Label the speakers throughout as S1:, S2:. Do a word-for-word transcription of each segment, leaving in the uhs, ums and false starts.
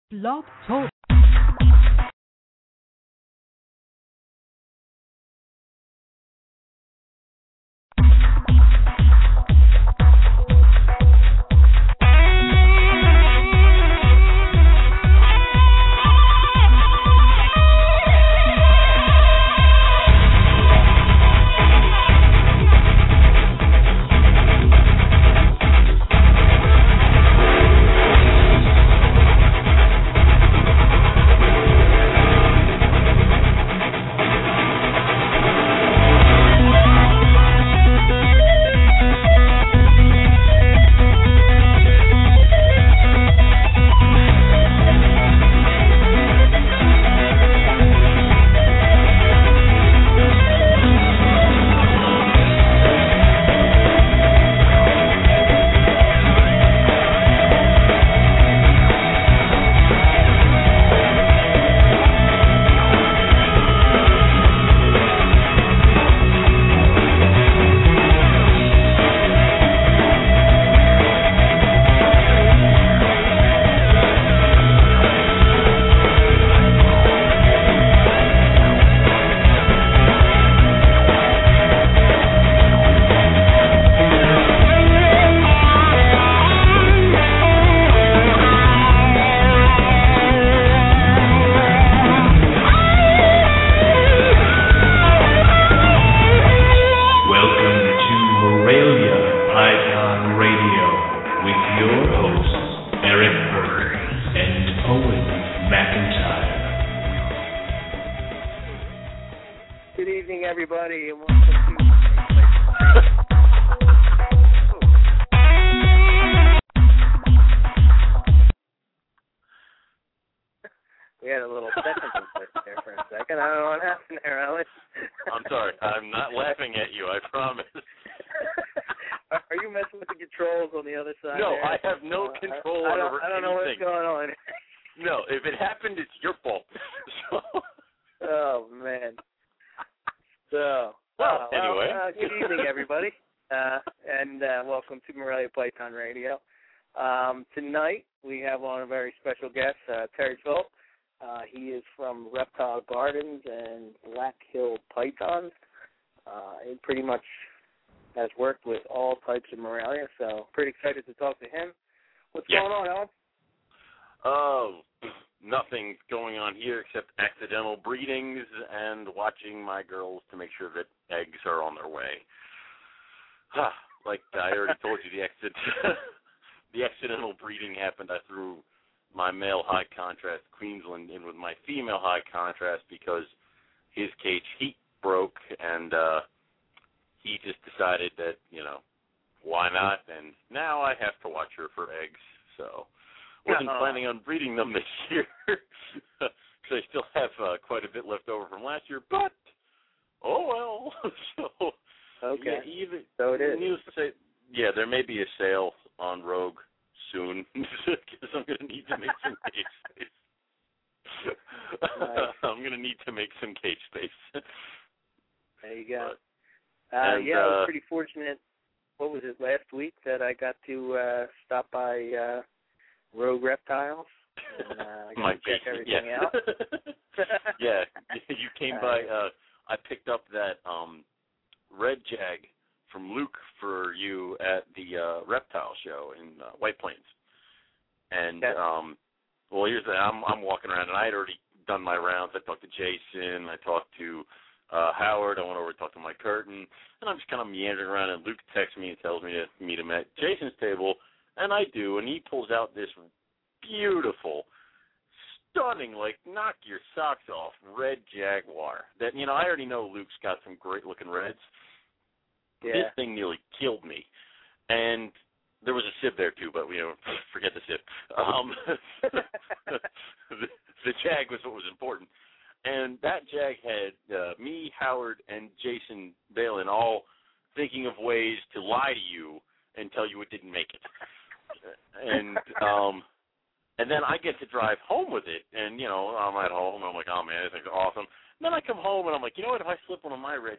S1: Blog Talk.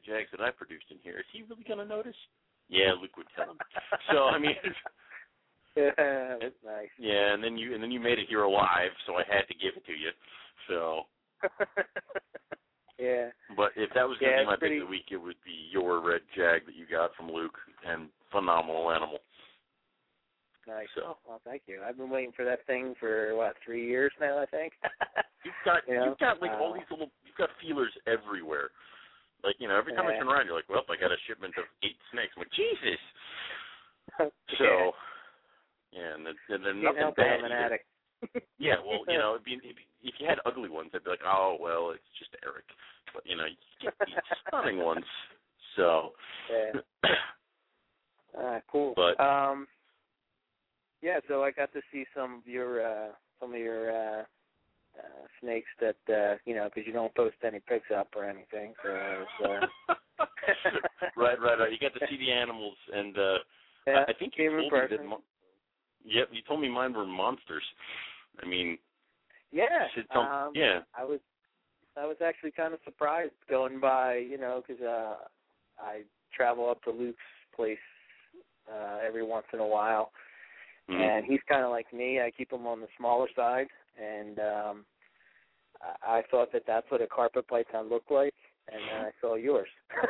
S2: Yeah, Luke would tell him. So, I mean,
S1: That's nice.
S2: Yeah, and then you and then you made it here alive, so I had to give it to you. So.
S1: Yeah.
S2: But if that was going to
S1: yeah,
S2: be my
S1: pretty...
S2: pick of the week, it would be your red jag that you got from Luke, and phenomenal animal.
S1: Nice.
S2: So.
S1: Well, thank you. I've been waiting for that thing for, what, three years now, I think?
S2: You've got,
S1: you know?
S2: you've got like,
S1: uh,
S2: all these little, you've got feelers everywhere. Like, you know, every time
S1: yeah.
S2: I turn around, you're like, well, I got a shipment of eight snakes. I'm like, Jesus!
S1: yeah.
S2: So, yeah, and then, and then
S1: Can't
S2: nothing
S1: help
S2: bad
S1: it, I'm an
S2: either.
S1: addict.
S2: Yeah, well, you know, it'd be, it'd be, if you had ugly ones, I'd be like, oh, well, it's just Eric. But, you know, you get these stunning ones. So.
S1: Yeah. Uh, cool.
S2: But.
S1: Um, yeah, so I got to see some of your, uh, some of your, uh, uh, snakes that, uh, you know, because you don't post any pics up or anything. So it's, uh...
S2: right, right, right. You got to see the animals, and uh,
S1: yeah,
S2: I think you told me
S1: person.
S2: that. Mo- yep, you told me mine were monsters. I mean,
S1: yeah,
S2: tell,
S1: um,
S2: yeah.
S1: I was, I was actually kind of surprised going by, you know, because uh, I travel up to Luke's place uh, every once in a while, mm-hmm. and he's kind of like me. I keep him on the smaller side, and um, I, I thought that that's what a carpet python looked like, and then I saw yours.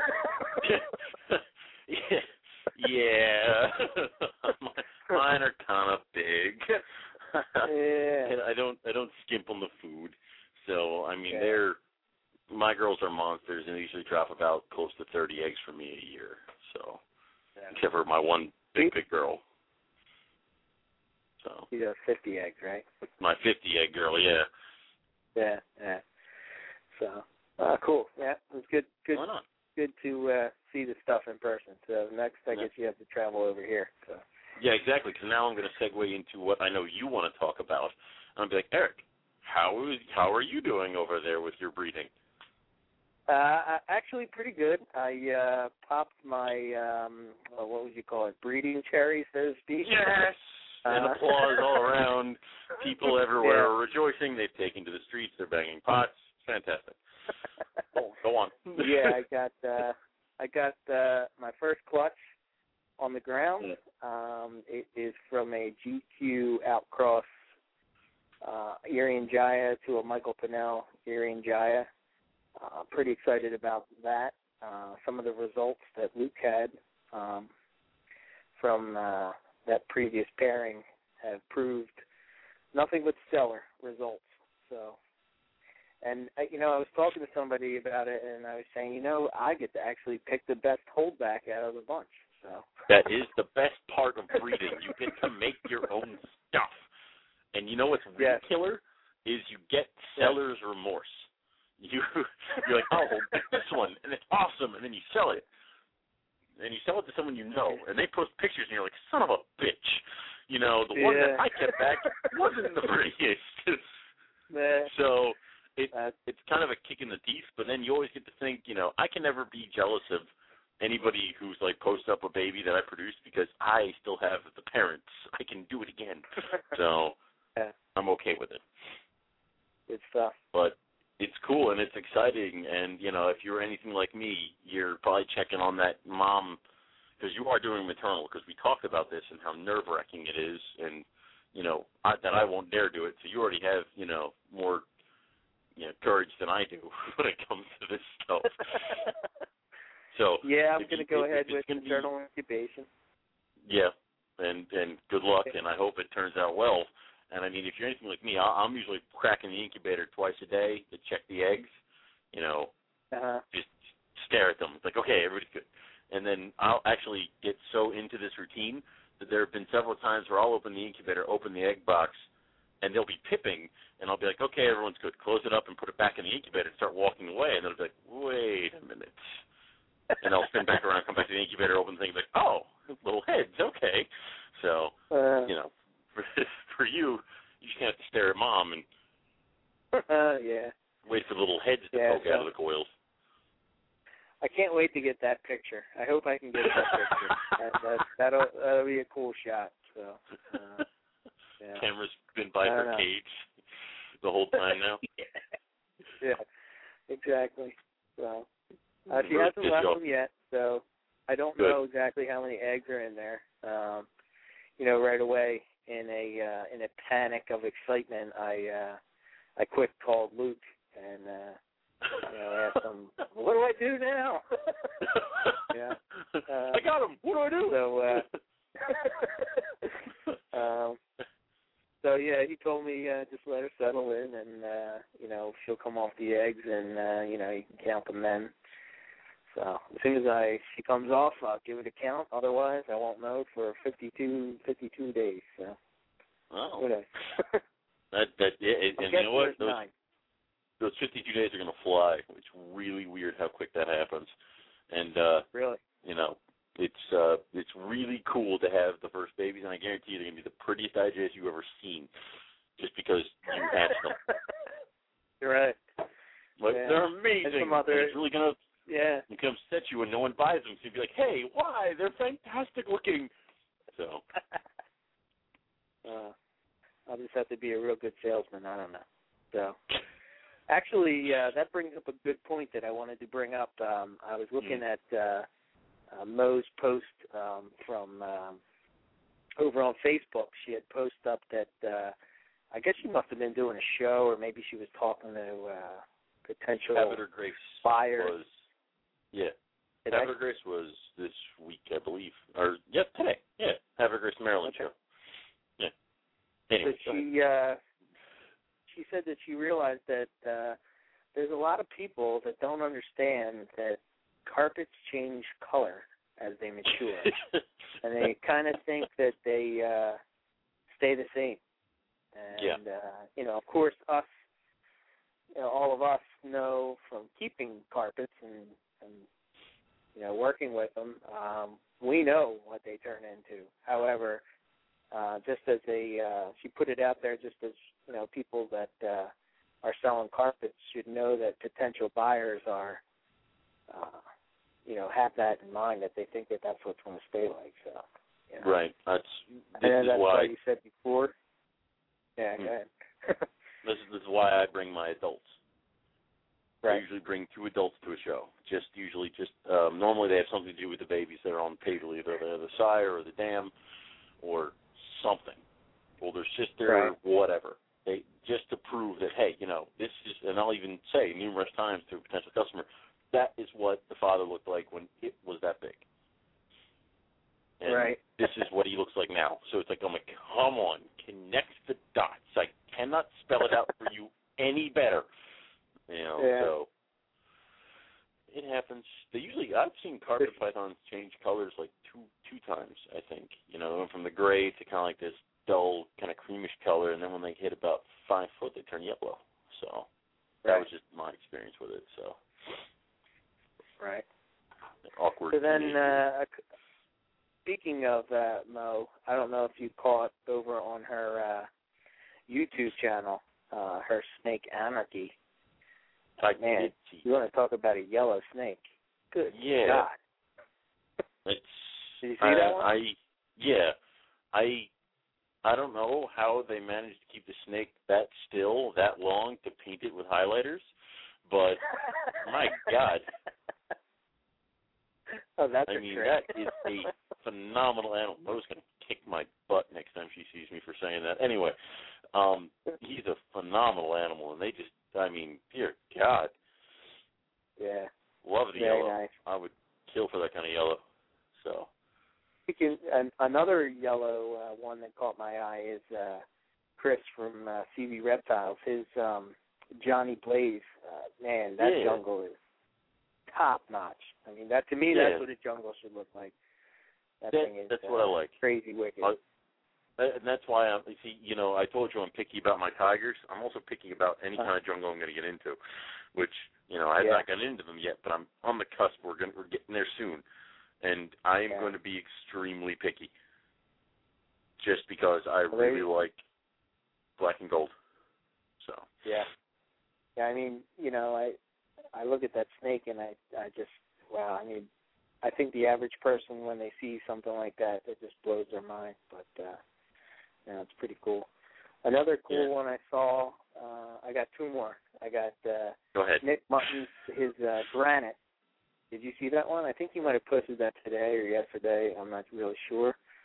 S2: yeah, yeah. Mine are kind of big.
S1: Yeah.
S2: And I don't, I don't skimp on the food. So I mean,
S1: yeah.
S2: they're my girls are monsters, and they usually drop about close to thirty eggs for me a year. So, yeah. Except for my one big, big girl. So.
S1: You got fifty eggs, right?
S2: My fifty egg girl, yeah.
S1: Yeah, yeah. So, uh, cool. Yeah, it was good. Good.
S2: Why not?
S1: Good to uh, see the stuff in person. So next, I
S2: yeah.
S1: guess you have to travel over here. So.
S2: Yeah, exactly. Because now I'm going to segue into what I know you want to talk about. I'm going to be like, Eric, how is how are you doing over there with your breeding?
S1: Uh, actually, pretty good. I uh, popped my um, well, what would you call it? Breeding cherry, so to speak.
S2: Yes. And
S1: uh,
S2: applause all around. People everywhere
S1: yeah.
S2: are rejoicing. They've taken to the streets. They're banging pots. Fantastic. Oh, go on.
S1: yeah, I got uh, I got uh, my first clutch on the ground.
S2: Yeah.
S1: Um, it is from a G Q outcross uh, Irian Jaya to a Michael Pinnell Irian Jaya. Uh, pretty excited about that. Uh, some of the results that Luke had um, from uh, that previous pairing have proved nothing but stellar results. So, and uh, you know, I was talking to somebody about it, and I was saying, you know, I get to actually pick the best holdback out of the bunch. So
S2: that is the best part of breeding. You get to make your own stuff, and you know what's really
S1: yes.
S2: killer is you get seller's remorse. You you're like, oh, well, pick this one, and it's awesome, and then you sell it, and you sell it to someone you know, and they post pictures, and you're like, son of a bitch, you know, the one
S1: yeah.
S2: that I kept back wasn't the prettiest.
S1: Nah.
S2: So it
S1: uh,
S2: it's kind of a kick in the teeth, but then you always get to think, you know, I can never be jealous of anybody who's like posts up a baby that I produced because I still have the parents. I can do it again, so
S1: yeah.
S2: I'm okay with it.
S1: Good stuff.
S2: But it's cool and it's exciting, and, you know, if you're anything like me, you're probably checking on that mom, because you are doing maternal, because we talked about this and how nerve-wracking it is, and, you know, I, that I won't dare do it, so you already have, you know, more, you know, courage than I do when it comes to this stuff. So
S1: yeah, I'm going to go
S2: if,
S1: ahead
S2: if
S1: with
S2: be,
S1: maternal incubation.
S2: Yeah, and, and good luck, and I hope it turns out well. And, I mean, if you're anything like me, I'm usually cracking the incubator twice a day to check the eggs, you know,
S1: uh-huh.
S2: just stare at them. It's like, okay, everybody's good. And then I'll actually get so into this routine that there have been several times where I'll open the incubator, open the egg box, and they'll be pipping, and I'll be like, okay, everyone's good. Close it up and put it back in the incubator and start walking away. And they'll be like, wait a minute. And I'll spin back around, come back to the incubator, open the thing, and be like, oh, little heads, okay. So,
S1: uh,
S2: you know. For, for you, you just have to stare at mom and
S1: uh, yeah.
S2: wait for the little heads to
S1: yeah,
S2: poke
S1: so
S2: out of the coils.
S1: I can't wait to get that picture. I hope I can get that picture. that, that, that'll, that'll be a cool shot. So, uh, yeah.
S2: Camera's been by her
S1: know.
S2: cage the whole time now.
S1: yeah. yeah, exactly. So, uh, she
S2: Really
S1: hasn't left
S2: off.
S1: them yet, so I don't
S2: Good.
S1: know exactly how many eggs are in there. Um, you know, right away in a uh, in a panic of excitement, I uh, I quick called Luke and uh, you know asked him, "What do I do now?" yeah, uh,
S2: I got him. What do I do?
S1: So. Uh, um, So, yeah, he told me uh, just let her settle in and, uh, you know, she'll come off the eggs and, uh, you know, you can count them then. So as soon as I she comes off, I'll give it a count. Otherwise, I won't know for fifty-two, fifty-two days. So,
S2: oh.
S1: Who knows?
S2: that, that, yeah, and, and you know what? Those,
S1: nine.
S2: those fifty-two days are going to fly. It's really weird how quick that happens. And, uh,
S1: really?
S2: you know, It's uh, it's really cool to have the first babies, and I guarantee you they're going to be the prettiest I Js you've ever seen, just because you hatched them.
S1: You're right.
S2: Like,
S1: yeah.
S2: they're amazing.
S1: Other,
S2: it's really going to
S1: yeah.
S2: it's gonna upset you when no one buys them. So you'd be like, hey, why? They're fantastic looking. So.
S1: uh, I'll just have to be a real good salesman. I don't know. So. Actually, uh, that brings up a good point that I wanted to bring up. Um, I was looking mm. at uh, uh, Mo's post um, from um, over on Facebook. She had posted up that uh, I guess she must have been doing a show, or maybe she was talking to uh, potential
S2: Have It or Grace
S1: buyers.
S2: Was, yeah.
S1: Did
S2: Have
S1: I?
S2: It or Grace was this week, I believe. Or, yeah, today. Yeah, Have It or Grace Maryland
S1: okay.
S2: show. Yeah. Anyway,
S1: so she, uh, she said that she realized that uh, there's a lot of people that don't understand that carpets change color as they mature. And they kind of think that they uh, stay the same. And,
S2: yeah.
S1: uh, you know, of course, us, you know, all of us know from keeping carpets and, and you know, working with them, um, we know what they turn into. However, uh, just as a, uh, she put it out there just as, you know, people that uh, are selling carpets should know that potential buyers are, uh, you know, have that in mind, that they think that that's what's going to stay like. So, you know.
S2: Right. That's, this
S1: and
S2: is
S1: that's
S2: why.
S1: what you said before. Yeah,
S2: hmm.
S1: go ahead.
S2: this, is, this is why I bring my adults.
S1: Right.
S2: I usually bring two adults to a show. Just usually just, um, normally they have something to do with the babies that are on the table, either they're the sire or the dam or something. Older sister,
S1: right.
S2: whatever. They just to prove that, hey, you know, this is, and I'll even say numerous times to a potential customer, that is what the father looked like when it was that big. And
S1: right.
S2: this is what he looks like now. So it's like, I'm like, come on, connect the dots. I cannot spell it out for you any better. You know,
S1: yeah.
S2: so it happens. They usually, I've seen carpet pythons change colors like two two times, I think. You know, they went from the gray to kind of like this dull, kind of creamish color, and then when they hit about five foot, they turn yellow. So that
S1: right.
S2: was just my experience with it. So
S1: right.
S2: Awkward.
S1: So then, uh, speaking of uh, Mo, I don't know if you caught over on her uh, YouTube channel, uh, her Snake Anarchy.
S2: I
S1: Man,
S2: did see.
S1: You want to talk about a yellow snake? Good
S2: yeah.
S1: God.
S2: It's,
S1: Did you see
S2: I,
S1: that one?
S2: I yeah. I I don't know how they managed to keep the snake that still, that long, to paint it with highlighters, but my God.
S1: Oh, that's
S2: I
S1: a
S2: mean,
S1: trick.
S2: that is a phenomenal animal. Mo's going to kick my butt next time she sees me for saying that. Anyway, um, he's a phenomenal animal, and they just, I mean, dear God.
S1: Yeah.
S2: Love the
S1: Very
S2: yellow.
S1: nice.
S2: I would kill for that kind of yellow. So.
S1: Speaking, an, another yellow uh, one that caught my eye is uh, Chris from uh, C V Reptiles. His um, Johnny Blaze, uh, man, that
S2: yeah.
S1: jungle is top notch. I mean, that to me,
S2: yeah.
S1: that's what a jungle should look like. That,
S2: that
S1: thing is
S2: that's
S1: uh,
S2: what I like.
S1: Crazy wicked.
S2: I, and that's why I'm. You see, you know, I told you I'm picky about my tigers. I'm also picky about any
S1: huh.
S2: kind of jungle I'm going to get into, which you know I've
S1: yeah.
S2: not gotten into them yet, but I'm on the cusp. We're going we're getting there soon, and I am
S1: yeah.
S2: going to be extremely picky, just because I
S1: well,
S2: really like black and gold. So
S1: yeah, yeah. I mean, you know, I I look at that snake and I I just wow. I mean, I think the average person when they see something like that, it just blows their mind. But uh, you know, it's pretty cool. Another cool
S2: yeah.
S1: one I saw. Uh, I got two more. I got uh,
S2: Go ahead.
S1: Nick Mutton's his uh, granite. Did you see that one? I think he might have posted that today or yesterday. I'm not really sure.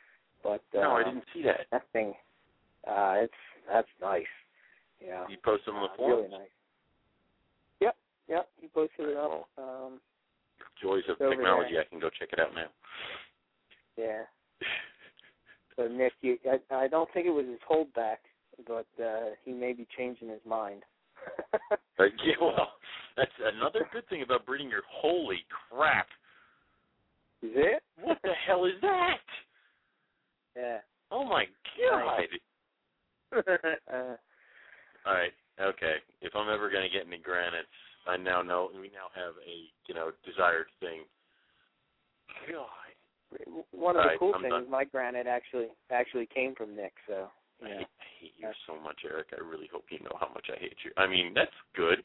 S1: But uh,
S2: no, I didn't see that.
S1: That thing, uh, it's that's nice. Yeah.
S2: You posted on the
S1: uh,
S2: forums?
S1: Really nice. Yep, yep. He posted it up. Um,
S2: Joys of
S1: over
S2: technology.
S1: there.
S2: I can go check it out now.
S1: Yeah. So Nick, you, I, I don't think it was his holdback, but uh, he may be changing his mind.
S2: Right, yeah, well, that's another good thing about breeding your holy crap.
S1: Is it?
S2: What the hell is that?
S1: Yeah.
S2: Oh my God.
S1: uh,
S2: All right, okay. If I'm ever going to get any granites, I now know we now have a, you know, desired thing. God.
S1: One of
S2: All
S1: the
S2: right,
S1: cool
S2: I'm
S1: things,
S2: done.
S1: my granite actually actually came from Nick, so
S2: I
S1: yeah.
S2: hate, I hate you so much, Eric. I really hope you know how much I hate you. I mean, that's good.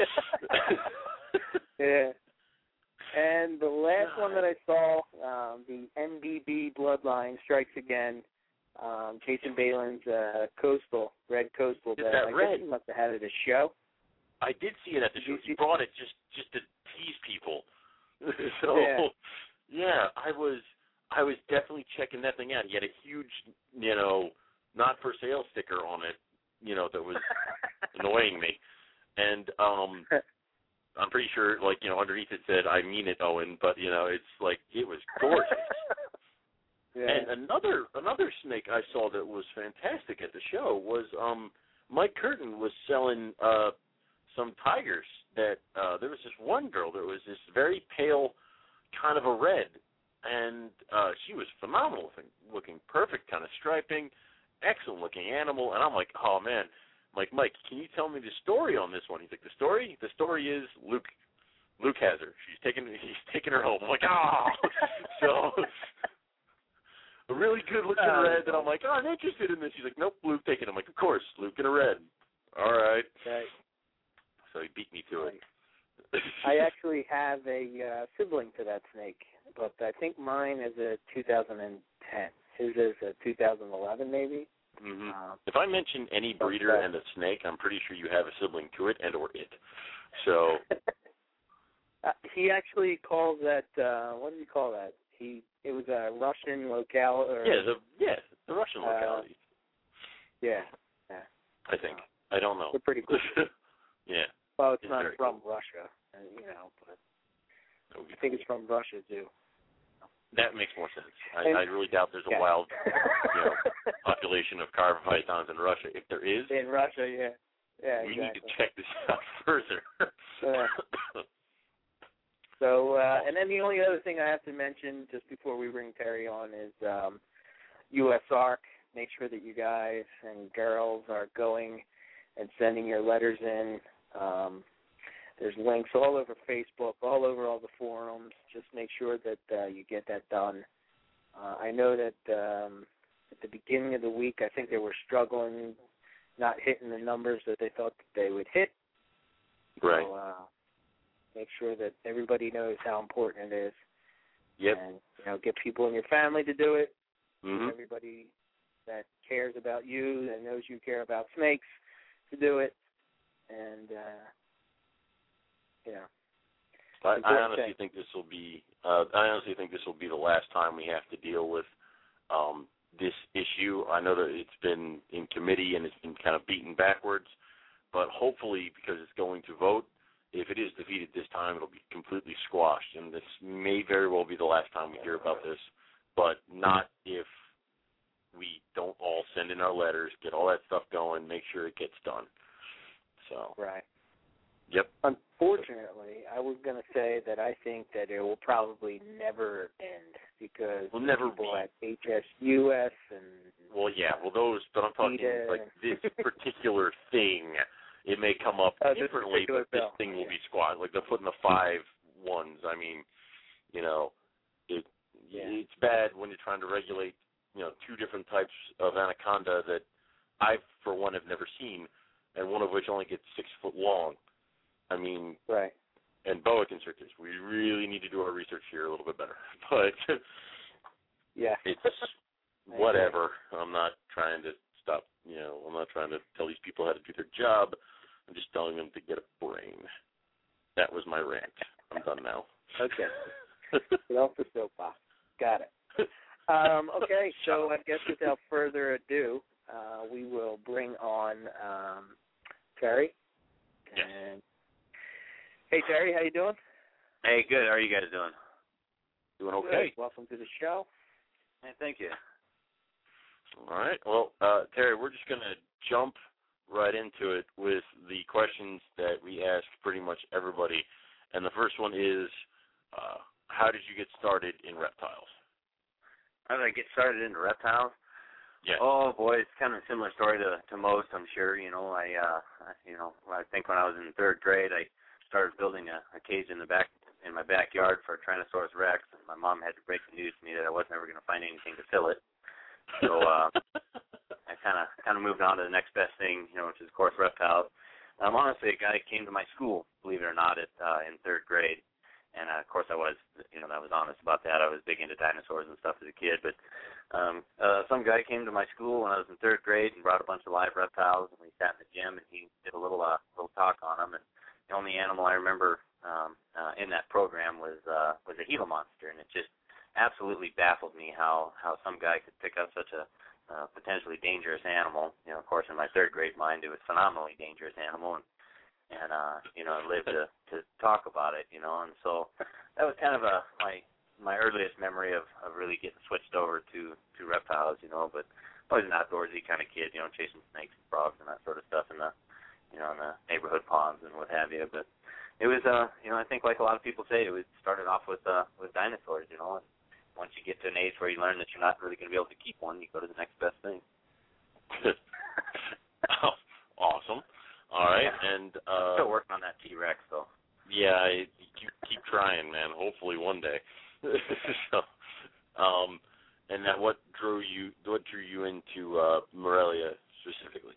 S1: Yeah. And the last one that I saw, um, the N B B Bloodline Strikes Again. Um, Jason Balin's uh, Coastal, Red Coastal.
S2: Is
S1: that
S2: that
S1: I
S2: red?
S1: guess he must have had it at a show.
S2: I did see it at the
S1: Did
S2: show.
S1: you
S2: He
S1: see-
S2: brought it just just to tease people. So
S1: Yeah.
S2: yeah, I was I was definitely checking that thing out. He had a huge, you know, not for sale sticker on it, you know, that was annoying me. And um I'm pretty sure, like, you know, underneath it said, "I mean it, Owen," but you know, it's like it was gorgeous.
S1: Yeah.
S2: And another another snake I saw that was fantastic at the show was um Mike Curtin was selling uh some tigers that uh there was this one girl that was this very pale kind of a red, and uh she was phenomenal looking, looking perfect kind of striping, excellent looking animal, and I'm like, oh man, I'm like, Mike, can you tell me the story on this one? He's like, the story? The story is Luke Luke has her. She's taking he's taking her home. I'm like, ah so a really good looking
S1: Oh,
S2: red, and I'm like, oh, I'm interested in this. He's like, nope, Luke taking it. I'm like, of course, Luke in a red. All right.
S1: Right.
S2: So he beat me to it.
S1: I actually have a uh, sibling to that snake, but I think mine is a two thousand ten. His is a two thousand eleven, maybe.
S2: Mm-hmm.
S1: Uh,
S2: If I mention any breeder
S1: okay.
S2: and a snake, I'm pretty sure you have a sibling to it and or it. So
S1: uh, he actually calls that. Uh, what did he call that? He it was a Russian locale. Or,
S2: yeah, the yeah the Russian
S1: uh,
S2: locality.
S1: Yeah. Yeah.
S2: I think I don't know.
S1: They're pretty cool.
S2: Yeah.
S1: Well, it's
S2: It's
S1: not
S2: very
S1: from Russia, uh, you know, but
S2: That would be
S1: I think
S2: cool.
S1: it's from Russia too.
S2: That makes more sense. I,
S1: And-
S2: I really doubt there's a
S1: yeah.
S2: wild, you know, population of carver pythons in Russia. If there is,
S1: In Russia, yeah. Yeah,
S2: we
S1: exactly.
S2: need to check this out further.
S1: Yeah. So, uh, and then the only other thing I have to mention just before we bring Terry on is um, U S A R C. Make sure that you guys and girls are going and sending your letters in. Um, there's links all over Facebook, all over all the forums. Just make sure that uh, you get that done. Uh, I know that um, at the beginning of the week, I think they were struggling, not hitting the numbers that they thought that they would hit.
S2: Right.
S1: So, uh, make sure that everybody knows how important it is.
S2: Yep.
S1: And, you know, get people in your family to do it.
S2: Mm-hmm.
S1: Everybody that cares about you and knows you care about snakes to do it. And, uh, you know.
S2: I, I
S1: important
S2: honestly
S1: thing.
S2: think this will be. Uh, I honestly think this will be the last time we have to deal with um, this issue. I know that it's been in committee and it's been kind of beaten backwards, but hopefully, because it's going to vote, if it is defeated this time, it'll be completely squashed. And this may very well be the last time we hear about this, but not if we don't all send in our letters, get all that stuff going, make sure it gets done. So.
S1: Right.
S2: Yep.
S1: Unfortunately, I was going to say that I think that it will probably never end because
S2: We'll never
S1: people
S2: be.
S1: at H S U S and
S2: Well, yeah. Well, those, but I'm talking
S1: PETA.
S2: like this particular thing. It may come up
S1: Oh, this
S2: differently,
S1: particular
S2: but this
S1: bill.
S2: thing will
S1: Yeah.
S2: be squat. Like they're putting the five ones. I mean, you know, it
S1: Yeah.
S2: it's bad when you're trying to regulate, you know, two different types of anaconda that I, for one, have never seen, and one of which only gets six foot long. I mean,
S1: Right.
S2: and boa constrictors. We really need to do our research here a little bit better. But
S1: Yeah.
S2: it's whatever. I'm not trying to stop, you know, I'm not trying to tell these people how to do their job. I'm just telling them to get a brain. That was my rant. I'm done now.
S1: Okay. Get off the soapbox. Got it. Um, okay, so I guess without further ado, uh, we will bring on um, Terry.
S2: Yes.
S1: And hey, Terry, how you doing?
S3: Hey, good. How are you guys doing?
S2: Doing okay.
S1: Good. Welcome to the show.
S3: Hey, thank you.
S2: All right. Well, uh, Terry, we're just going to jump right into it with the questions that we ask pretty much everybody. And the first one is, uh, how did you get started in reptiles?
S3: How did I get started into reptiles?
S2: Yeah.
S3: Oh boy, it's kind of a similar story to to most, I'm sure. You know, I uh, you know, I think when I was in third grade, I started building a, a cage in the back in my backyard for Tyrannosaurus Rex, and my mom had to break the news to me that I wasn't ever going to find anything to fill it. So uh, I kind of kind of moved on to the next best thing, you know, which is of course reptiles. Um, honestly, a guy came to my school, believe it or not, at uh, in third grade. And, uh, of course, I was, you know, I was honest about that. I was big into dinosaurs and stuff as a kid. But um, uh, some guy came to my school when I was in third grade and brought a bunch of live reptiles. And we sat in the gym, and he did a little uh, little talk on them. And the only animal I remember um, uh, in that program was uh, was a Gila monster. And it just absolutely baffled me how, how some guy could pick up such a uh, potentially dangerous animal. You know, of course, in my third grade mind, it was a phenomenally dangerous animal. And, and uh, you know, live to, to talk about it, you know, and so that was kind of a my my earliest memory of, of really getting switched over to, to reptiles, you know, but I was an outdoorsy kind of kid, you know, chasing snakes and frogs and that sort of stuff in the, you know, in the neighborhood ponds and what have you, but it was, uh, you know, I think like a lot of people say, it was started off with, uh, with dinosaurs, you know, and once you get to an age where you learn that you're not really going to be able to keep one, you go to the next best thing.
S2: Oh, awesome. All right, and uh,
S3: still working on that T-Rex, though.
S2: Yeah, I, keep keep trying, man. Hopefully one day. so, um, and that what drew you what drew you into uh, Morelia specifically?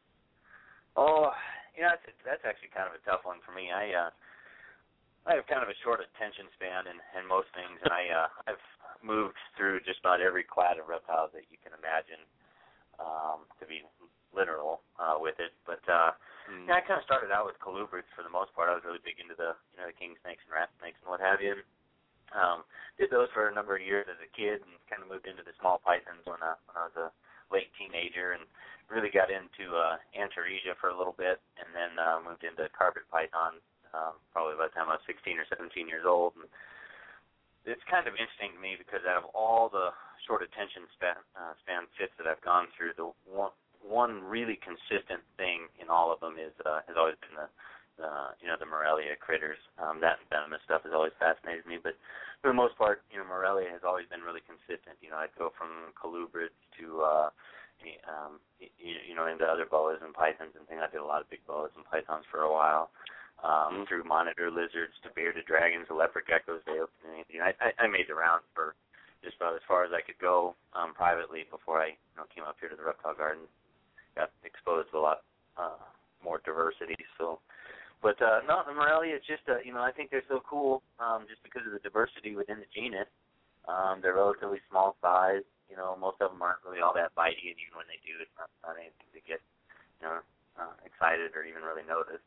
S3: Oh, you know, that's that's actually kind of a tough one for me. I uh, I have kind of a short attention span in, in most things, and I uh, I've moved through just about every clade of reptiles that you can imagine, um, to be literal uh, with it, but. Uh,
S2: Mm.
S3: Yeah, I kind of started out with colubrids for the most part. I was really big into the, you know, the king snakes and rat snakes and what have you. Um, did those for a number of years as a kid, and kind of moved into the small pythons when, uh, when I was a late teenager, and really got into uh, Antaresia for a little bit, and then uh, moved into carpet python um, probably by the time I was sixteen or seventeen years old. And it's kind of interesting to me because out of all the short attention span, uh, span fits that I've gone through, the one one really consistent thing in all of them is uh, has always been the, uh, you know, the Morelia critters. Um, that venomous stuff has always fascinated me, but for the most part, you know, Morelia has always been really consistent. You know, I'd go from colubrids to, uh, um, you, you know, into other boas and pythons and things. I did a lot of big boas and pythons for a while. Um, mm-hmm. Through monitor lizards to bearded dragons to leopard geckos. They, you know, I, I made the rounds for just about as far as I could go um, privately before I, you know, came up here to the reptile garden. Got exposed to a lot uh, more diversity. So, but uh, no, the Morelia is just, uh, you know, I think they're so cool um, just because of the diversity within the genus. Um, they're relatively small size. You know, most of them aren't really all that bitey, and even when they do, it's not, not anything to get, you know, uh, excited or even really notice.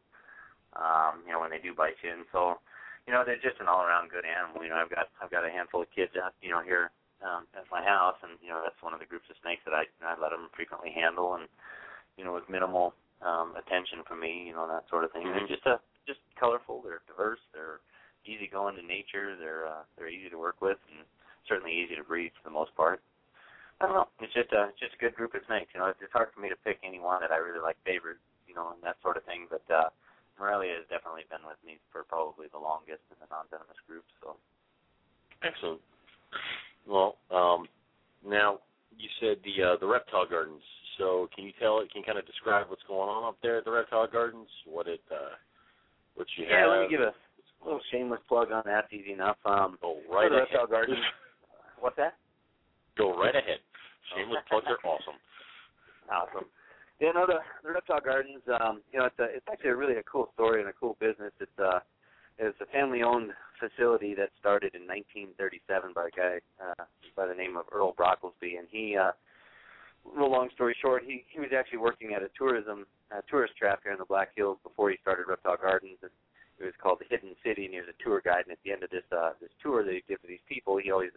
S3: Um, you know, when they do bite you, and so, you know, they're just an all-around good animal. You know, I've got I've got a handful of kids out, you know, here um, at my house, and you know, that's one of the groups of snakes that I you know, I let them frequently handle, and you know, with minimal um, attention from me, you know, that sort of thing.
S2: Mm-hmm.
S3: They're just uh, just colorful. They're diverse. They're easy going to nature. They're uh, they're easy to work with, and certainly easy to breed for the most part. I don't know. It's just a it's just a good group of snakes. You know, it's, it's hard for me to pick any one that I really like favored, you know, and that sort of thing. But uh, Morelia has definitely been with me for probably the longest in the non-venomous group. So
S2: excellent. Well, um, now you said the uh, the reptile gardens. So can you tell it? Can you kind of describe what's going on up there at the reptile gardens? What it uh, what you
S3: yeah,
S2: have?
S3: Yeah, let me give a little shameless plug on that. It's easy enough. Um,
S2: Go right
S3: the
S2: ahead.
S3: reptile gardens. What's that?
S2: Go right ahead. Shameless plugs are awesome.
S3: Awesome. Yeah, no, the, the reptile gardens. Um, you know, it's a, it's actually a really a cool story and a cool business. It's uh, it's a family-owned facility that started in nineteen thirty-seven by a guy uh, by the name of Earl Brocklesby, and he. Uh, Real long story short, he, he was actually working at a tourism uh, tourist trap here in the Black Hills before he started Reptile Gardens. And it was called the Hidden City, and he was a tour guide. And at the end of this uh, this tour that he did for these people, he always uh,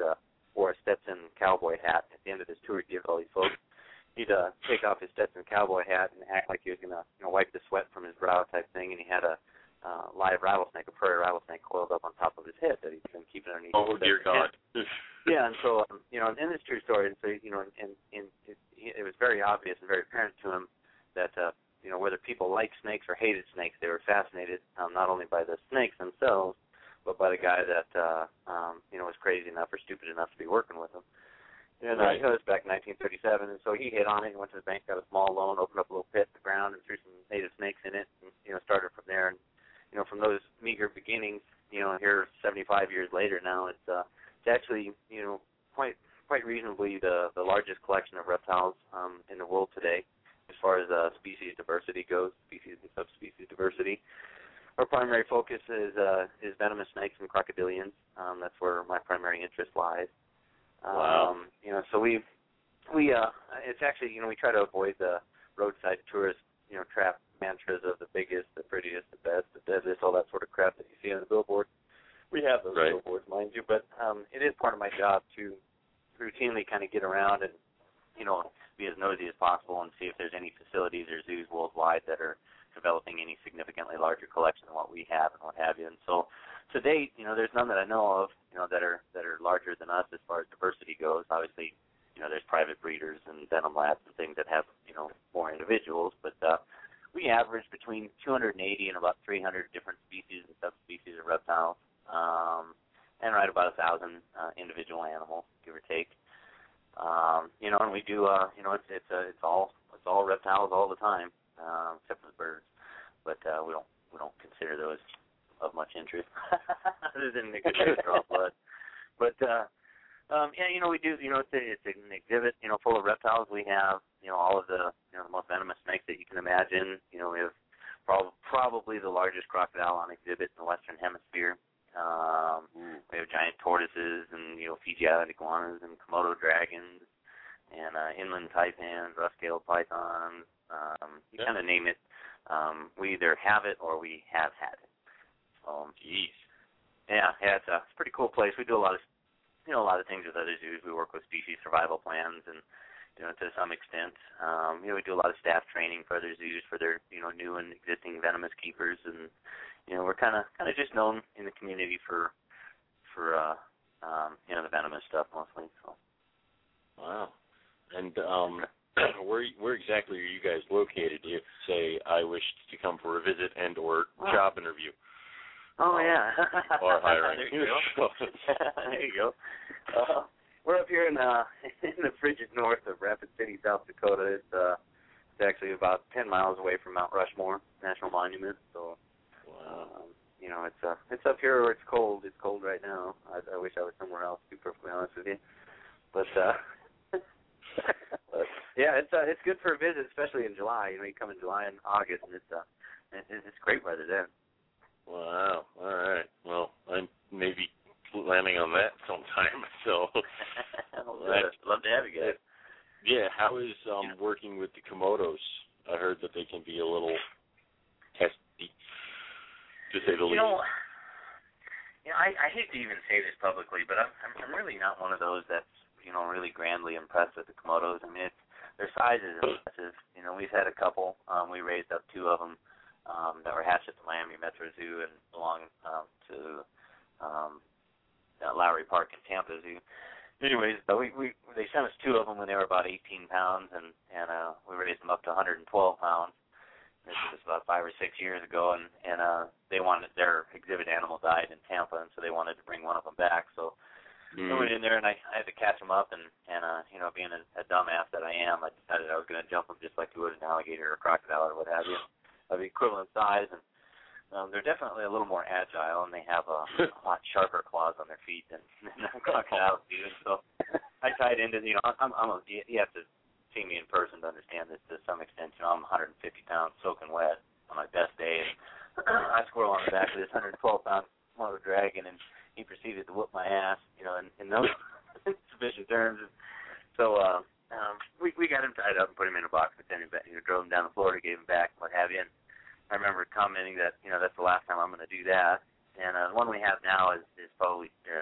S3: wore a Stetson cowboy hat at the end of his tour. He'd give all these folks. He'd uh, take off his Stetson cowboy hat and act like he was going to you know, wipe the sweat from his brow type thing, and he had a uh, live rattlesnake, a prairie rattlesnake, coiled up on top of his head that he'd been keeping underneath
S2: Oh,
S3: his
S2: dear God.
S3: Yeah, and so, um, you know, and it's true story, and so, you know, and, and it, it was very obvious and very apparent to him that, uh, you know, whether people liked snakes or hated snakes, they were fascinated um, not only by the snakes themselves, but by the guy that, uh, um, you know, was crazy enough or stupid enough to be working with them. And uh,
S2: Right.
S3: it was back in nineteen thirty-seven, and so he hit on it and went to the bank, got a small loan, opened up a little pit in the ground, and threw some native snakes in it, and, you know, started from there. And, you know, from those meager beginnings, you know, here seventy-five years later now, it's, uh, it's actually, you know, quite quite reasonably the, the largest collection of reptiles um, in the world today as far as uh, species diversity goes, species and subspecies diversity. Our primary focus is uh, is venomous snakes and crocodilians. Um, that's where my primary interest lies. Um,
S2: Wow.
S3: You know, so we we uh, it's actually you know we try to avoid the roadside tourist you know trap mantras of the biggest, the prettiest, the best, the deadliest, all that sort of crap that you see on the billboard. We have those
S2: Right.
S3: billboards, mind you, but um, it is part of my job to routinely kind of get around and you know be as nosy as possible and see if there's any facilities or zoos worldwide that are developing any significantly larger collection than what we have and what have you. And so to date, you know, there's none that I know of, you know, that are that are larger than us as far as diversity goes. Obviously, you know, there's private breeders and venom labs and things that have, you know, more individuals, but uh, we average between two hundred eighty and about three hundred different species and subspecies of reptiles, um, and right about a thousand uh, individual animals, give or take. Um, you know, and we do, uh, you know, it's it's uh, it's all it's all reptiles all the time, uh, except for the birds, but uh, we don't we don't consider those of much interest other than the good draw blood. But uh, um, yeah, you know, we do. You know, it's, a, it's an exhibit, you know, full of reptiles. We have, you know, all of the, you know, the most venomous snakes that you can imagine. You know, we have prob- probably the largest crocodile on exhibit in the Western Hemisphere. Um, we have giant tortoises and, you know, Fiji Island iguanas and Komodo dragons and uh, inland taipans, rough-scaled pythons. Um, you
S2: Yeah.
S3: kind of name it. Um, we either have it or we have had it. Um,
S2: Jeez.
S3: yeah, yeah, it's a, it's a pretty cool place. We do a lot of, you know, a lot of things with other zoos. We work with species survival plans, and you know, to some extent, um, you know, we do a lot of staff training for other zoos for their, you know, new and existing venomous keepers, and you know, we're kind of, kind of just known in the community for, for, uh, um, you know, the venomous stuff mostly. So.
S2: Wow. And um, where where exactly are you guys located? If say I wished to come for a visit and or
S3: Wow.
S2: job interview.
S3: Oh, yeah.
S2: Or hiring.
S3: There you go. There you go. Uh, we're up here in uh in the frigid north of Rapid City, South Dakota. It's uh it's actually about ten miles away from Mount Rushmore National Monument. So,
S2: Wow.
S3: um, you know, it's uh it's up here where it's cold. It's cold right now. I, I wish I was somewhere else, to be perfectly honest with you. But uh, but yeah, it's uh, it's good for a visit, especially in July. You know, you come in July and August, and it's uh it, it's great weather then.
S2: Wow. All right. Well, I'm maybe planning on that sometime. So,
S3: I'd love to have you guys.
S2: yeah. How is um working with the Komodos? I heard that they can be a little testy, to say the
S3: You
S2: least.
S3: know, you know, I, I hate to even say this publicly, but I'm, I'm I'm really not one of those that's you know really grandly impressed with the Komodos. I mean, it's, their size is impressive. You know, we've had a couple. Um, we raised up two of them. Um, that were hatched at the Miami Metro Zoo and belong um, to um, uh, Lowry Park in Tampa Zoo. Anyways, uh, we, we they sent us two of them when they were about eighteen pounds, and and uh, we raised them up to one hundred twelve pounds. This was about five or six years ago, and and uh, they wanted their exhibit animal died in Tampa, and so they wanted to bring one of them back. So
S2: Mm.
S3: I went in there and I, I had to catch them up, and and uh, you know, being a, a dumbass that I am, I decided I was going to jump them just like you would an alligator or a crocodile or what have you, of equivalent size, and um, they're definitely a little more agile, and they have a, a lot sharper claws on their feet than, than crocodiles do. And so I tied into, you know, I'm, I'm a, you have to see me in person to understand this to some extent. You know, I'm one hundred fifty pounds soaking wet on my best day, and I squirrel on the back of this one hundred twelve pound Komodo dragon, and he proceeded to whoop my ass, you know, in, in those sufficient terms. So uh, um, we we got him tied up and put him in a box, and sent him back, you know, drove him down to Florida, gave him back, what have you. And I remember commenting that, you know, that's the last time I'm going to do that. And uh, the one we have now is, is probably uh,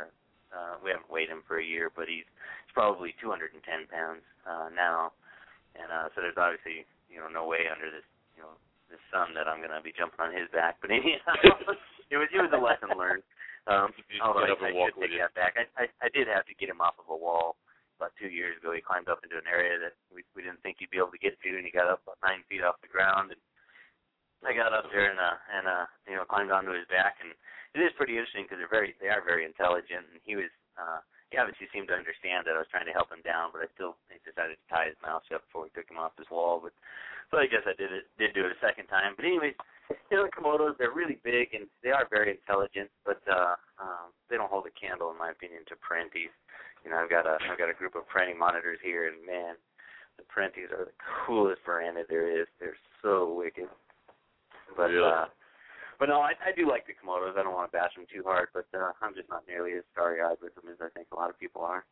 S3: uh, we haven't weighed him for a year, but he's, he's probably two hundred ten pounds uh, now, and uh, so there's obviously you know no way under this you know this sun that I'm going to be jumping on his back. But anyhow, it was it was a lesson learned. Um, although I, I should take that back. I, I I did have to get him off of a wall about two years ago. He climbed up into an area that we we didn't think he'd be able to get to, and he got up about nine feet off the ground. And I got up there and uh and uh you know climbed onto his back, and it is pretty interesting because they're very they are very intelligent, and he was uh he obviously seemed to understand that I was trying to help him down, but I still I decided to tie his mouth shut before we took him off this wall. But so I guess I did it did do it a second time. But anyways, you know the Komodos, they're really big and they are very intelligent, but uh um they don't hold a candle in my opinion to Parentes. You know I've got a I've got a group of Parente monitors here, and man, the Parentes are the coolest Parente there is. They're so wicked. But
S2: really?
S3: uh, but no, I, I do like the Komodos. I don't want to bash them too hard, but uh, I'm just not nearly as starry-eyed with them as I think a lot of people are.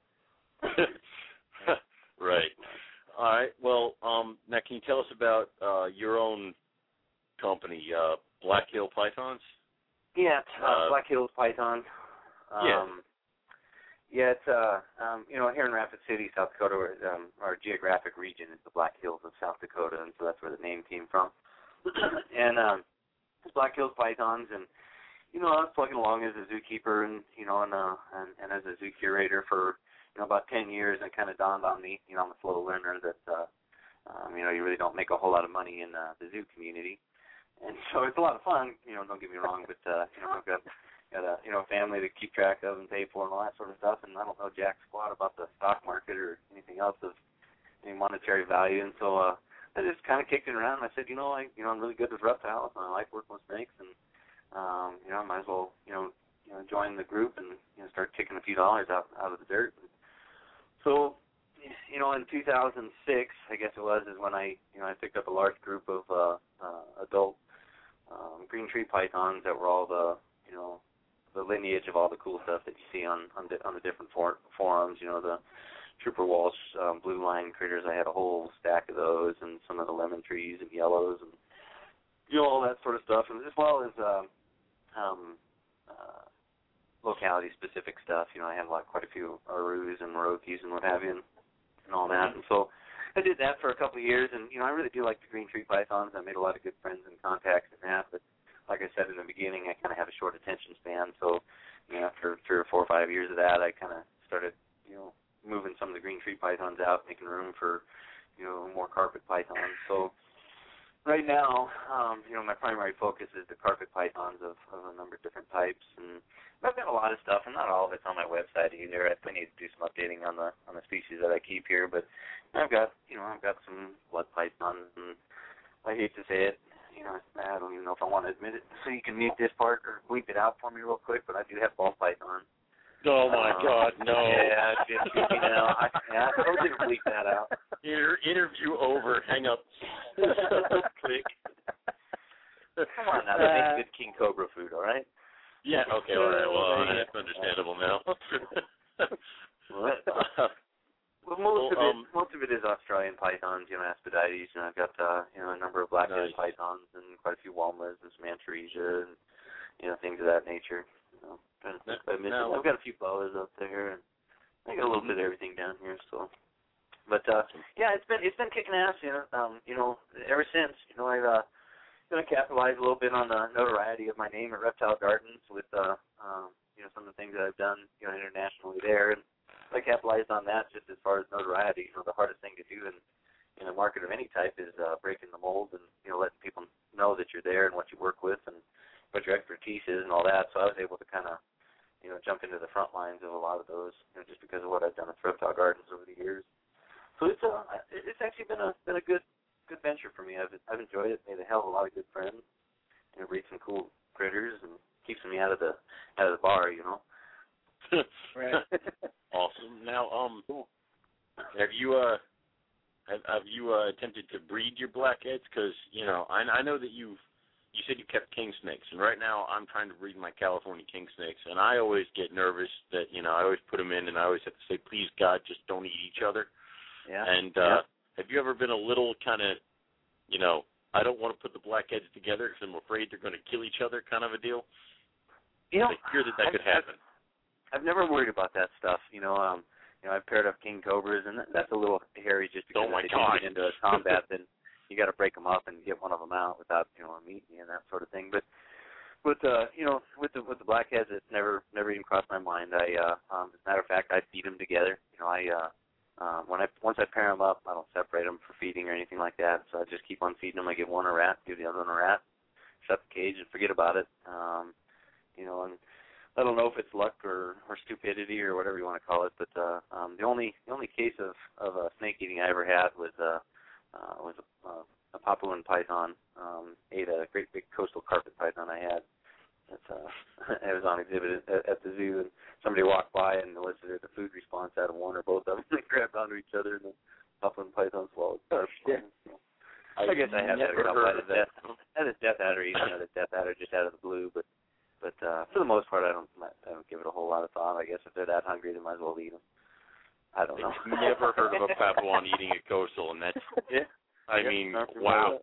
S2: Right. All right. Well, um, now can you tell us about uh, your own company, uh, Black Hill Pythons?
S3: Yeah, uh,
S2: uh,
S3: Black Hills Python. Um,
S2: yeah.
S3: Yeah, it's uh, um, you know, here in Rapid City, South Dakota, where, um, our geographic region is the Black Hills of South Dakota, and so that's where the name came from. and um, it's Black Hills Pythons, and you know, I was plugging along as a zookeeper, and you know, and uh, and, and as a zoo curator for you know about ten years, and it kind of dawned on me, you know, I'm a slow learner that uh, um, you know, you really don't make a whole lot of money in uh, the zoo community, and so it's a lot of fun. You know, don't get me wrong, but uh, you know, I've got got a you know family to keep track of and pay for and all that sort of stuff, and I don't know jack squat about the stock market or anything else of any monetary value, and so. uh I just kind of kicked it around, and I said, you know, I, you know, I'm really good with reptiles, and I like working with snakes, and um, you know, I might as well, you know, you know, join the group and you know, start kicking a few dollars out out of the dirt. So, you know, in two thousand six, I guess it was, is when I, you know, I picked up a large group of uh, uh, adult um, green tree pythons that were all the, you know, the lineage of all the cool stuff that you see on on, di- on the different for- forums, you know, the Trooper Walsh um, blue line critters. I had a whole stack of those, and some of the lemon trees and yellows, and you know all that sort of stuff, and as well as um, um, uh, locality-specific stuff. You know, I had like quite a few Arus and Morokies and what have you, and, and all that. And so I did that for a couple of years, and you know I really do like the green tree pythons. I made a lot of good friends and contacts in that, but like I said in the beginning, I kind of have a short attention span. So you know, after three or four or five years of that, I kind of started, you know. moving some of the green tree pythons out, making room for, you know, more carpet pythons. So right now, um, you know, my primary focus is the carpet pythons of, of a number of different types, and I've got a lot of stuff, and not all of it's on my website either. I need to do some updating on the on the species that I keep here, but I've got, you know, I've got some blood pythons, and I hate to say it, you know, I don't even know if I want to admit it, so you can mute this part or bleep it out for me real quick, but I do have ball pythons.
S2: Oh, my
S3: um,
S2: God, no.
S3: Yeah, it's you know, I, yeah, I told you to bleep that out.
S2: Inter- interview over. Hang up. Click.
S3: Come on now, that makes good king cobra food, all right?
S2: Yeah, okay, all right. Well, that's understandable now.
S3: Well, most
S2: well,
S3: of it,
S2: um,
S3: most of it is Australian pythons, you know, Aspidites, and I've got, uh, you know, a number of black-headed
S2: nice.
S3: pythons and quite a few walmas and some Mantaresia and, you know, things of that nature. You know, trying to think if I missed
S2: now,
S3: I've got a few boas up there, and I got a little bit of everything down here. So, but uh, yeah, it's been it's been kicking ass, you know. Um, you know, ever since, you know, I've uh, going to capitalize a little bit on the notoriety of my name at Reptile Gardens with uh, um, you know, some of the things that I've done, you know, internationally there, and I capitalized on that just as far as notoriety. You know, the hardest thing to do in in a market of any type is uh, breaking the mold and you know letting people know that you're there and what you work with and what your expertise is and all that. So I was able to kind of, you know, jump into the front lines of a lot of those, you know, just because of what I've done at Reptile Gardens over the years. So it's uh, it's actually been a been a good good venture for me. I've I've enjoyed it. Made a hell of a lot of good friends. You know, breed some cool critters and keeps me out of the out of the bar. You know.
S2: Right. Awesome. Now, um, have you uh have, have you uh, attempted to breed your blackheads? Because you know, I I know that you've You said you kept king snakes, and right now I'm trying to breed my California king snakes, and I always get nervous that, you know, I always put them in, and I always have to say, please, God, just don't eat each other.
S3: Yeah.
S2: And uh, yeah. Have you ever been a little kind of, you know, I don't want to put the blackheads together because I'm afraid they're going to kill each other kind of a deal?
S3: You know,
S2: I hear that that
S3: I've,
S2: could happen.
S3: I've never worried about that stuff. You know, um, you know, I've paired up king cobras, and that, that's a little hairy just because
S2: oh my
S3: if they
S2: God.
S3: do get into a combat, then you got to break them up and get one of them out without, you know, meeting you and that sort of thing. But with uh, you know, with the with the blackheads, it's never never even crossed my mind. I, uh, um, as a matter of fact, I feed them together. You know, I uh, uh, when I once I pair them up, I don't separate them for feeding or anything like that. So I just keep on feeding them. I give one a rat, give the other one a rat, shut the cage, and forget about it. Um, you know, and I don't know if it's luck or, or stupidity or whatever you want to call it, but uh, um, the only the only case of of uh, snake eating I ever had was uh, uh, was a, uh, a Papuan python. Um, ate a great big coastal carpet python I had. That's, uh, it was on exhibit at, at the zoo, and somebody walked by and elicited a food response out of one or both of them. They grabbed onto each other, and the Papuan python swallowed. Oh,
S1: shit.
S3: I, I guess I have had a couple.
S2: heard
S3: of death. I had a death adder, you know, the death adder just out of the blue, but but uh, for the most part, I don't I don't give it a whole lot of thought. I guess if they're that hungry, they might as well eat them. I don't know.
S2: I've never heard of a Papuan eating a coastal, and that's
S3: yeah.
S2: I
S3: yeah,
S2: mean,
S3: not
S2: wow.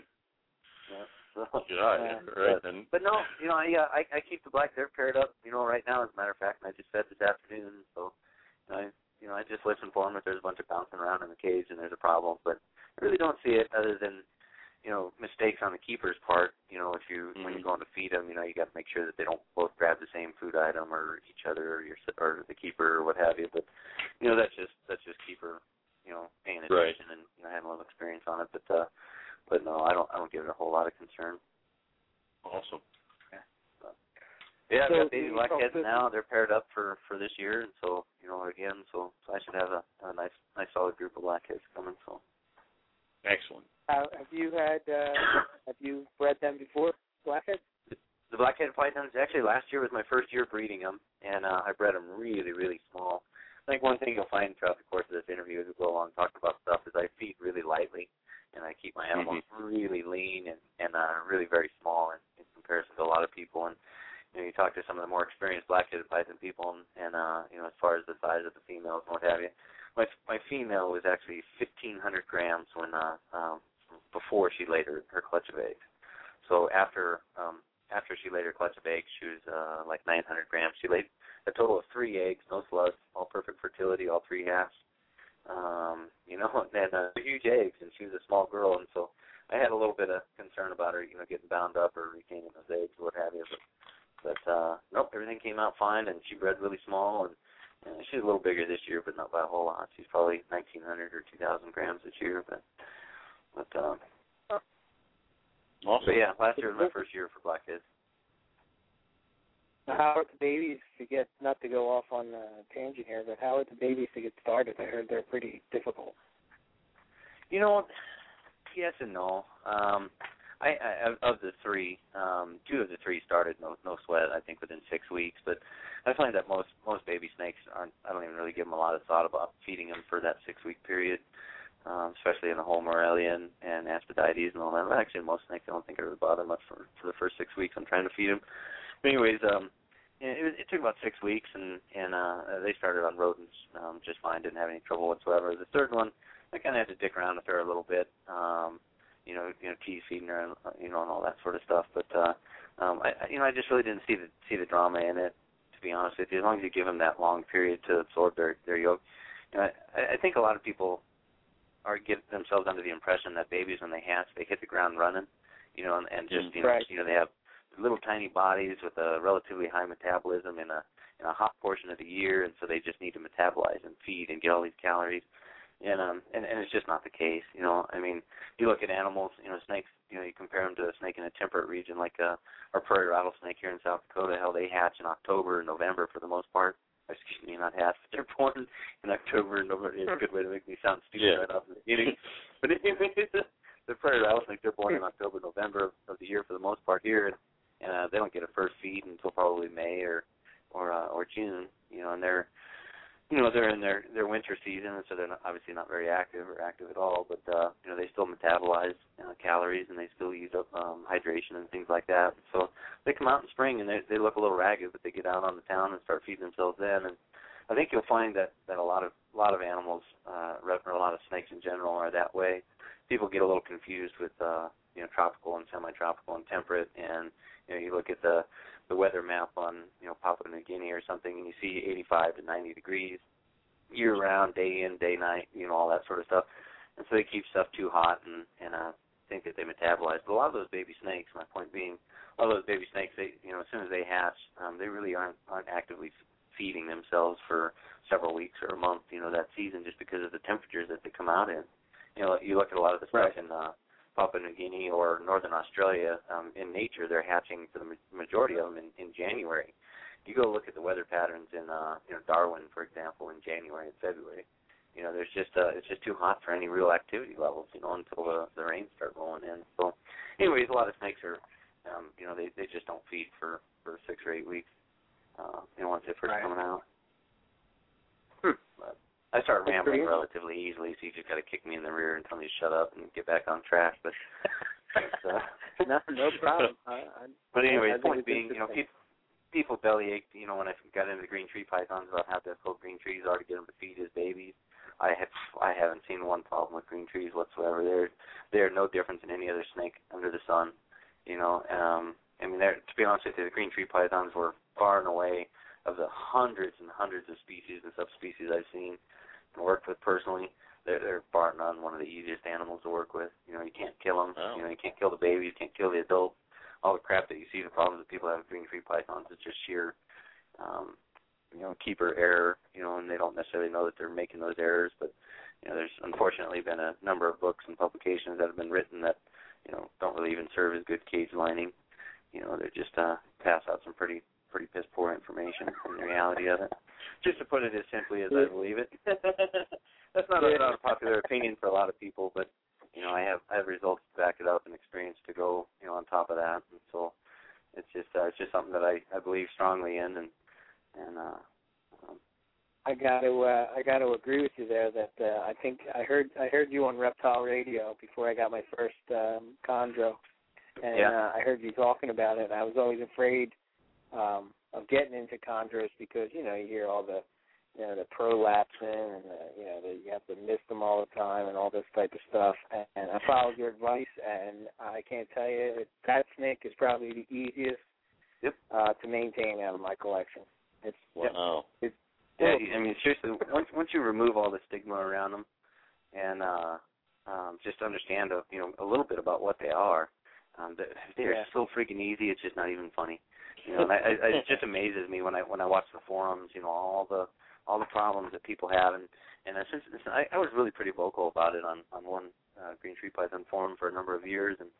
S3: Yeah. So,
S2: God,
S3: uh,
S2: right
S3: but,
S2: then.
S3: but no, you know, I, uh, I I keep the black they're paired up, you know, right now. As a matter of fact, and I just fed this afternoon, so you know, I you know I just listen for them if there's a bunch of bouncing around in the cage and there's a problem. But I really don't see it other than you know mistakes on the keeper's part. You know, if you mm-hmm. when you're going to feed them, you know, you got to make sure that they don't both grab the same food item or each other or your or the keeper or what have you. But you know, that's just that's just keeper, you know, paying attention
S2: right.
S3: and you know having a little experience on it. But uh, But no, I don't. I don't give it a whole lot of concern.
S2: Awesome.
S3: Yeah, so, yeah
S1: so
S3: I've got baby blackheads now. They're paired up for, for this year, and so you know again, so, so I should have a, a nice nice solid group of blackheads coming. So
S2: excellent.
S1: Uh, have you had uh, have you bred them before, blackheads?
S3: The blackhead pythons. Actually, last year was my first year breeding them, and uh, I bred them really really small. I think one thing you'll find throughout the course of this interview as we go along talking about stuff is I feed really lightly. And I keep my animals mm-hmm. really lean and, and uh, really very small in, in comparison to a lot of people. And you know, you talk to some of the more experienced black-headed python people, and, and uh, you know, as far as the size of the females and what have you, my my female was actually fifteen hundred grams when uh, um, before she laid her, her clutch of eggs. So after um, after she laid her clutch of eggs, she was uh, like nine hundred grams. She laid a total of three eggs, no slugs, all perfect fertility, all three halves. Um, you know, and uh, huge eggs, and she was a small girl, and so I had a little bit of concern about her, you know, getting bound up or retaining those eggs or what have you. But, but uh, nope, everything came out fine, and she bred really small, and, and she's a little bigger this year, but not by a whole lot. She's probably nineteen hundred or two thousand grams this year, but, but, um,
S2: awesome.
S3: But yeah, last year was my first year for blackheads.
S1: How are the babies to get, not to go off on a tangent here, but how are the babies to get started? I heard they're pretty difficult.
S3: You know, yes and no. Um, I, I of the three, um, two of the three started no no sweat. I think within six weeks. But I find that most most baby snakes aren't. I don't even really give them a lot of thought about feeding them for that six week period, um, especially in the whole Morelia and, and Aspidites and all that. But actually, most snakes I don't think it would bother much for for the first six weeks. I'm trying to feed them. But anyways, um, it, it took about six weeks, and and uh, they started on rodents um, just fine. Didn't have any trouble whatsoever. The third one, I kind of had to dick around with her a little bit. Um, you know, you know, tease feeding her, and you know, and all that sort of stuff. But uh, um, I, you know, I just really didn't see the see the drama in it. To be honest with you, as long as you give them that long period to absorb their their yolk, you know, I, I think a lot of people are get themselves under the impression that babies when they hatch, they hit the ground running. You know, and, and just you know,
S1: right.
S3: you know, they have little tiny bodies with a relatively high metabolism in a in a hot portion of the year, and so they just need to metabolize and feed and get all these calories. And um and, and it's just not the case, you know. I mean, you look at animals, you know, snakes, you know, you compare them to a snake in a temperate region like uh, our prairie rattlesnake here in South Dakota. Hell, they hatch in October and November for the most part. Excuse me, not hatch, but they're born in October and November. It's a good way to make me sound stupid
S2: yeah.
S3: right off the beginning. But anyways, the prairie rattlesnake, they're born in October, November of the year for the most part here, and, and uh, they don't get a first feed until probably May or or uh, or June, you know, and they're you know, they're in their, their winter season, so they're not, obviously not very active or active at all, but, uh, you know, they still metabolize uh, calories and they still use up um, hydration and things like that. So they come out in spring and they they look a little ragged, but they get out on the town and start feeding themselves then. And I think you'll find that, that a lot of a lot of animals, uh, or a lot of snakes in general are that way. People get a little confused with, uh, you know, tropical and semi-tropical and temperate, and, you know, you look at the the weather map on, you know, Papua New Guinea or something, and you see
S4: eighty-five to ninety degrees year round, day in, day night, you know, all that sort of stuff. And so they keep stuff too hot and, and uh, think that they metabolize. But a lot of those baby snakes, my point being, a lot of those baby snakes, they, you know, as soon as they hatch, um, they really aren't aren't actively feeding themselves for several weeks or a month, you know, that season, just because of the temperatures that they come out in. You know, you look at a lot of the stuff
S1: right.
S4: in uh, Papua New Guinea or Northern Australia, um, in nature, they're hatching for the majority of them in, in January. You go look at the weather patterns in, uh, you know, Darwin, for example, in January and February. You know, there's just uh, it's just too hot for any real activity levels, you know, until the, the rains start rolling in. So, anyways, a lot of snakes are, um, you know, they, they just don't feed for, for six or eight weeks, uh, you know, once they first
S1: right.
S4: coming out.
S1: Hmm.
S4: But I start
S1: That's
S4: rambling
S1: pretty
S4: relatively easily, so you just got to kick me in the rear and tell me to shut up and get back on track. But, uh,
S1: no, no problem. I, I,
S4: but anyway,
S1: I
S4: the point being, you know, people, people bellyached, you know, when I got into the green tree pythons about how difficult green trees are to get them to feed as babies. I have I haven't seen one problem with green trees whatsoever. They're they're no different than any other snake under the sun, you know. Um, I mean, they're, to be honest with you, the green tree pythons were far and away of the hundreds and hundreds of species and subspecies I've seen and worked with personally. They're they're bar none one of the easiest animals to work with. You know, you can't kill them.
S2: Oh.
S4: You know, you can't kill the baby. You can't kill the adult. All the crap that you see, the problems that people have with green tree pythons, it's just sheer. Um, you know, keeper error, you know, and they don't necessarily know that they're making those errors. But, you know, there's unfortunately been a number of books and publications that have been written that, you know, don't really even serve as good cage lining. You know, they just uh, pass out some pretty pretty piss poor information from the reality of it. Just to put it as simply as I believe it. That's not a, not a popular opinion for a lot of people, but, you know, I have I have results to back it up and experience to go, you know, on top of that. And so it's just uh, it's just something that I, I believe strongly in. And And uh, um,
S1: I got to uh, I got to agree with you there. That uh, I think I heard I heard you on Reptile Radio before I got my first um, chondro, and
S4: yeah.
S1: uh, I heard you talking about it. I was always afraid um, of getting into chondros because you know you hear all the you know the prolapsing and the, you know the, you have to miss them all the time and all this type of stuff. And, and I followed your advice, and I can't tell you that snake is probably the easiest
S4: yep.
S1: uh, to maintain out of my collection. It's
S2: wow.
S1: It's,
S4: yeah, I mean, seriously, once once you remove all the stigma around them, and uh, um, just understand, a, you know, a little bit about what they are, um, they're
S1: yeah.
S4: so freaking easy. It's just not even funny. You know, and I, I, it just amazes me when I when I watch the forums. You know, all the all the problems that people have, and and since I, I was really pretty vocal about it on on one uh, green tree python forum for a number of years, and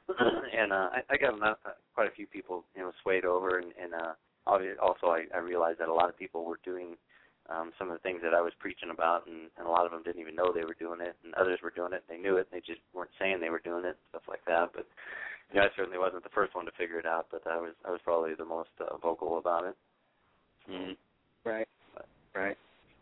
S4: and uh, I, I got enough, uh, quite a few people, you know, swayed over, and, and uh, also I, I realized that a lot of people were doing um, some of the things that I was preaching about, and, and a lot of them didn't even know they were doing it, and others were doing it, and they knew it, and they just weren't saying they were doing it, stuff like that. But you know, I certainly wasn't the first one to figure it out, but I was I was probably the most uh, vocal about it.
S2: Mm-hmm.
S1: Right, right.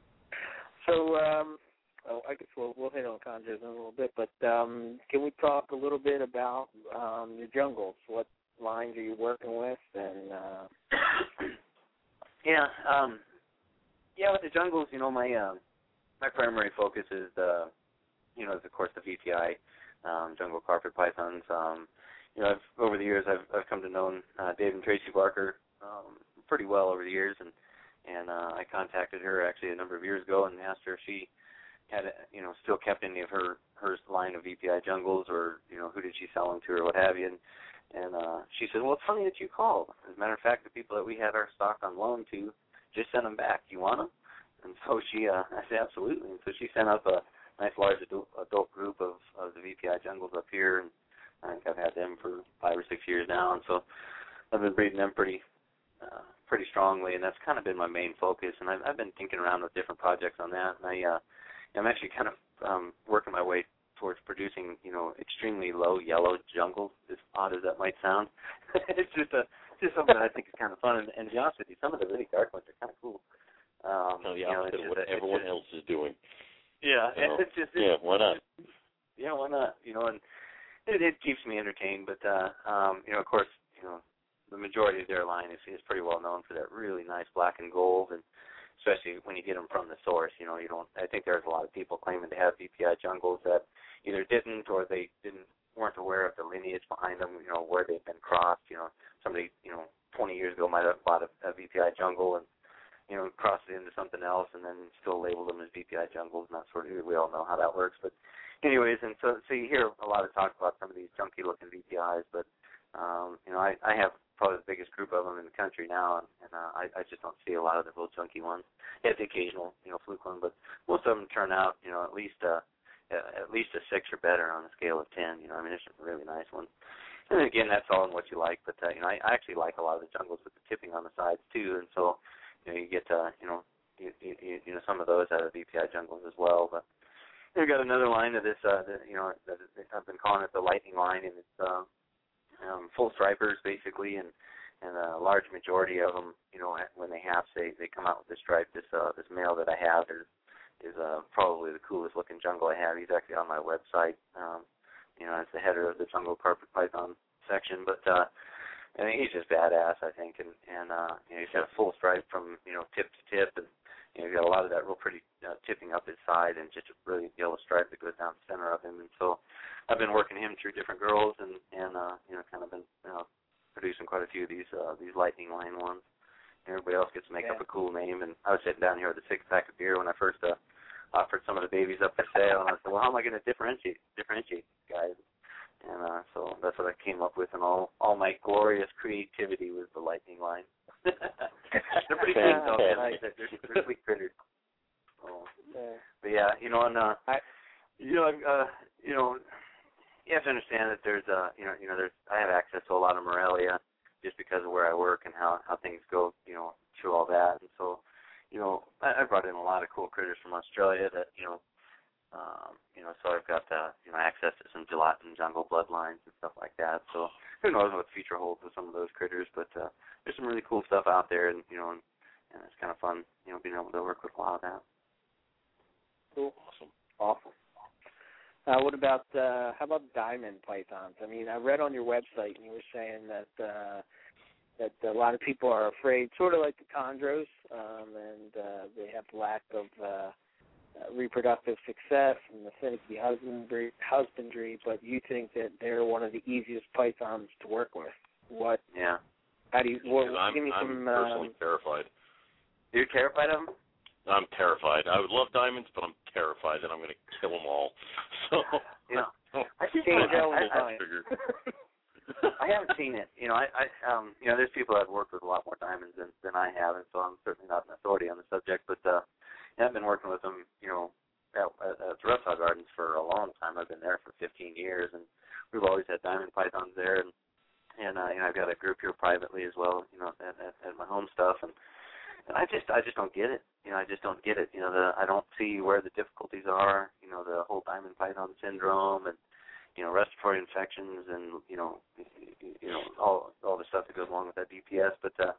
S1: So, um, oh, I guess we'll we'll hit on chondros in a little bit, but um, can we talk a little bit about um, your jungles? What lines are you working with, and uh...
S4: yeah, um, yeah, with the jungles, you know, my uh, my primary focus is the, you know, is of course the V T I um, jungle carpet pythons. Um, you know, I've, over the years, I've I've come to know uh, Dave and Tracy Barker um, pretty well over the years, and and uh, I contacted her actually a number of years ago and asked her if she had, you know, still kept any of her her line of V T I jungles, or you know, who did she sell them to, or what have you. And, And uh, she said, well, it's funny that you called. As a matter of fact, the people that we had our stock on loan to just sent them back. You want them? And so she, uh, I said, absolutely. And so she sent up a nice large adult, adult group of, of the V P I jungles up here. And I think I've had them for five or six years now. And so I've been breeding them pretty uh, pretty strongly. And that's kind of been my main focus. And I've, I've been thinking around with different projects on that. And I, uh, I'm actually kind of um, working my way towards producing, you know, extremely low yellow jungles, as odd as that might sound. It's just a just something that I think is kind of fun. And, and to be honest with you, some of the really dark ones are kind of cool. Um,
S2: oh, the
S4: you know,
S2: opposite
S4: just,
S2: of what everyone
S4: just,
S2: else is doing.
S4: Yeah,
S2: you know?
S4: it's just it's,
S2: yeah. Why not?
S4: Yeah, why not? You know, and it, it keeps me entertained. But uh, um, you know, of course, you know, the majority of their line is is pretty well known for that really nice black and gold, and especially when you get them from the source. You know, you don't. I think there's a lot of people claiming to have V P I jungles that either didn't or they didn't weren't aware of the lineage behind them. You know, where they've been crossed. You know, somebody you know twenty years ago might have bought a, a V P I jungle and you know, cross it into something else and then still label them as V P I jungles and that sort of. We all know how that works, but anyways, and so so you hear a lot of talk about some of these junky looking V P Is, but um, you know, I, I have probably the biggest group of them in the country now, and, and uh, I, I just don't see a lot of the real junky ones. Yeah, the occasional, you know, fluke one, but most of them turn out, you know, at least uh, at least a six or better on a scale of ten. You know, I mean, it's a really nice one. And then again, that's all in what you like, but uh, you know, I, I actually like a lot of the jungles with the tipping on the sides too, and so you know, you get uh, you know, you, you, you know, some of those out of V P I jungles as well. But we've got another line of this, uh, that, you know, that I've been calling it the lightning line, and it's uh, um, full stripers basically, and and a large majority of them, you know, when they hatch, they they come out with this stripe. This uh, this male that I have is is uh, probably the coolest looking jungle I have. He's actually on my website. Um, you know, as the header of the jungle carpet python section, but uh, I mean, he's just badass, I think, and and uh, you know, he's got a full stripe from, you know, tip to tip, and you know, he's got a lot of that real pretty uh, tipping up his side, and just a really yellow stripe that goes down the center of him. And so I've been working him through different girls, and and uh, you know, kind of been you know, producing quite a few of these uh, these lightning line ones. Everybody else gets to make yeah. up a cool name, and I was sitting down here with a six pack of beer when I first uh, offered some of the babies up for sale, and I said, well, how am I going to differentiate differentiate these guys? And uh, so that's what I came up with, and all all my glorious creativity was the lightning line. They're pretty big, though. They're, they're, they're sweet critters. So, yeah. But yeah, you know, and uh, I, you know, uh, you know, you have to understand that there's, uh, you know, you know, there's. I have access to a lot of Morelia just because of where I work and how how things go, you know, through all that, and so, you know, I, I brought in a lot of cool critters from Australia that, you know. Um, you know, so I've got uh, you know, access to some gelatin jungle bloodlines and stuff like that. So who knows what the future holds with some of those critters, but uh, there's some really cool stuff out there, and you know, and, and it's kind of fun, you know, being able to work with a lot of that.
S1: Cool, awesome, awesome. Uh, what about uh, how about diamond pythons? I mean, I read on your website, and you were saying that uh, that a lot of people are afraid, sort of like the chondros, um, and uh, they have lack of uh, Uh, reproductive success and the finicky husbandry, husbandry, but you think that they're one of the easiest pythons to work with. What?
S4: Yeah.
S1: How do you? What,
S2: I'm,
S1: give me
S2: I'm
S1: some.
S2: personally
S1: Um,
S2: terrified.
S4: You're terrified of them?
S2: I'm terrified. I would love diamonds, but I'm terrified that I'm going to kill them all. So,
S4: you know, I
S1: just can't go
S4: I,
S1: I,
S4: I haven't seen it. You know, I, I um, you know, there's people that have worked with a lot more diamonds than, than I have, and so I'm certainly not an authority on the subject. But uh, yeah, I've been working with them, you know, at, at, at the Reptile Gardens for a long time. I've been there for fifteen years, and we've always had diamond pythons there. And and uh, you know, I've got a group here privately as well, you know, at, at, at my home stuff. And and I just I just don't get it. You know, I just don't get it. You know, the I don't see where the difficulties are. You know, the whole diamond python syndrome and you know, respiratory infections and, you know, you know, all all the stuff that goes along with that D P S, but uh,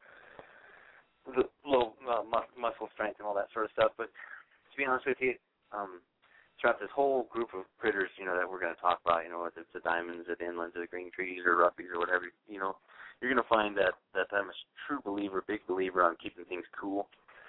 S4: the low uh, mu- muscle strength and all that sort of stuff. But to be honest with you, um, throughout this whole group of critters, you know, that we're going to talk about, you know, whether it's the diamonds, the inlands, the green trees, or ruffies, or whatever, you know, you're going to find that, that I'm a true believer, big believer on keeping things cool.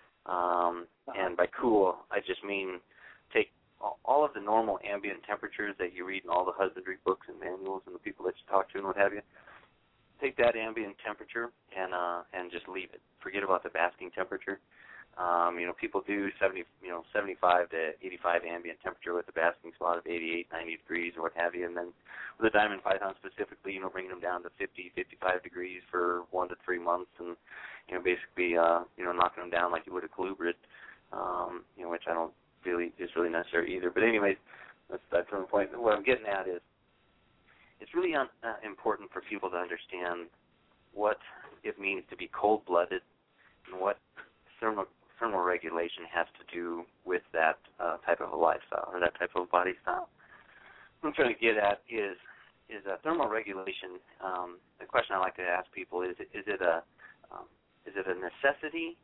S4: Um, and by cool, I just mean take all of the normal ambient temperatures that you read in all the husbandry books and manuals and the people that you talk to and what have you. Take that ambient temperature and uh, and just leave it. Forget about the basking temperature. Um, you know, people do seventy, you know, seventy-five to eighty-five ambient temperature with the basking spot of eighty-eight, ninety degrees or what have you, and then with the diamond python specifically, you know, bringing them down to fifty, fifty-five degrees for one to three months, and you know, basically, uh, you know, knocking them down like you would a colubrid, um, you know, which I don't really is really necessary either. But anyways, that's that's the point. What I'm getting at is, it's really un, uh, important for people to understand what it means to be cold-blooded and what thermal, thermal regulation has to do with that uh, type of a lifestyle or that type of body style. What I'm trying to get at is is a thermal regulation. Um, the question I like to ask people is: is it a um, is it a necessity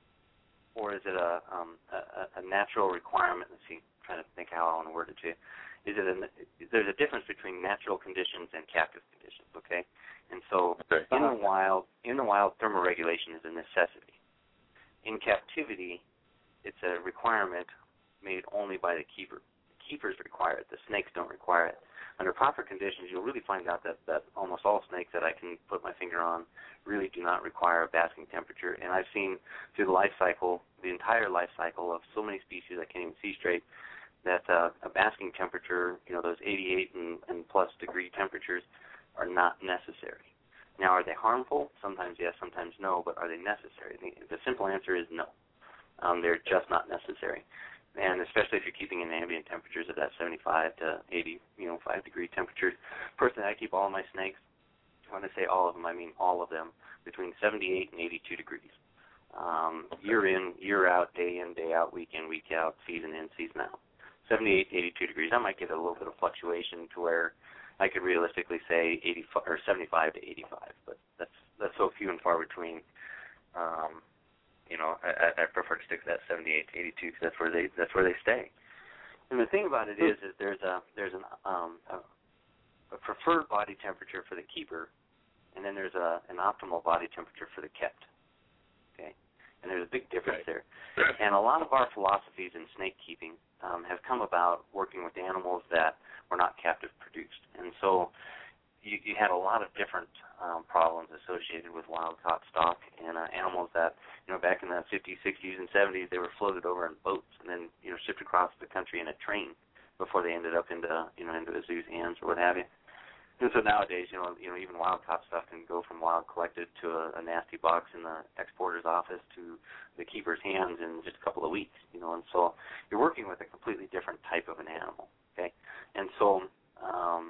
S4: or is it a, um, a, a natural requirement? Let's see. I'm trying to think how I want to word it to you. Is it a, there's a difference between natural conditions and captive conditions, okay? And so
S2: okay.
S4: in the wild, in the wild, thermoregulation is a necessity. In captivity, it's a requirement made only by the keeper. The keepers require it. The snakes don't require it. under proper conditions, you'll really find out that, that almost all snakes that I can put my finger on really do not require a basking temperature. And I've seen through the life cycle, the entire life cycle of so many species I can't even see straight, that uh, a basking temperature, you know, those eighty-eight and, and plus degree temperatures are not necessary. Now, are they harmful? Sometimes yes, sometimes no, but are they necessary? The, the simple answer is no. Um, they're just not necessary. And especially if you're keeping in ambient temperatures of that seventy-five to eighty, you know, five degree temperatures. Personally, I keep all of my snakes, when I say all of them, I mean all of them, between seventy-eight and eighty-two degrees. Um, year in, year out, day in, day out, week in, week out, season in, season out. seventy-eight to eighty-two degrees. I might get a little bit of fluctuation to where I could realistically say eighty-five or seventy-five to eighty-five, but that's that's so few and far between. Um, you know, I, I prefer to stick to that seventy-eight to eighty-two because that's where they that's where they stay. And the thing about it is, is there's a there's an um, a, a preferred body temperature for the keeper, and then there's a an optimal body temperature for the kept. Okay, and there's a big difference
S2: okay.
S4: there. And a lot of our philosophies in snake keeping um, have come about working with animals that were not captive produced, and so you, you had a lot of different um, problems associated with wild-caught stock and uh, animals that, you know, back in the fifties, sixties, and seventies, they were floated over in boats and then, you know, shipped across the country in a train before they ended up into, you know, into a zoo's hands or what have you. And so nowadays, you know, you know, even wild-caught stuff can go from wild collected to a, a nasty box in the exporter's office to the keeper's hands in just a couple of weeks, you know, and so you're working with a completely different type of an animal, okay? And so um,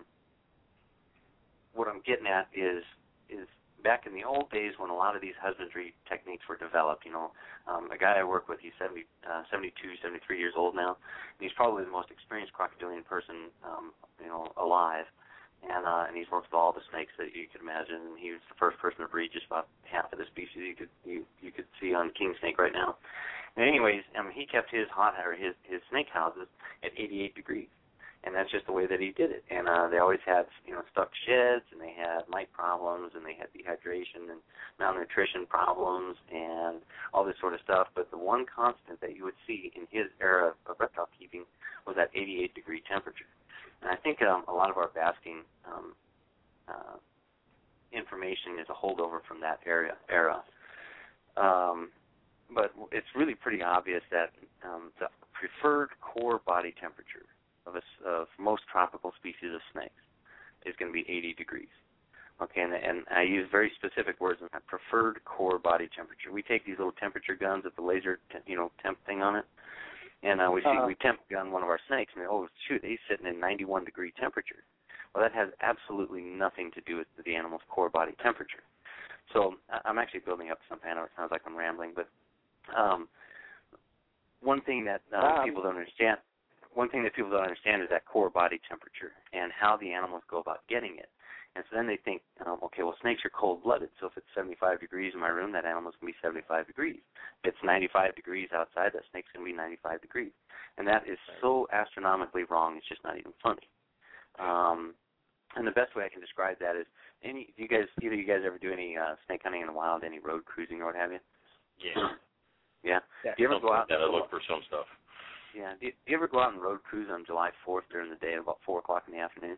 S4: what I'm getting at is is back in the old days when a lot of these husbandry techniques were developed, you know, um, a guy I work with, he's seventy, uh, seventy-two, seventy-three years old now, and he's probably the most experienced crocodilian person, um, you know, alive, and uh, and he's worked with all the snakes that you could imagine, and he was the first person to breed just about half of the species you could you, you could see on king snake right now. And anyways, um, he kept his hot or his his snake houses at eighty-eight degrees. And that's just the way that he did it. And uh, they always had, you know, stuck sheds, and they had mite problems, and they had dehydration and malnutrition problems, and all this sort of stuff. But the one constant that you would see in his era of reptile keeping was that eighty-eight degree temperature. And I think um, a lot of our basking um, uh, information is a holdover from that area, era. Um, but it's really pretty obvious that um, the preferred core body temperature Of, a, of most tropical species of snakes is going to be eighty degrees. Okay, and, and I use very specific words in that preferred core body temperature. We take these little temperature guns with the laser, te- you know, temp thing on it, and uh, we see uh-huh. we temp gun one of our snakes, and oh shoot, he's sitting in ninety-one degree temperature. Well, that has absolutely nothing to do with the animal's core body temperature. So I'm actually building up something. I know it sounds like I'm rambling, but um, one thing that uh, um. people don't understand. One thing that people don't understand is that core body temperature and how the animals go about getting it. And so then they think, um, okay, well, snakes are cold-blooded, so if it's seventy-five degrees in my room, that animal's going to be seventy-five degrees. If it's ninety-five degrees outside, that snake's going to be ninety-five degrees. And that is so astronomically wrong, it's just not even funny. Um, and the best way I can describe that is, any, do you guys, either you guys ever do any uh, snake hunting in the wild, any road cruising or what have you?
S2: Yeah.
S4: Yeah?
S2: yeah.
S4: Do you ever go out?
S2: Yeah, I look for some stuff.
S4: Yeah. Do you, do you ever go out and road cruise on July fourth during the day at about four o'clock in the afternoon?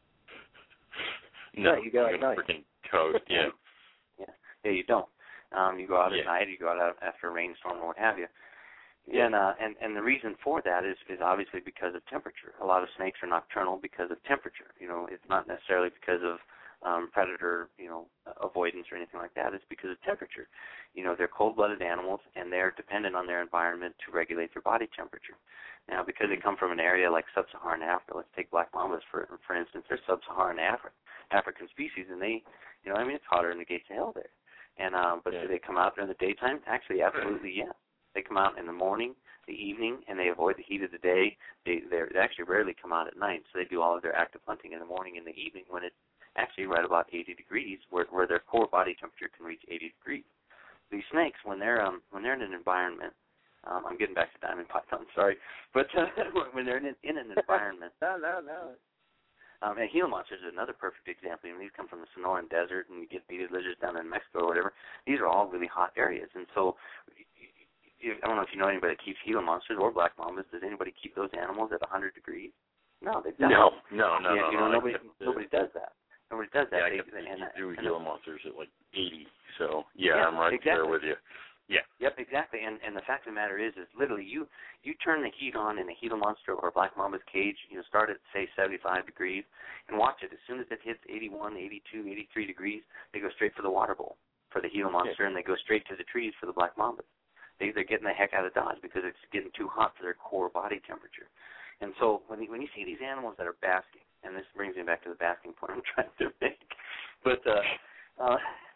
S2: No,
S1: yeah, you go
S2: I'm
S1: at night.
S2: Freaking toast. Yeah.
S4: yeah. Yeah, you don't. Um, you go out
S2: yeah.
S4: at night. You go out after a rainstorm or what have you. Yeah. And uh, and and the reason for that is is obviously because of temperature. A lot of snakes are nocturnal because of temperature. You know, it's not necessarily because of um, predator, you know, avoidance or anything like that. It's because of temperature. You know, they're cold-blooded animals, and they're dependent on their environment to regulate their body temperature. Now, because they come from an area like sub-Saharan Africa, let's take black mambas, for for instance, they're sub-Saharan Afri- African species, and they, you know, I mean, it's hotter than the gates of hell there. And um, But
S2: yeah.
S4: do they come out during the daytime? Actually, absolutely, yeah. They come out in the morning, the evening, and they avoid the heat of the day. They they actually rarely come out at night, so they do all of their active hunting in the morning and the evening when it's actually right about eighty degrees, where where their core body temperature can reach eighty degrees. These snakes, when they're um when they're in an environment, um, I'm getting back to diamond python, sorry, but uh, when they're in, in an environment,
S1: no, no, no.
S4: Um, and Gila monsters is another perfect example. I mean, these come from the Sonoran Desert, and you get beaded lizards down in Mexico or whatever. These are all really hot areas, and so I don't know if you know anybody that keeps Gila monsters or black mambas. Does anybody keep those animals at one hundred degrees? No, they don't.
S2: No, no, no,
S4: yeah,
S2: no.
S4: You know,
S2: no,
S4: nobody,
S2: the,
S4: nobody does that. Nobody does that.
S2: Yeah,
S4: they,
S2: I kept the
S4: and,
S2: Drew
S4: and,
S2: Gila monsters at like eighty. So yeah,
S4: yeah
S2: I'm right
S4: exactly.
S2: there with you. Yeah.
S4: Yep, exactly. And and the fact of the matter is, is literally you you turn the heat on in a Gila monster or a black mama's cage. You know, start at say seventy-five degrees, and watch it. As soon as it hits eighty-one, eighty-two, eighty-three degrees, they go straight for the water bowl for the Gila monster, and they go straight to the trees for the black mambas. They they're getting the heck out of Dodge because it's getting too hot for their core body temperature. And so when you, when you see these animals that are basking, and this brings me back to the basking point I'm trying to make, but uh, uh,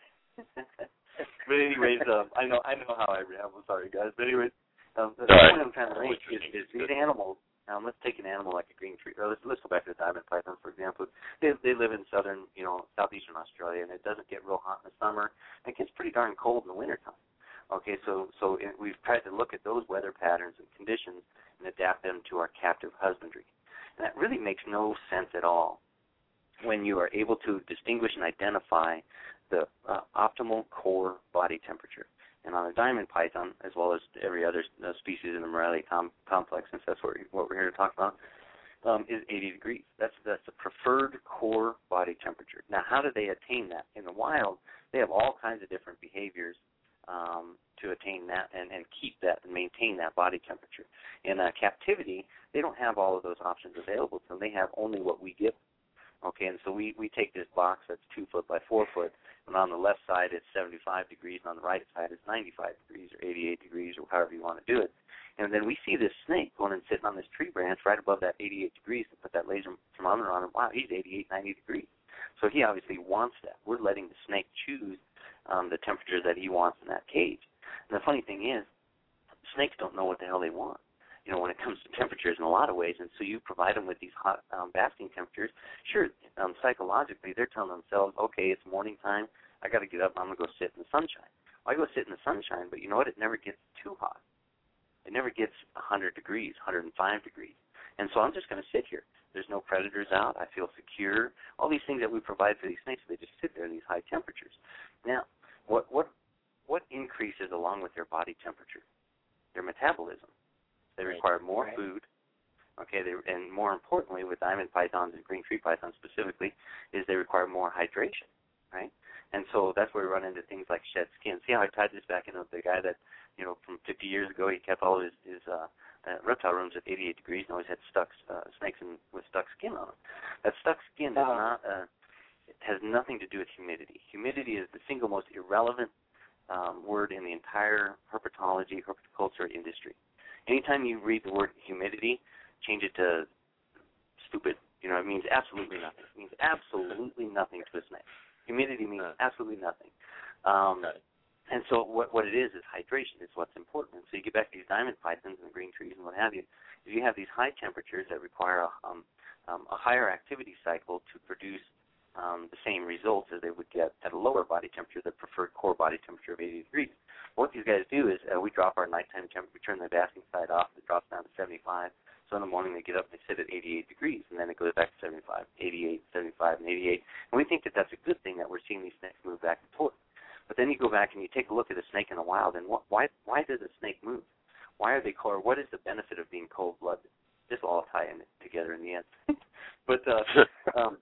S4: but anyways, um, I know I know how I ramble. Sorry guys, but anyways, um, the
S2: Sorry.
S4: point I'm trying to make is, is these animals. Um, let's take an animal like a green tree, or let's let's go back to the diamond python for example. They they live in southern, you know, southeastern Australia, and it doesn't get real hot in the summer. It gets pretty darn cold in the wintertime. Okay, so so it, we've tried to look at those weather patterns and conditions and adapt them to our captive husbandry. And that really makes no sense at all when you are able to distinguish and identify the uh, optimal core body temperature. And on a diamond python, as well as every other uh, species in the Morelia com- complex, since that's what, we, what we're here to talk about, um, is eighty degrees. That's that's the preferred core body temperature. Now, how do they attain that? In the wild, they have all kinds of different behaviors um, to attain that and, and keep that and maintain that body temperature. In uh, captivity, they don't have all of those options available to them. They have only what we give. Okay, and so we, we take this box that's two foot by four foot, and on the left side it's seventy-five degrees, and on the right side it's ninety-five degrees or eighty-eight degrees or however you want to do it. And then we see this snake going and sitting on this tree branch right above that eighty-eight degrees and put that laser thermometer on him. Wow, he's eighty-eight, ninety degrees. So he obviously wants that. We're letting the snake choose um, the temperature that he wants in that cage. And the funny thing is, snakes don't know what the hell they want, you know, when it comes to temperatures in a lot of ways. And so you provide them with these hot um, basking temperatures. Sure, um, psychologically, they're telling themselves, okay, it's morning time. I got to get up. I'm going to go sit in the sunshine. Well, I go sit in the sunshine, but you know what? It never gets too hot. It never gets one hundred degrees, one hundred five degrees. And so I'm just going to sit here. There's no predators out. I feel secure. All these things that we provide for these snakes, they just sit there in these high temperatures. Now, what what what increases along with their body temperature? Their metabolism. They require more
S1: right.
S4: food. Okay, they, and more importantly, with diamond pythons and green tree pythons specifically, is they require more hydration, right? And so that's where we run into things like shed skin. See how I tied this back into the guy that, you know, from fifty years ago, he kept all his, his uh, uh, reptile rooms at eighty-eight degrees and always had stuck uh, snakes in, with stuck skin on them. That stuck skin is
S1: uh,
S4: not, uh, it has nothing to do with humidity. Humidity is the single most irrelevant um, word in the entire herpetology, herpetoculture industry. Anytime you read the word humidity, change it to stupid. You know, it means absolutely nothing. It means absolutely nothing to a snake. Humidity means absolutely nothing. Um, and so what what it is is hydration is what's important. And so you get back to these diamond pythons and green trees and what have you. If you have these high temperatures that require a, um, um, a higher activity cycle to produce um, the same results as they would get at a lower body temperature, the preferred core body temperature of eighty degrees. What these guys do is uh, we drop our nighttime temperature, we turn the basking side off, it drops down to seventy-five. So in the morning they get up and they sit at eighty-eight degrees, and then it goes back to seventy-five, eighty-eight, seventy-five, and eighty-eight. And we think that that's a good thing that we're seeing these snakes move back and forth. But then you go back and you take a look at a snake in the wild, and what, why why does a snake move? Why are they cold? What is the benefit of being cold-blooded? This will all tie in together in the end. but uh, um,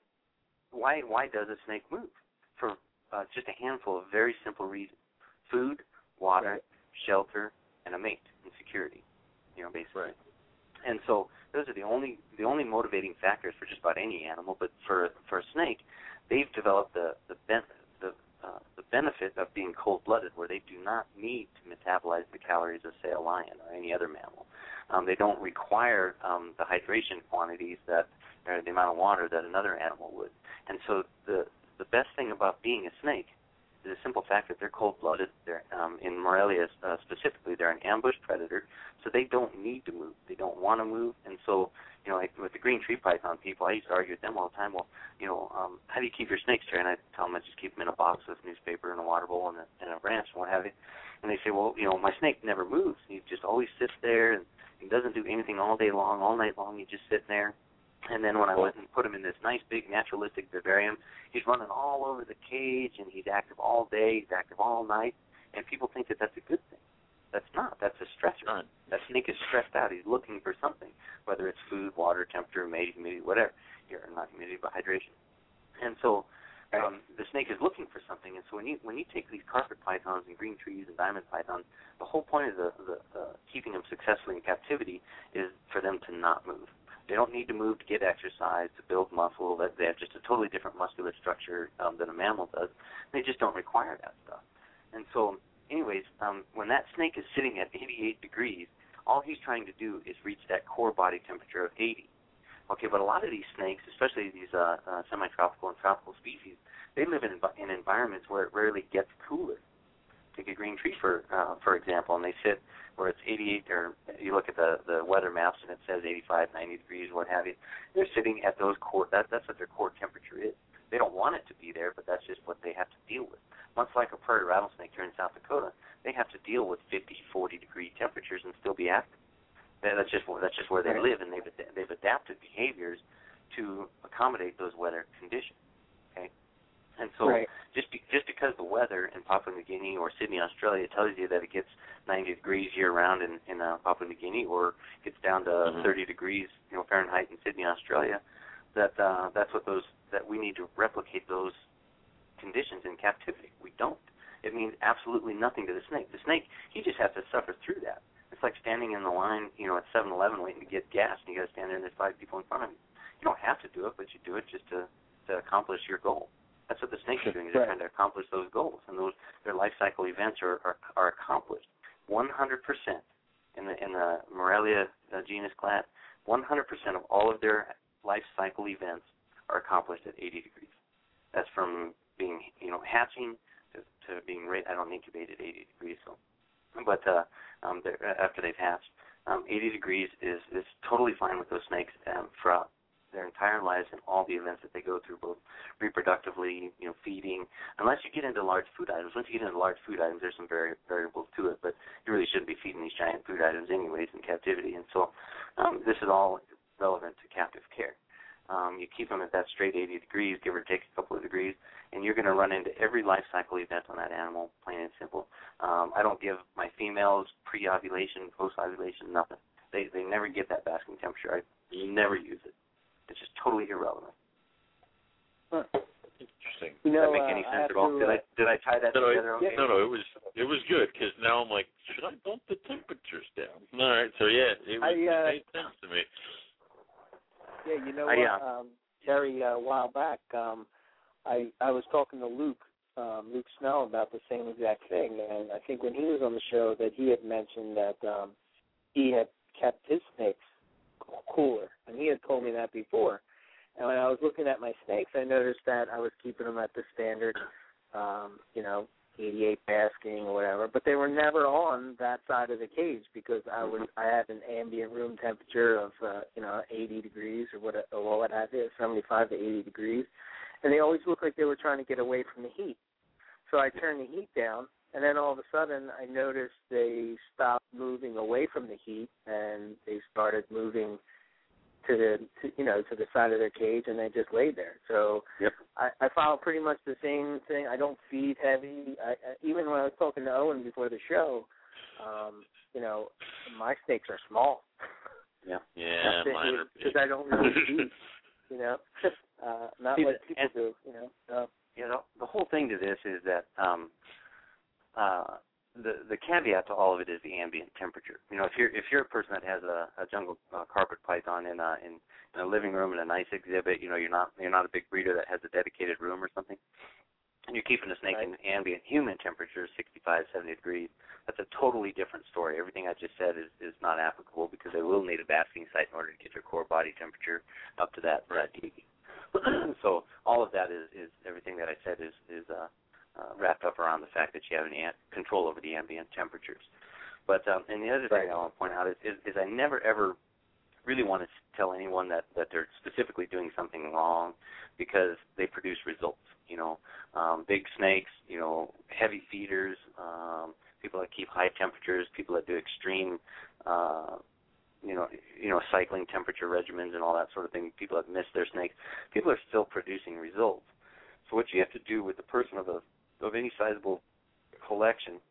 S4: why why does a snake move? For uh, just a handful of very simple reasons: food, water, shelter, and a mate and security. You know, basically.
S2: Right.
S4: And so those are the only the only motivating factors for just about any animal. But for for a snake, they've developed the the ben, the uh, the benefit of being cold-blooded, where they do not need to metabolize the calories of, say, a lion or any other mammal. Um, they don't require um, the hydration quantities that or the amount of water that another animal would. And so the the best thing about being a snake is a simple fact that they're cold-blooded. They're um, in Morelia uh, specifically, they're an ambush predator, so they don't need to move. They don't want to move, and so you know, like with the green tree python people, I used to argue with them all the time. Well, you know, um, how do you keep your snakes there? And I tell them I just keep them in a box with newspaper and a water bowl and a, and a branch and what have you. And they say, well, you know, my snake never moves. He just always sits there and he doesn't do anything all day long, all night long. He just sits there. And then when I went and put him in this nice big naturalistic vivarium, he's running all over the cage and he's active all day, he's active all night, and people think that that's a good thing. That's not. That's a stressor. That snake is stressed out. He's looking for something, whether it's food, water, temperature, humidity, humidity, whatever. Here, not humidity, but hydration. And so um, the snake is looking for something. And so when you when you take these carpet pythons and green trees and diamond pythons, the whole point of the, the uh, keeping them successfully in captivity is for them to not move. They don't need to move to get exercise, to build muscle. That they have just a totally different muscular structure um, than a mammal does. They just don't require that stuff. And so, anyways, um, when that snake is sitting at eighty-eight degrees, all he's trying to do is reach that core body temperature of eighty. Okay, but a lot of these snakes, especially these uh, uh, semi-tropical and tropical species, they live in, in environments where it rarely gets cooler. Take a green tree, for uh, for example, and they sit where it's eighty-eight, or you look at the, the weather maps and it says eighty-five, ninety degrees, what have you. They're sitting at those core, that, that's what their core temperature is. They don't want it to be there, but that's just what they have to deal with. Much like a prairie rattlesnake here in South Dakota, they have to deal with fifty, forty degree temperatures and still be active. That's just that's just where they live, and they've they've adapted behaviors to accommodate those weather conditions. Okay, and so
S1: right.
S4: just be, just because the weather in Papua New Guinea or Sydney, Australia, tells you that it gets ninety degrees year round in in uh, Papua New Guinea, or gets down to mm-hmm. thirty degrees, you know, Fahrenheit in Sydney, Australia, that uh, that's what those that we need to replicate those conditions in captivity. We don't. It means absolutely nothing to the snake. The snake, he just has to suffer through that. It's like standing in the line, you know, at seven eleven waiting to get gas, and you got to stand there and there's five people in front of you. You don't have to do it, but you do it just to, to accomplish your goal. That's what the snakes are doing. They're
S1: right.
S4: trying to accomplish those goals, and those their life cycle events are are, are accomplished one hundred percent in the in the Morelia uh, genus class. one hundred percent of all of their life cycle events are accomplished at eighty degrees. That's from being, you know, hatching to, to being ra- I don't incubate at eighty degrees, so. But uh, um, after they've hatched, um, eighty degrees is, is totally fine with those snakes um, throughout their entire lives and all the events that they go through, both reproductively, you know, feeding. Unless you get into large food items. Once you get into large food items, there's some vari- variables to it, but you really shouldn't be feeding these giant food items anyways in captivity. And so um, this is all relevant to captive care. Um, you keep them at that straight eighty degrees, give or take a couple of degrees, and you're going to run into every life cycle event on that animal, plain and simple. Um, I don't give my females pre-ovulation, post-ovulation, nothing. They they never get that basking temperature. I never use it. It's just totally irrelevant.
S1: Huh.
S2: Interesting.
S1: You know,
S4: Does that make any
S1: uh,
S4: sense at all?
S1: to,
S4: Did I did I tie that
S2: no,
S4: together?
S2: No,
S4: okay?
S2: no, no, it was it was good, because now I'm like, should I bump the temperatures down? All right, so yeah, it, was,
S1: I, uh,
S2: it made sense to me.
S1: Yeah, you know
S4: I,
S1: what,
S4: uh,
S1: um, Terry, uh, a while back, um, I I was talking to Luke, um, Luke Snell, about the same exact thing, and I think when he was on the show that he had mentioned that um, he had kept his snakes cooler, and he had told me that before. And when I was looking at my snakes, I noticed that I was keeping them at the standard, um, you know, eighty-eight basking or whatever, but they were never on that side of the cage because I was I had an ambient room temperature of uh, you know eighty degrees or what or what have you, seventy-five to eighty degrees, and they always looked like they were trying to get away from the heat. So I turned the heat down, and then all of a sudden I noticed they stopped moving away from the heat and they started moving to the to, you know to the side of their cage, and they just laid there. So
S4: yep.
S1: I, I follow pretty much the same thing. I don't feed heavy. I, I, even when I was talking to Owen before the show, um, you know, my snakes are small.
S4: Yeah,
S2: yeah, mine are big.
S1: Because I don't really feed, you know, uh, not
S4: See,
S1: like people
S4: and,
S1: do, you know. So.
S4: You know, the whole thing to this is that um, uh, the the caveat to all of it is the ambient temperature. You know, if you're if you're a person that has a, a jungle uh, carpet python in a in, in a living room in a nice exhibit, you know, you're not you're not a big breeder that has a dedicated room or something, and you're keeping a snake
S1: right.
S4: in ambient human temperature, sixty-five, seventy degrees. That's a totally different story. Everything I just said is, is not applicable because they will need a basking site in order to get their core body temperature up to that right. that degree. So all of that is, is everything that I said is is uh, uh, wrapped up around the fact that you have any control over the ambient temperatures. But um, and the other thing
S1: right.
S4: I want to point out is, is, is I never ever really want to tell anyone that, that they're specifically doing something wrong because they produce results. You know, um, big snakes, you know, heavy feeders, um, people that keep high temperatures, people that do extreme. Uh, you know, you know, cycling temperature regimens and all that sort of thing, people that miss their snakes, people are still producing results. So what you have to do with the person of a, of any sizable collection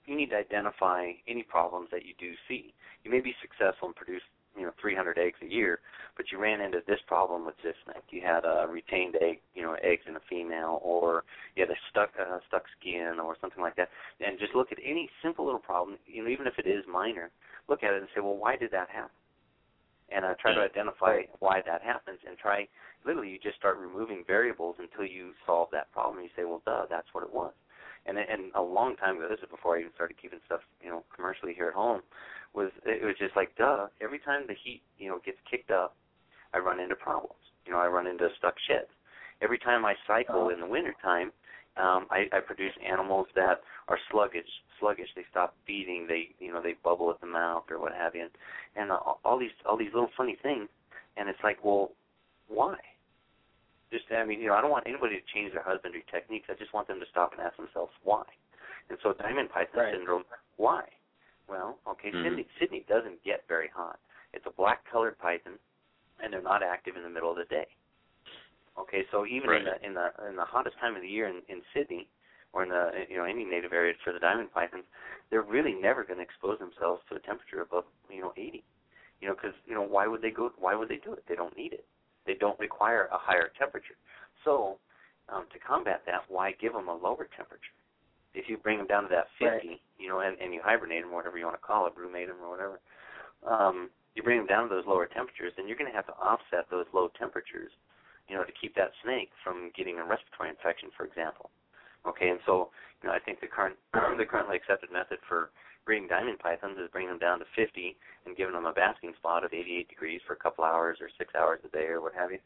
S4: you need to identify any problems that you do see. You may be successful and produce, you know, three hundred eggs a year, but you ran into this problem with this snake. You had a retained egg, you know, eggs in a female, or you had a stuck uh, stuck skin, or something like that. And just look at any simple little problem, you know, even if it is minor. Look at it and say, well, why did that happen? And uh, try to identify why that happens, and try, literally, you just start removing variables until you solve that problem. You say, well, duh, that's what it was. And and a long time ago, this is before I even started keeping stuff, you know, commercially here at home, was it was just like, duh, every time the heat, you know, gets kicked up, I run into problems. You know, I run into stuck sheds. Every time I cycle in the wintertime, um, I, I produce animals that are sluggish. Sluggish. They stop feeding. They, you know, they bubble at the mouth or what have you. And, and uh, all these, all these little funny things. And it's like, well, why? Just, I mean, you know, I don't want anybody to change their husbandry techniques. I just want them to stop and ask themselves why. And so diamond python right. syndrome, why? Well, okay, mm-hmm. Sydney, Sydney doesn't get very hot. It's a black-colored python, and they're not active in the middle of the day. Okay, so even right. in the in the in the hottest time of the year in, in Sydney, or in the you know any native area for the diamond pythons, they're really never going to expose themselves to a temperature above you know eighty. You know, because you know why would they go? Why would they do it? They don't need it. They don't require a higher temperature. So um, to combat that, why give them a lower temperature? If you bring them down to that fifty, right. you know, and, and you hibernate them, or whatever you want to call it, brumate them or whatever, um, you bring them down to those lower temperatures, then you're going to have to offset those low temperatures, you know, to keep that snake from getting a respiratory infection, for example. Okay, and so, you know, I think the current, the currently accepted method for breeding diamond pythons is bringing them down to fifty and giving them a basking spot of eighty-eight degrees for a couple hours or six hours a day or what have you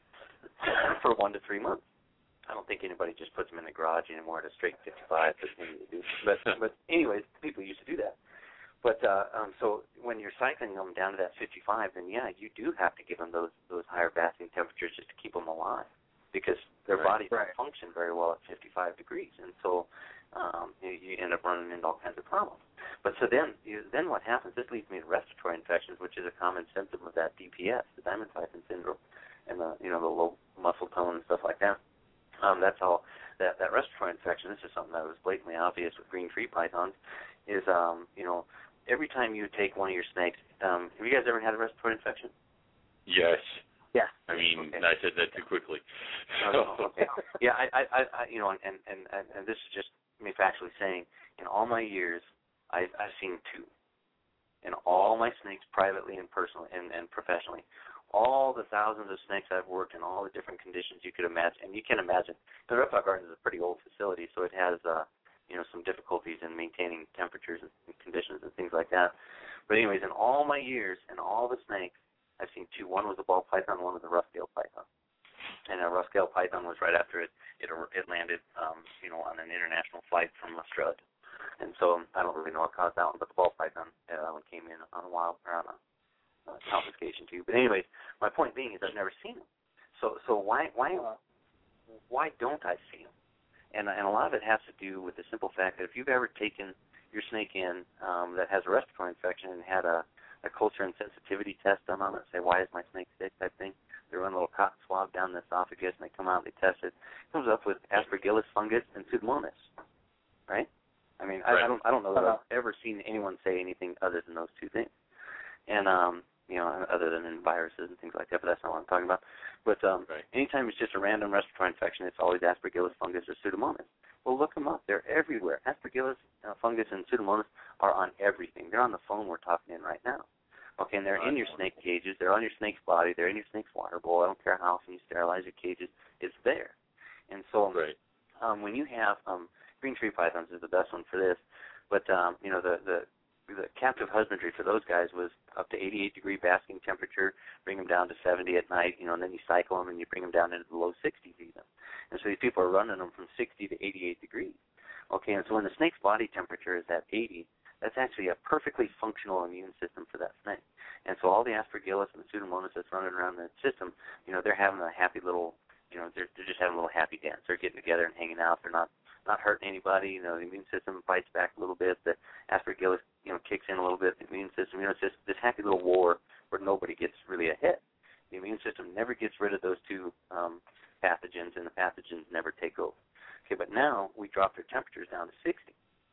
S4: for one to three months. I don't think anybody just puts them in the garage anymore at a straight fifty-five. But, but anyways, people used to do that. But uh, um, so when you're cycling them down to that fifty-five, then yeah, you do have to give them those those higher basking temperatures just to keep them alive, because their
S2: right,
S4: bodies
S2: right.
S4: don't function very well at fifty-five degrees, and so um, you, you end up running into all kinds of problems. But so then, you, then what happens? This leads me to respiratory infections, which is a common symptom of that D P S, the diamond python syndrome, and the you know the low muscle tone and stuff like that. Um, that's all. That that respiratory infection. This is something that was blatantly obvious with green tree pythons. Is um, you know. Every time you take one of your snakes, um, have you guys ever had a respiratory infection?
S2: Yes.
S1: Yeah.
S2: I mean,
S4: okay.
S2: I said that too quickly.
S4: Oh, okay. Yeah, I, I, I, you know, and, and, and, and this is just me factually saying, in all my years, I've, I've seen two. In all my snakes, privately and personally and, and professionally, all the thousands of snakes I've worked in, all the different conditions you could imagine, and you can imagine. The Reptile Gardens is a pretty old facility, so it has. Uh, you know, some difficulties in maintaining temperatures and conditions and things like that. But anyways, in all my years and all the snakes, I've seen two. One was a ball python, one was a rough-scale python. And a rough-scale python was right after it it, it landed, um, you know, on an international flight from Australia. And so I don't really know what caused that one, but the ball python uh, one came in on a wild or on a uh, confiscation too. But anyways, my point being is I've never seen them. So so why why why don't I see them? And, and a lot of it has to do with the simple fact that if you've ever taken your snake in um, that has a respiratory infection and had a, a culture and sensitivity test done on it, say, why is my snake sick type thing, they run a little cotton swab down the esophagus and they come out and they test it. It comes up with aspergillus fungus and pseudomonas, right? I mean,
S2: right.
S4: I, I don't I don't know that I've ever seen anyone say anything other than those two things. And, um, you know, other than in viruses and things like that, but that's not what I'm talking about. But um,
S2: right.
S4: anytime it's just a random respiratory infection, it's always aspergillus fungus or pseudomonas. Well, look them up. They're everywhere. Aspergillus uh, fungus and pseudomonas are on everything. They're on the phone we're talking in right now. Okay, and they're in your snake cages. They're on your snake's body. They're in your snake's water bowl. I don't care how often you sterilize your cages. It's there. And so
S2: right.
S4: um, when you have um, green tree pythons is the best one for this, but, um, you know, the, the the captive husbandry for those guys was up to eighty-eight degree basking temperature, bring them down to seventy at night, you know, and then you cycle them and you bring them down into the low sixties even. And so these people are running them from sixty to eighty-eight degrees. Okay, and so when the snake's body temperature is at eighty, that's actually a perfectly functional immune system for that snake. And so all the aspergillus and the pseudomonas that's running around the system, you know, they're having a happy little, you know, they're, they're just having a little happy dance. They're getting together and hanging out. They're not not hurting anybody. You know, the immune system fights back a little bit. The aspergillus, you know, kicks in a little bit. The immune system, you know, it's just this happy little war where nobody gets really a hit. The immune system never gets rid of those two um, pathogens, and the pathogens never take over. Okay, but now we drop their temperatures down to sixty.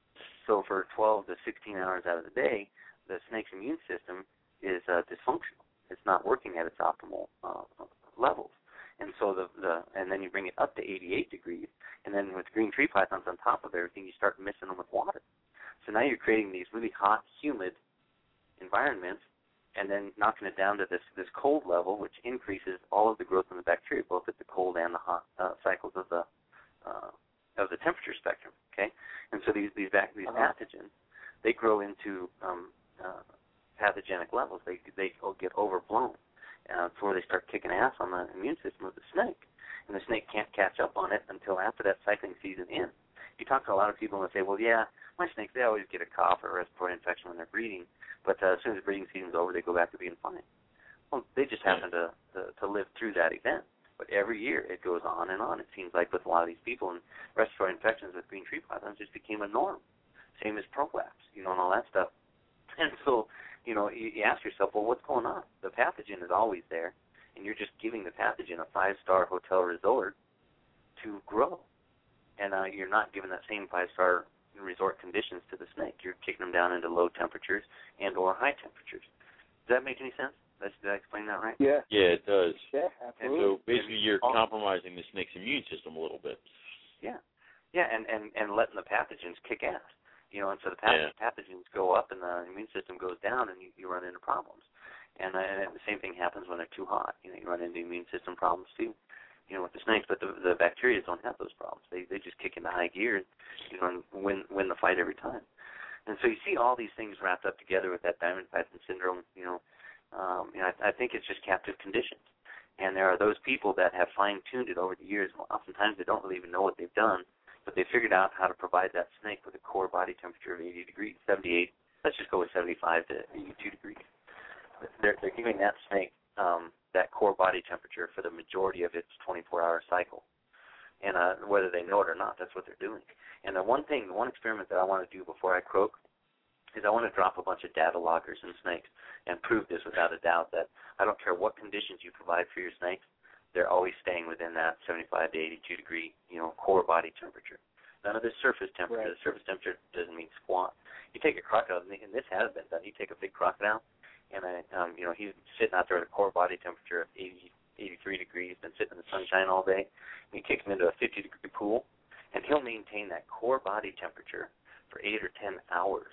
S4: so for twelve to sixteen hours out of the day, the snake's immune system is uh, dysfunctional. It's not working at its optimal uh, levels. And so the, the and then you bring it up to eighty-eight degrees, and then with green tree pythons on top of everything, you start mixing them with water. So now you're creating these really hot, humid environments, and then knocking it down to this, this cold level, which increases all of the growth in the bacteria, both at the cold and the hot uh, cycles of the uh, of the temperature spectrum. Okay, and so these these, bac- these uh-huh. pathogens, they grow into um, uh, pathogenic levels. They they get overblown. Uh, before they start kicking ass on the immune system of the snake, and the snake can't catch up on it until after that cycling season ends. You talk to a lot of people and they say, well, yeah, my snakes, they always get a cough or a respiratory infection when they're breeding, but uh, as soon as the breeding season's over, they go back to being fine. Well, they just happen to, to, to live through that event. But every year it goes on and on. It seems like with a lot of these people, and respiratory infections with green tree pythons just became a norm. Same as prolapse, you know, and all that stuff. And so, you know, you, you ask yourself, well, what's going on? The pathogen is always there, and you're just giving the pathogen a five-star hotel resort to grow. And uh, you're not giving that same five-star resort conditions to the snake. You're kicking them down into low temperatures and or high temperatures. Does that make any sense? Did I explain that right?
S1: Yeah.
S2: Yeah, it does.
S1: Yeah, absolutely.
S2: And so basically you're compromising the snake's immune system a little bit.
S4: Yeah. Yeah, and, and, and letting the pathogens kick ass. You know, and so the path-
S2: yeah.
S4: pathogens go up and the immune system goes down, and you, you run into problems. And, uh, and the same thing happens when they're too hot. You know, you run into immune system problems too. You know, with the snakes, but the, the bacteria don't have those problems. They they just kick into high gear, and, you know, and win win the fight every time. And so you see all these things wrapped up together with that diamond python syndrome. You know, um, you know, I, I think it's just captive conditions. And there are those people that have fine tuned it over the years. Well, oftentimes they don't really even know what they've done. But they figured out how to provide that snake with a core body temperature of eighty degrees, seventy-eight. Let's just go with seventy-five to eighty-two degrees. They're, they're giving that snake um, that core body temperature for the majority of its twenty-four hour cycle. And uh, whether they know it or not, that's what they're doing. And the one thing, the one experiment that I want to do before I croak is I want to drop a bunch of data loggers in snakes and prove this without a doubt that I don't care what conditions you provide for your snakes, they're always staying within that seventy-five to eighty-two degree, you know, core body temperature. None of this surface temperature.
S1: Right.
S4: The surface temperature doesn't mean squat. You take a crocodile, and this has been done. You take a big crocodile, and I, um, you know, he's sitting out there at a core body temperature of eighty, eighty-three degrees, been sitting in the sunshine all day. And you kick him into a fifty degree pool, and he'll maintain that core body temperature for eight or ten hours.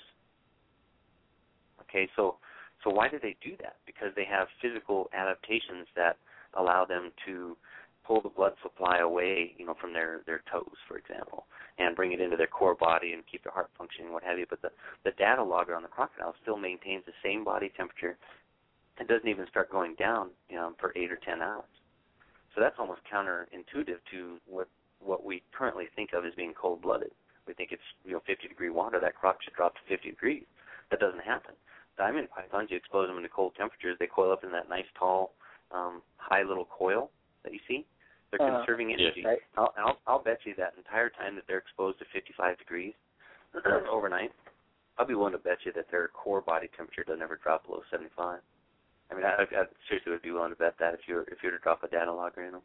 S4: Okay, so so why do they do that? Because they have physical adaptations that allow them to pull the blood supply away, you know, from their, their toes, for example, and bring it into their core body and keep their heart functioning, what have you. But the, the data logger on the crocodile still maintains the same body temperature. It doesn't even start going down, you know, for eight or ten hours. So that's almost counterintuitive to what what we currently think of as being cold-blooded. We think it's, you know, fifty degree water. That croc should drop to fifty degrees. That doesn't happen. Diamond pythons, you expose them into cold temperatures, they coil up in that nice, tall, um, high little coil that you see. They're uh, conserving energy.
S1: Right.
S4: I'll, I'll, I'll bet you that entire time that they're exposed to fifty-five degrees overnight, I'll be willing to bet you that their core body temperature doesn't ever drop below seventy-five. I mean, I, I seriously would be willing to bet that if you were, if you were to drop a data logger in them.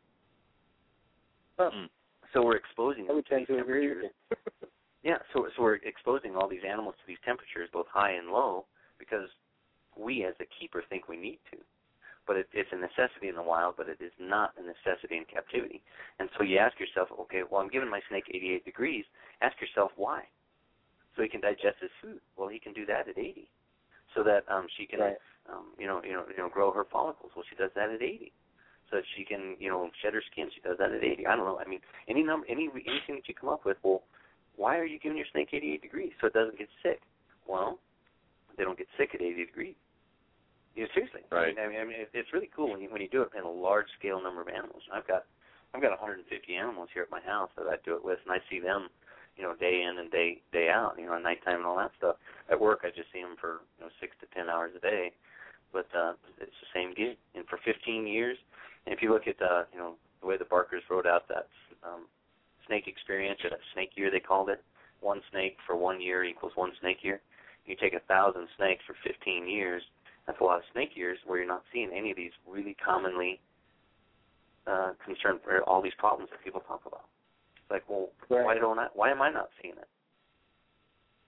S1: Huh.
S4: So we're exposing them
S1: I would
S4: to
S1: tend
S4: these
S1: to agree
S4: temperatures.
S1: with you.
S4: Yeah, so so we're exposing all these animals to these temperatures, both high and low, because we as a keeper think we need to. But it, it's a necessity in the wild, but it is not a necessity in captivity. And so you ask yourself, okay, well, I'm giving my snake eighty-eight degrees. Ask yourself why. So he can digest his food. Well, he can do that at eighty, so that um, she can,
S1: right.
S4: um, you know, you know, you know, grow her follicles. Well, she does that at eighty, so that she can, you know, shed her skin. She does that at eighty. I don't know. I mean, any number, any anything that you come up with. Well, why are you giving your snake eighty-eight degrees so it doesn't get sick? Well, they don't get sick at eighty degrees. You know, seriously.
S2: Right.
S4: I mean, I mean, it's really cool when you when you do it in a large scale number of animals. I've got I've got one hundred fifty animals here at my house that I do it with, and I see them, you know, day in and day day out, you know, at nighttime and all that stuff. At work, I just see them for, you know, six to ten hours a day, but uh, it's the same gig. And for fifteen years, and if you look at uh, you know, the way the Barkers wrote out that um, snake experience, or that snake year they called it, one snake for one year equals one snake year. You take a thousand snakes for fifteen years. That's a lot of snake years where you're not seeing any of these really commonly uh, concerned for all these problems that people talk about. It's like, well,
S1: right.
S4: why don't I? Why am I not seeing it?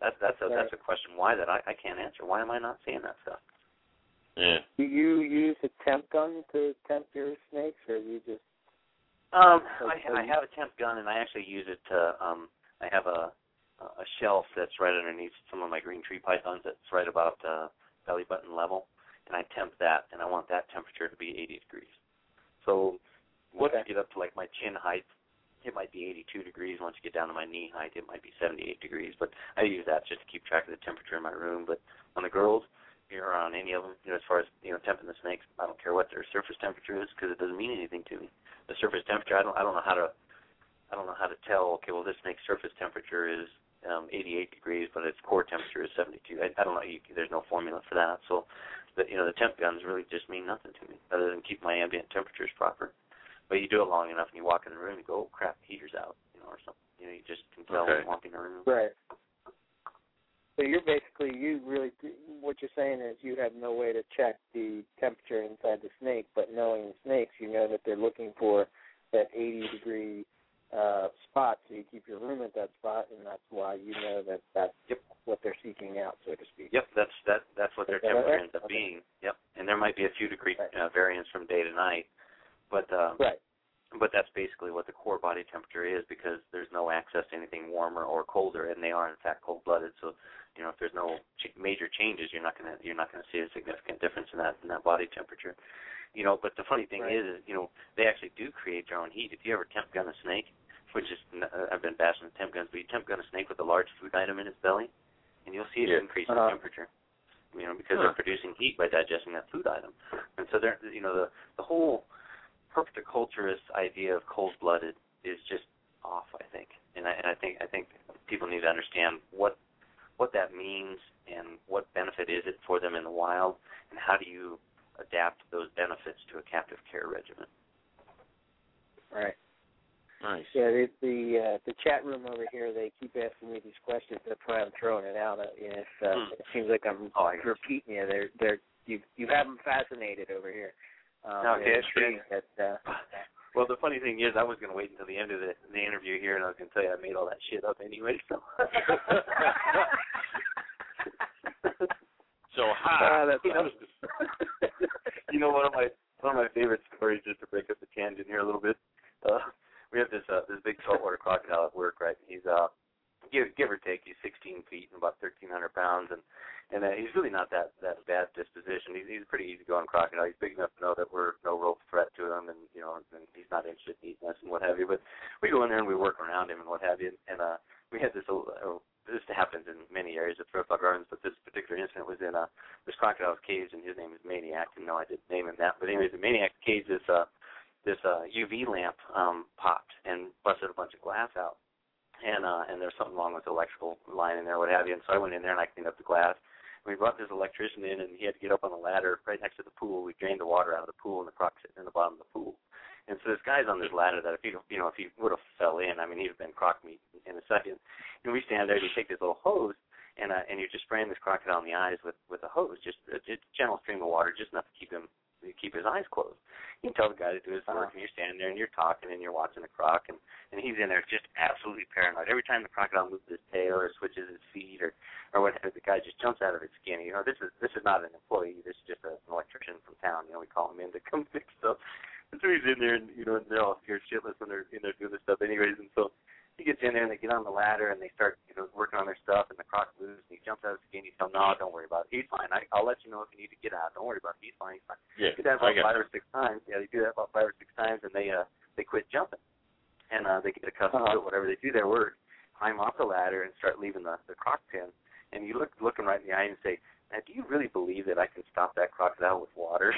S4: That's that's a
S1: right.
S4: that's a question why that I, I can't answer. Why am I not seeing that stuff?
S2: Yeah.
S1: Do you use a temp gun to temp your snakes, or you just?
S4: Um, I, I have a temp gun, and I actually use it to. Um, I have a a shelf that's right underneath some of my green tree pythons. That's right about uh, belly button level, and I temp that, and I want that temperature to be eighty degrees. So once
S1: okay.
S4: you get up to like my chin height, it might be eighty-two degrees. Once you get down to my knee height, it might be seventy-eight degrees. But I use that just to keep track of the temperature in my room. But on the girls, or on any of them, you know, as far as, you know, temping the snakes, I don't care what their surface temperature is because it doesn't mean anything to me. The surface temperature, I don't, I don't know how to, I don't know how to tell. Okay, well, this snake's surface temperature is um, eighty-eight degrees, but its core temperature is seventy-two. I, I don't know. You, there's no formula for that. So, the, you know, the temp guns really just mean nothing to me other than keep my ambient temperatures proper. But you do it long enough, and you walk in the room, you go, oh crap, the heater's out, you know, or something. You know, you just can tell
S2: Okay.
S4: when you walk in the room.
S1: Right. So you're basically, you really, what you're saying is you have no way to check the temperature inside the snake, but knowing the snakes, you know that they're looking for that eighty degree uh, spot, so you keep your room at that spot, and that's why you know that that's
S4: yep.
S1: what they're seeking out, so to speak.
S4: Yep, that's that. That's what their
S1: Is that
S4: temperature
S1: right?
S4: ends up
S1: Okay.
S4: being. Yep, and there might be a few degree
S1: right.
S4: uh, variance from day to night, but um,
S1: right.
S4: But that's basically what the core body temperature is because there's no access to anything warmer or colder, and they are in fact cold-blooded. So, you know, if there's no ch- major changes, you're not gonna you're not gonna see a significant difference in that in that body temperature. You know, but the funny thing
S1: right.
S4: is, is, you know, they actually do create their own heat. If you ever temp gun a snake, which is uh, I've been bashing the temp guns, but you temp gun a snake with a large food item in its belly, and you'll see it
S2: Yeah.
S4: increase
S1: uh-huh.
S4: in temperature. You know, because
S2: huh.
S4: they're producing heat by digesting that food item, and so they're you know the the whole herpetoculturist idea of cold-blooded is just off, I think, and I, and I think I think people need to understand what what that means and what benefit is it for them in the wild, and how do you adapt those benefits to a captive care regimen.
S1: Right.
S2: Nice.
S1: Yeah, the the, uh, the chat room over here, they keep asking me these questions. That's why I'm throwing it out. Uh, you know, it's, uh,
S4: Hmm.
S1: It seems like I'm
S4: Oh, I
S1: repeating you. They're they're you you have them fascinated over here. Um,
S4: No,
S1: they're
S4: it's
S1: intrigued that, uh,
S4: Well, the funny thing is, I was going to wait until the end of the, the interview here, and I was going to tell you I made all that shit up anyway. So,
S2: so ha.
S1: uh, that's
S4: you know, you know, one of my one of my favorite stories, just to break up the tangent here a little bit. Uh, we have this uh, this big saltwater crocodile at work, right? He's uh, give give or take, he's sixteen feet and about thirteen hundred pounds, and and uh, he's really not that that bad disposition. He's he's a pretty easygoing crocodile. He's big enough to know that we're no real threat to him, and you know, and he's not interested in eating us and what have you. But we go in there and we work around him and what have you, and uh, we had this. Uh, this happens in many areas of Thrift Gardens, but this particular incident was in uh, this crocodile's cage, and his name is Maniac. And no, I didn't name him that, but anyways, the Maniac's cage, this uh, this uh, U V lamp um, popped and busted a bunch of glass out. And uh, and there's something wrong with the electrical line in there, what have you. And so I went in there and I cleaned up the glass. We brought this electrician in, and he had to get up on the ladder right next to the pool. We drained the water out of the pool, and the croc's sitting in the bottom of the pool. And so this guy's on this ladder that if he, you know, if he would have fell in, I mean, he'd have been croc meat in a second. And we stand there, and you take this little hose, and uh, and you're just spraying this crocodile in the eyes with with a hose, just a, a gentle stream of water, just enough to keep him keep his eyes closed. You can tell the guy to do his work, and you're standing there, and you're talking, and you're watching the croc, and, and he's in there just absolutely paranoid. Every time the crocodile moves his tail or switches his feet or, or whatever, the guy just jumps out of his skin. You know, this is this is not an employee. This is just a, an electrician from town. You know, we call him in to come fix stuff. And so he's in there, and, you know, and they're all scared shitless when they're in there doing this stuff anyways. And so he gets in there, and they get on the ladder, and they start, you know, working on their stuff, and the croc moves, and he jumps out of his skin. You tell him, no, don't worry about it. He's fine. I, I'll let you know if you need to get out. Don't worry about it. He's fine. He's fine.
S2: Yeah,
S4: They do that about
S2: I
S4: five or six times. Yeah, they do that about five or six times, and they uh they quit jumping, and uh they get accustomed
S1: uh-huh.
S4: to it. Whatever they do their work, climb off the ladder and start leaving the the croc pen. And you look look him right in the eye and say, now, do you really believe that I can stop that crocodile with water?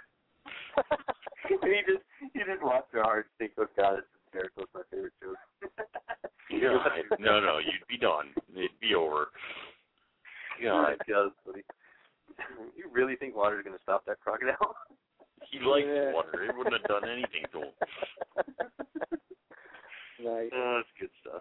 S4: And he just he just laughs so hard and thinks, oh God, it's hysterical. It's my favorite joke.
S2: God, no, no, you'd be done. It'd be over. God,
S4: Yeah, that's funny. You really think water is going to stop that crocodile?
S2: he likes
S1: Yeah.
S2: water. It wouldn't have done anything to him.
S1: Nice.
S4: Oh, that's good stuff.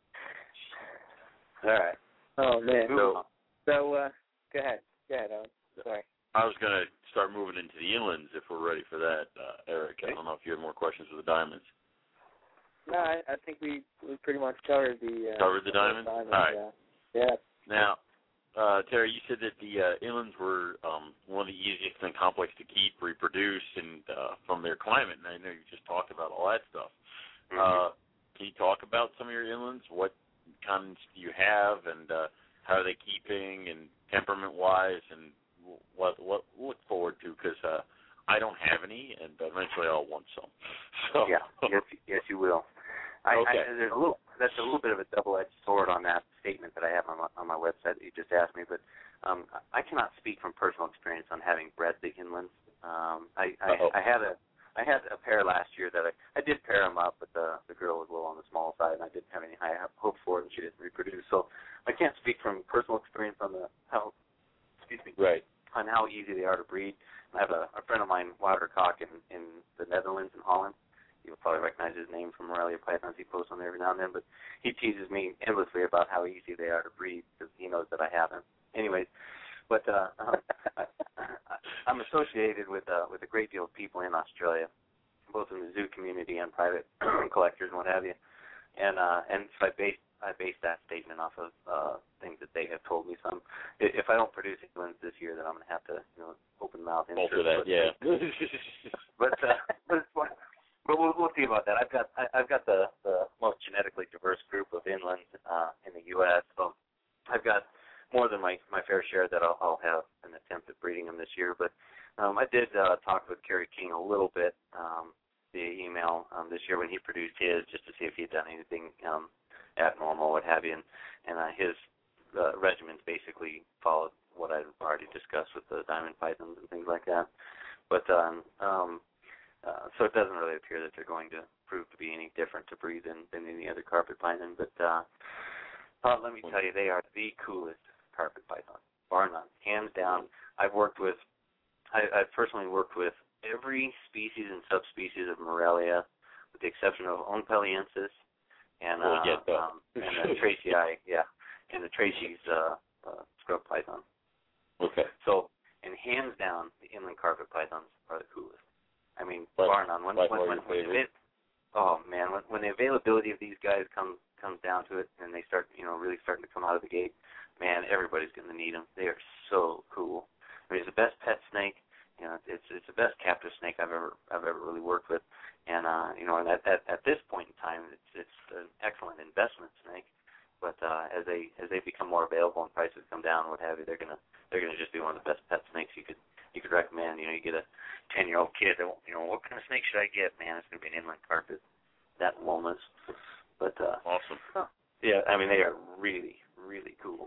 S4: All right.
S1: Oh man.
S2: So,
S1: So uh, go ahead. Go ahead, Owen. Sorry.
S2: I was going to start moving into the inlands if we're ready for that, uh, Eric. I don't know if you have more questions with the diamonds.
S1: No, I, I think we we pretty much covered the uh,
S2: Covered the diamonds?
S1: diamonds
S2: All right.
S1: uh, yeah.
S2: Now, uh, Terry, you said that the uh, inlands were um, one of the easiest and complex to keep, reproduce, and uh, from their climate. And I know you just talked about all that stuff.
S4: Mm-hmm.
S2: Uh, can you talk about some of your inlands? What kinds do you have, and uh, how are they keeping, and temperament-wise, and what what look forward to? Because uh, I don't have any, and eventually I'll want some. So.
S4: Yeah, yes, yes, you will. I,
S2: okay.
S4: I, there's a little. That's a little bit of a double-edged sword on that statement that I have on my, on my website that you just asked me. But um, I cannot speak from personal experience on having bred the inlands. Um, I, I, I had a I had a pair last year that I, I did pair them up, but the the girl was a little on the small side, and I didn't have any high hopes for it, and she didn't reproduce. So I can't speak from personal experience on the how excuse me
S2: right
S4: on how easy they are to breed. I have a, a friend of mine, Woutercock, in in the Netherlands in Holland. You'll probably recognize his name from Morelia pythons. He posts on there every now and then, but he teases me endlessly about how easy they are to breed because he knows that I haven't. Anyways, but uh, I, I'm associated with uh, with a great deal of people in Australia, both in the zoo community and private collectors and what have you. And uh, and so I based I based that statement off of uh, things that they have told me. So I'm, if I don't produce inlands this year, then I'm going to have to you know open mouth
S2: alter that. Yeah.
S4: but uh, but it's fun. But we'll, we'll see about that. I've got I, I've got the, the most genetically diverse group of inlands uh, in the U S So I've got more than my, my fair share that I'll, I'll have an attempt at breeding them this year. But um, I did uh, talk with Kerry King a little bit um, via email um, this year when he produced his, just to see if he had done anything um, abnormal, what have you. And, and uh, his uh, regimens basically followed what I've already discussed with the diamond pythons and things like that. But um, um, Uh, so it doesn't really appear that they're going to prove to be any different to breed than, than any other carpet python. But uh, uh, let me tell you, they are the coolest carpet python, bar none, hands down. I've worked with, I, I've personally worked with every species and subspecies of Morelia, with the exception of Ohnpelliensis and uh,
S2: well, yeah,
S4: um, and the Tracyi, yeah, and the Tracyi's uh, uh, scrub python.
S2: Okay.
S4: So, and hands down, the inland carpet pythons are the coolest. I mean,
S2: but,
S4: bar none. When, when, when, when it, oh man, when, when the availability of these guys comes comes down to it, and they start, you know, really starting to come out of the gate, man, everybody's going to need them. They are so cool. I mean, it's the best pet snake. You know, it's it's the best captive snake I've ever I've ever really worked with, and uh, you know, and at, at at this point in time, it's it's an excellent investment snake. But uh, as they as they become more available and prices come down, what have you, they're gonna they're gonna just be one of the best pet snakes you could you could recommend. You know, you get a ten-year-old kid, you know, what kind of snake should I get? Man, it's going to be an inland carpet. That Lomas. But, uh,
S2: awesome.
S4: Huh. Yeah, I mean, they are really, really cool.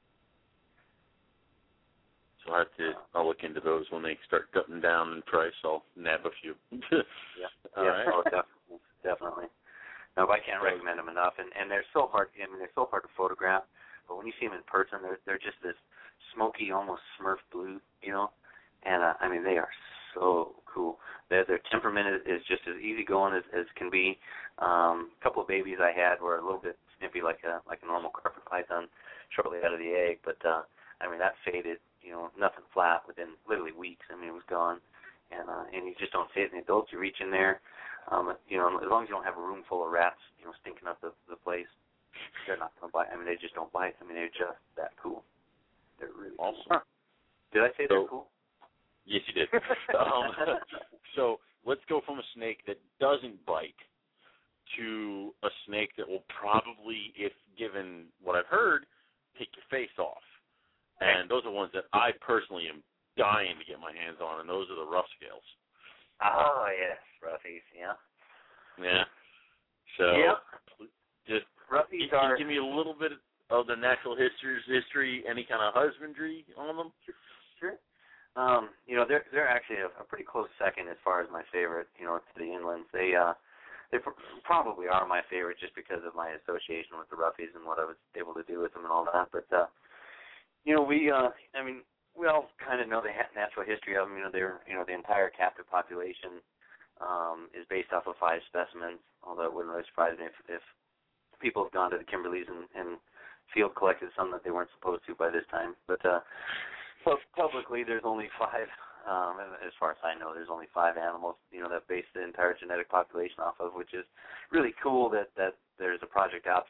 S2: So I have to, I'll look into those when they start cutting down in price. I'll nab a few.
S4: yeah,
S2: All
S4: yeah,
S2: right.
S4: oh, definitely, definitely. No, but I can't recommend them enough, and, and they're so hard. I mean, they're so hard to photograph. But when you see them in person, they're they're just this smoky, almost Smurf blue, you know. And uh, I mean, they are so cool. Their their temperament is, is just as easygoing as, as can be. Um, a couple of babies I had were a little bit snippy, like a like a normal carpet python, shortly out of the egg. But uh, I mean, that faded, you know, nothing flat within literally weeks. I mean, it was gone, and uh, and you just don't see it in the adults. You reach in there, um, you know, as long as you don't have a room full of rats, you know, stinking up the the place, they're not going to bite. I mean, they just don't bite. I mean, they're just that cool. They're really
S2: awesome.
S4: Cool. Huh. Did I say
S2: so,
S4: they're cool?
S2: Yes, you did. um, so let's go from a snake that doesn't bite to a snake that will probably, if given what I've heard, take your face off. And those are ones that I personally am dying to get my hands on, and those are the rough scales.
S4: Oh, yes, roughies, yeah.
S2: Yeah. So
S4: yep.
S2: just
S4: roughies
S2: can
S4: are...
S2: you give me a little bit of the natural history, history, any kind of husbandry on them?
S4: Sure. Um, you know, they're they're actually a, a pretty close second as far as my favorite. You know, to the inlands. They uh, they pr- probably are my favorite just because of my association with the roughies and what I was able to do with them and all that. But uh, you know, we uh, I mean, we all kind of know the ha- natural history of them. You know, they're you know the entire captive population um, is based off of five specimens. Although it wouldn't really surprise me if, if people have gone to the Kimberleys and, and field collected some that they weren't supposed to by this time. But uh, So publicly, there's only five, um, as far as I know, there's only five animals, you know, that base the entire genetic population off of, which is really cool that, that there's a project out there,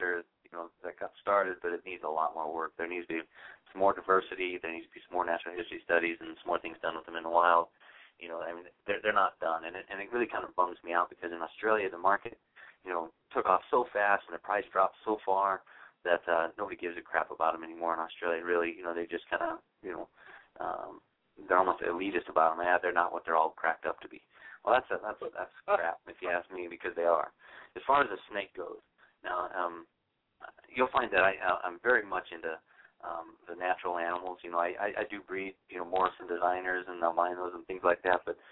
S4: you know, that got started, but it needs a lot more work. There needs to be some more diversity. There needs to be some more natural history studies and some more things done with them in the wild. You know, I mean, they're they're not done, and it and it really kind of bums me out because in Australia the market, you know, took off so fast and the price dropped so far that uh, nobody gives a crap about them anymore in Australia. Really, you know, they just kind of, you know, um, they're almost elitist about them. Yeah, they're not what they're all cracked up to be. Well, that's a, that's a, that's crap if you ask me, because they are. As far as the snake goes, now um, you'll find that I I'm very much into um, the natural animals. You know, I, I I do breed, you know, Morrison designers and albinos and things like that, but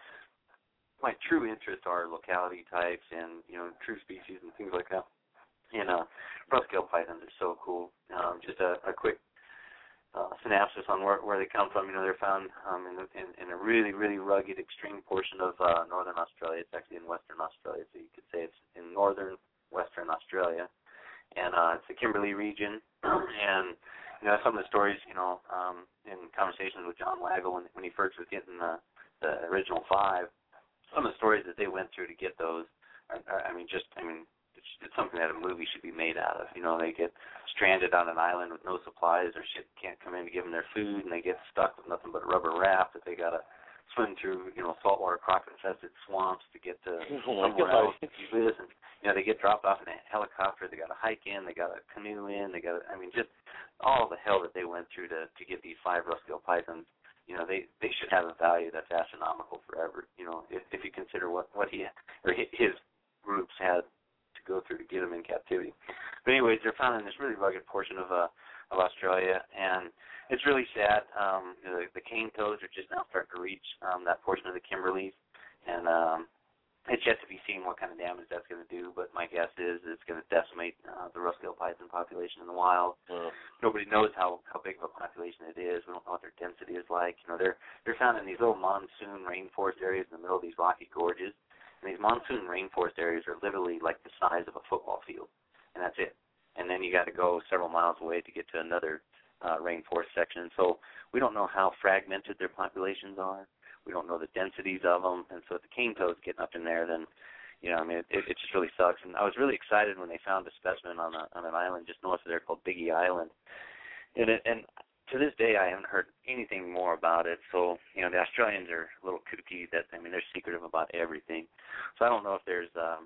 S4: my true interests are locality types and, you know, true species and things like that. And uh, rough-scale pythons are so cool. Um, just a, a quick uh, synopsis on where, where they come from. You know, they're found um, in, in, in a really, really rugged, extreme portion of uh, northern Australia. It's actually in western Australia, so you could say it's in northern western Australia. And uh, it's the Kimberley region. And, you know, some of the stories, you know, um, in conversations with John Waggle when, when he first was getting the, the original five, some of the stories that they went through to get those, are, are, I mean, just, I mean, it's, it's something that a movie should be made out of. You know, they get stranded on an island with no supplies, or shit can't come in to give them their food, and they get stuck with nothing but a rubber raft that they got to swim through, you know, saltwater croc-infested swamps to get to somewhere else to do this. And, you know, they get dropped off in a helicopter. They got to hike in. They got to canoe in. They got to, I mean, just all the hell that they went through to, to get these five rough-scale pythons. You know, they, they should have a value that's astronomical forever, you know, if, if you consider what, what he or his groups had to go through to get them in captivity. But anyways, they're found in this really rugged portion of uh, of Australia, and it's really sad. Um, the, the cane toads are just now starting to reach um, that portion of the Kimberleys, and um, it's yet to be seen what kind of damage that's going to do, but my guess is it's going to decimate uh, the rough-scale python population in the wild. Uh, Nobody knows how, how big of a population it is. We don't know what their density is like. You know, they're they're found in these little monsoon rainforest areas in the middle of these rocky gorges, and these monsoon rainforest areas are literally like the size of a football field, and that's it. And then you got to go several miles away to get to another uh, rainforest section. So we don't know how fragmented their populations are. We don't know the densities of them, and so if the cane toad's getting up in there, then, you know, I mean, it, it just really sucks. And I was really excited when they found a specimen on a, on an island just north of there called Biggie Island, and it, and to this day I haven't heard anything more about it. So, you know, the Australians are a little kooky. That I mean, they're secretive about everything. So I don't know if there's, um,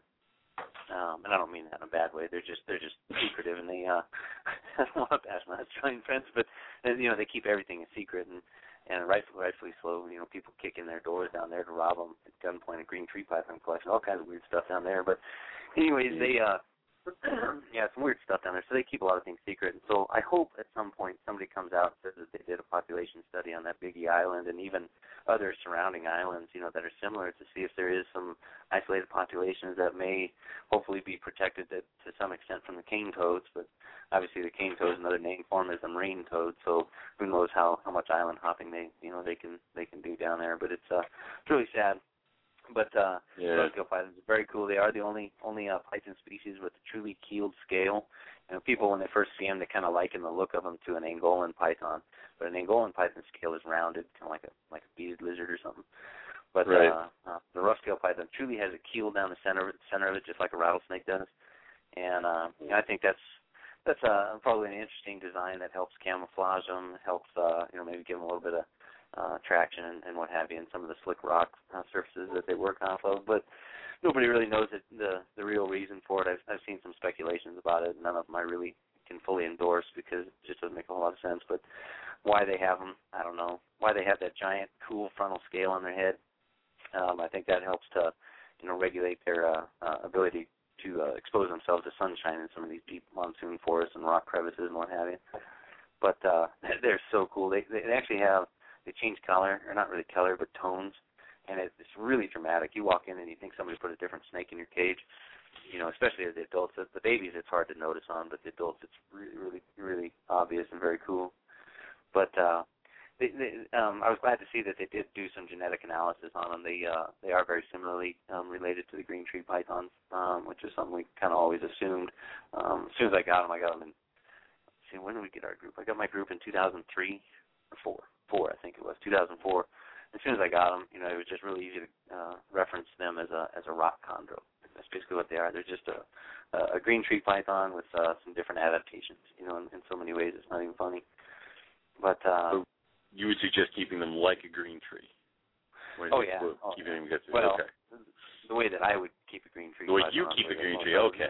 S4: um, and I don't mean that in a bad way. They're just they're just secretive, and they uh, I don't want to bash my Australian friends, but you know, they keep everything a secret. And. And rightfully, rightfully so, you know, people kicking their doors down there to rob them at gunpoint, a green tree python collection, all kinds of weird stuff down there. But anyways, they, uh, yeah, some weird stuff down there. So they keep a lot of things secret. And so I hope at some point somebody comes out and says that they did a population study on that Biggie Island and even other surrounding islands, you know, that are similar, to see if there is some isolated populations that may hopefully be protected to, to some extent from the cane toads. But obviously the cane toad is another name for them, is a marine toad, so who knows how, how much island hopping they you know they can they can do down there. But it's uh it's really sad. But uh
S2: yeah.
S4: rough-scale pythons are very cool. They are the only only uh, python species with a truly keeled scale. You know, people when they first see them, they kind of liken the look of them to an Angolan python, but an Angolan python scale is rounded, kind of like a like a beaded lizard or something. But
S2: right.
S4: uh, uh, the rough-scale python truly has a keel down the center center of it, just like a rattlesnake does. And uh, you know, I think that's That's uh, probably an interesting design that helps camouflage them, helps uh, you know maybe give them a little bit of uh, traction and, and what have you in some of the slick rock uh, surfaces that they work off of. But nobody really knows it, the the real reason for it. I've, I've seen some speculations about it. None of them I really can fully endorse because it just doesn't make a whole lot of sense. But why they have them, I don't know. Why they have that giant, cool frontal scale on their head, um, I think that helps to you know regulate their uh, uh, ability to uh, expose themselves to sunshine in some of these deep monsoon forests and rock crevices and what have you. But uh, they're so cool. They they actually have, they change color, or not really color, but tones, and it, it's really dramatic. You walk in and you think somebody put a different snake in your cage, you know, especially as the adults. The babies it's hard to notice on, but the adults it's really, really, really obvious and very cool. But uh, They, they, um, I was glad to see that they did do some genetic analysis on them. They uh, they are very similarly um, related to the green tree pythons, um, which is something we kind of always assumed. Um, as soon as I got them, I got them in. Let's see, when did we get our group? I got my group in two thousand three or four, four I think it was, two thousand four. As soon as I got them, you know, it was just really easy to uh, reference them as a as a rock chondro. that's basically what they are. They're just a a green tree python with uh, some different adaptations. You know, in, in so many ways, it's not even funny. But uh,
S2: so you would suggest keeping them like a green tree?
S4: Oh yeah.
S2: Oh, keeping them good.
S4: Well,
S2: okay.
S4: The way that I would keep a green tree.
S2: The way you keep a green tree. Okay.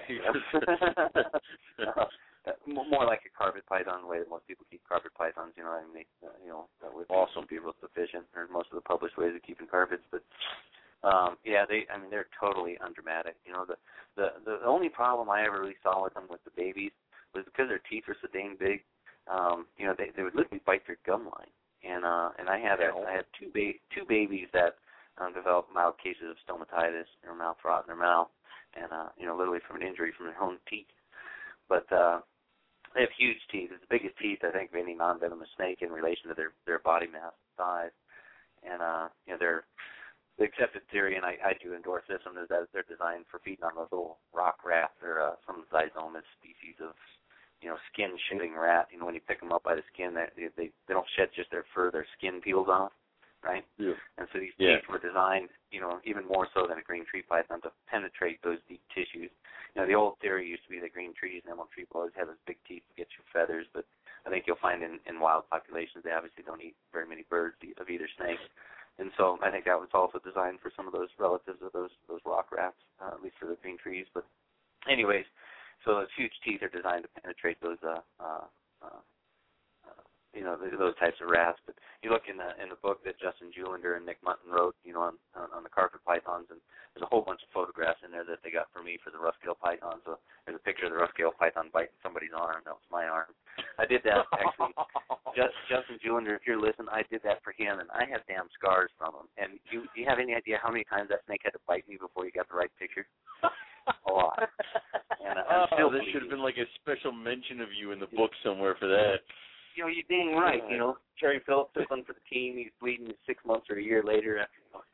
S4: uh, more like a carpet python, the way that most people keep carpet pythons. You know, I mean, they, uh, you know, that would
S2: awesome.
S4: be real sufficient, or most of the published ways of keeping carpets. But um, yeah, they, I mean, they're totally undramatic. You know, the, the the only problem I ever really saw with them with the babies was because their teeth were so dang big. Um, you know, they they would literally bite their gum line, and uh, and I had a, I had two ba- two babies that um, developed mild cases of stomatitis, or mouth rot in their mouth, and uh, you know, literally from an injury from their own teeth. But uh, they have huge teeth. It's the biggest teeth, I think, of any non-venomous snake in relation to their, their body mass size. And, uh, you know, they're, the accepted theory, and I, I do endorse this one, is that they're designed for feeding on those little rock rats, or uh, some Zyzomus species of, you know, skin-shedding rat. You know, when you pick them up by the skin, they, they, they don't shed just their fur, their skin peels off, right?
S2: Yeah.
S4: And so these
S2: yeah.
S4: teeth were designed, you know, even more so than a green tree python, to penetrate those deep tissues. You know, the old theory used to be that green trees and emerald tree boas have those big teeth to get your feathers, but I think you'll find in, in wild populations they obviously don't eat very many birds of either snake. And so I think that was also designed for some of those relatives of those those rock rats, uh, at least for the green trees. But anyways, so those huge teeth are designed to penetrate those uh, uh, uh, you know, those types of rats. But you look in the in the book that Justin Julender and Nick Mutton wrote, you know, on on the carpet pythons, and there's a whole bunch of photographs in there that they got for me for the rough-scale python. So there's a picture of the rough-scale python biting somebody's arm. That was my arm. I did that actually. Just, Justin Julender, if you're listening, I did that for him, and I have damn scars from him. And you, do you have any idea how many times that snake had to bite me before you got the right picture? A lot. And uh, I'm
S2: oh,
S4: still
S2: there should have been like a special mention of you in the book somewhere for that.
S4: You know, you're dang right. You know, Terry Phillips took one for the team. He's bleeding six months or a year later.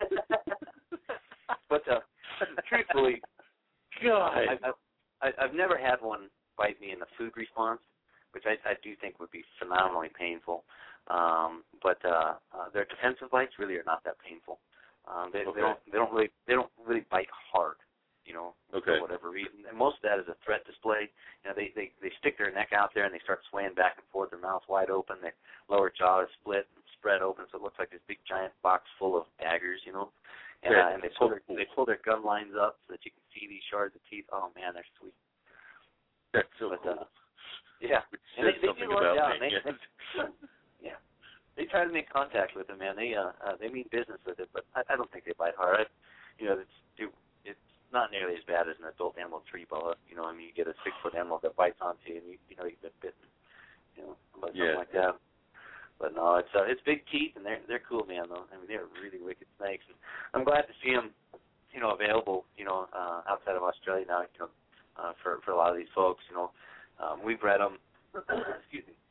S4: But uh, truthfully,
S2: God,
S4: I, I, I've never had one bite me in the food response, which I, I do think would be phenomenally painful. Um, but uh, uh, their defensive bites really are not that painful. Um, they,
S2: okay.
S4: they don't. They don't really. They don't really bite hard. You know,
S2: okay.
S4: for whatever reason. And most of that is a threat display. You know, they, they, they stick their neck out there and they start swaying back and forth, their mouth's wide open, their lower jaw is split and spread open, so it looks like this big giant box full of daggers, you know. And, uh, and they pull their they pull their gum lines up so that you can see these shards of teeth. Oh man, they're sweet.
S2: That's so
S4: but,
S2: cool.
S4: Uh, yeah.
S2: Which
S4: and they, they
S2: something
S4: do
S2: about
S4: out.
S2: me.
S4: They, they, yeah. They try to make contact with them, man. They uh, uh they mean business with it, but I, I don't think they bite hard. I, you know, it's do not nearly as bad as an adult emerald tree boa. You know, I mean, you get a six-foot emerald that bites onto you, and you, you know you've been bitten. You know, something
S2: yeah.
S4: like that. But no, it's uh, it's big teeth, and they're they're cool, man. Though I mean, they're really wicked snakes. And I'm glad to see them, you know, available. You know, uh, outside of Australia now. You know, uh, for for a lot of these folks. You know, um, we bred them. Excuse me.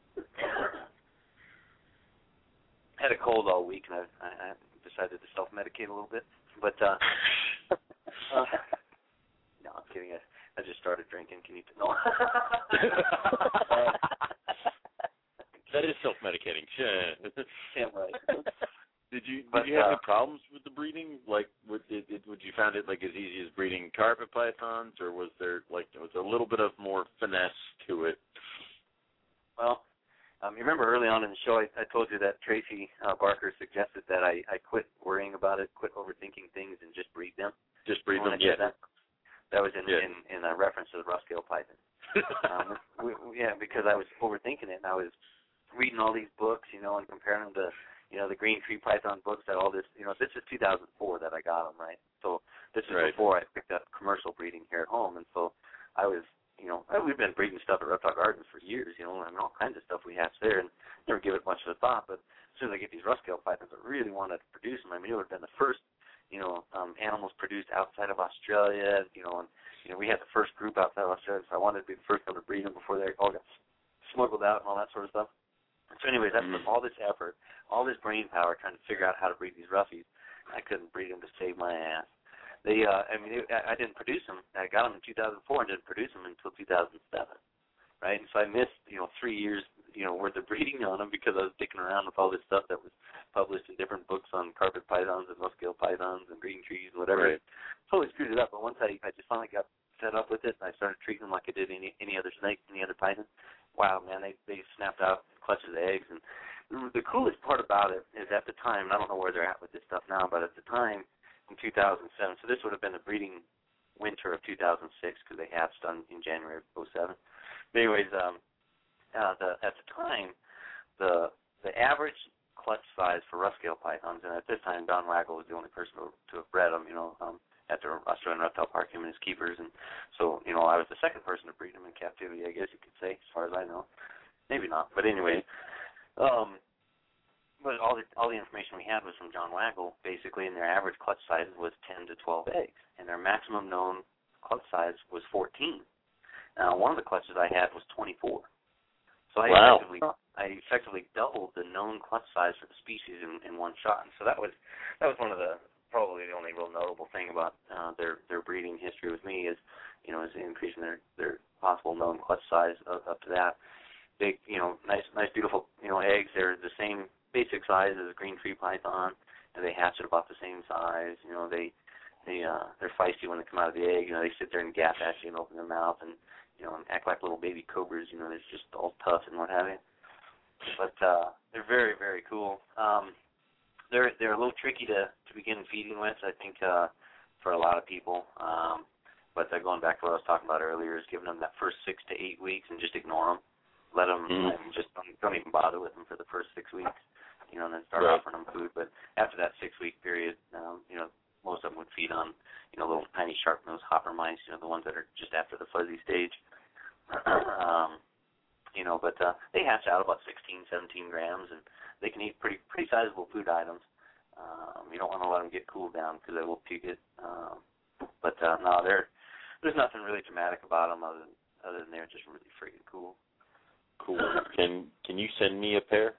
S4: Had a cold all week, and I, I, I decided to self-medicate a little bit. But uh, uh, no, I'm kidding. I, I just started drinking. Can you know? uh,
S2: that is self-medicating.
S4: Yeah, right.
S2: Did you did
S4: but,
S2: you have
S4: uh,
S2: any problems with the breeding? Like, would it, it, would you found it like as easy as breeding carpet pythons, or was there like was there a little bit of more finesse to it?
S4: Well. Um, you remember early on in the show, I, I told you that Tracy uh, Barker suggested that I, I quit worrying about it, quit overthinking things, and just breed them.
S2: Just breed them,
S4: yeah.
S2: yeah.
S4: That, that was in,
S2: yeah.
S4: in, in a reference to the rough-scale python. um, we, we, yeah, because I was overthinking it, and I was reading all these books, you know, and comparing them to, you know, the green tree python books that all this, you know, this is two thousand four that I got them, right? So this is
S2: right.
S4: before I picked up commercial breeding here at home, and so I was, you know, we've been breeding stuff at Reptile Gardens for years, you know, and all kinds of stuff we have there, and never give it much of a thought. But as soon as I get these rough-scale pythons, I really wanted to produce them. I mean, it would have been the first, you know, um, animals produced outside of Australia, you know, and, you know, we had the first group outside of Australia, so I wanted to be the first one to breed them before they all got smuggled out and all that sort of stuff. So anyways, I put all this effort, all this brain power trying to figure out how to breed these roughies. I couldn't breed them to save my ass. They, uh, I mean, I didn't produce them. I got them in two thousand four and didn't produce them until two thousand seven, right? And so I missed, you know, three years, you know, were the breeding on them because I was dicking around with all this stuff that was published in different books on carpet pythons and muscale pythons and breeding trees and whatever.
S2: Right.
S4: Totally screwed it up. But once I, I just finally got set up with it and I started treating them like I did any any other snake, any other python, wow, man, they they snapped out clutches of eggs. And the coolest part about it is at the time, and I don't know where they're at with this stuff now, but at the time in two thousand seven, so this would have been the breeding winter of two thousand six because they hatched on in January of oh seven. But anyways, um, uh, the at the time, the the average clutch size for rough-scale pythons, and at this time Don Waggle was the only person to, to have bred them, you know, um, at the Australian Reptile Park, him and his keepers, and so, you know, I was the second person to breed them in captivity, I guess you could say, as far as I know. Maybe not, but anyway, um, but all the all the information we had was from John Waggle, basically, and their average clutch size was ten to twelve eggs, and their maximum known clutch size was fourteen. Now, one of the clutches I had was twenty-four. So I
S2: wow.
S4: effectively I effectively doubled the known clutch size for the species in, in one shot. And so that was that was one of the probably the only real notable thing about uh, their their breeding history with me is, you know, is increasing their their possible known clutch size up, up to that. Big, you know, nice nice beautiful, you know, eggs. They're the same basic size as a green tree python, and they hatch at about the same size. You know, they they uh, they're feisty when they come out of the egg. You know, they sit there and gap at you and open their mouth and, you know, and act like little baby cobras, you know, they're just all tough and what have you. But uh, they're very, very cool. Um, they're they're a little tricky to, to begin feeding with, I think, uh, for a lot of people. Um, but uh, going back to what I was talking about earlier is giving them that first six to eight weeks and just ignore them. Let them,
S2: mm.
S4: and just don't, don't even bother with them for the first six weeks, you know, and then start
S2: right.
S4: offering them food. But after that six-week period, um, you know, most of them would feed on, you know, little tiny sharp-nosed hopper mice, you know, the ones that are just after the fuzzy stage. um, you know, but uh, they hatch out about sixteen, seventeen grams, and they can eat pretty pretty sizable food items. Um, you don't want to let them get cooled down because they will puke it. Um, but uh, no, they're, there's nothing really dramatic about them other than, other than they're just really freaking cool.
S2: Cool. Can can you send me a pair?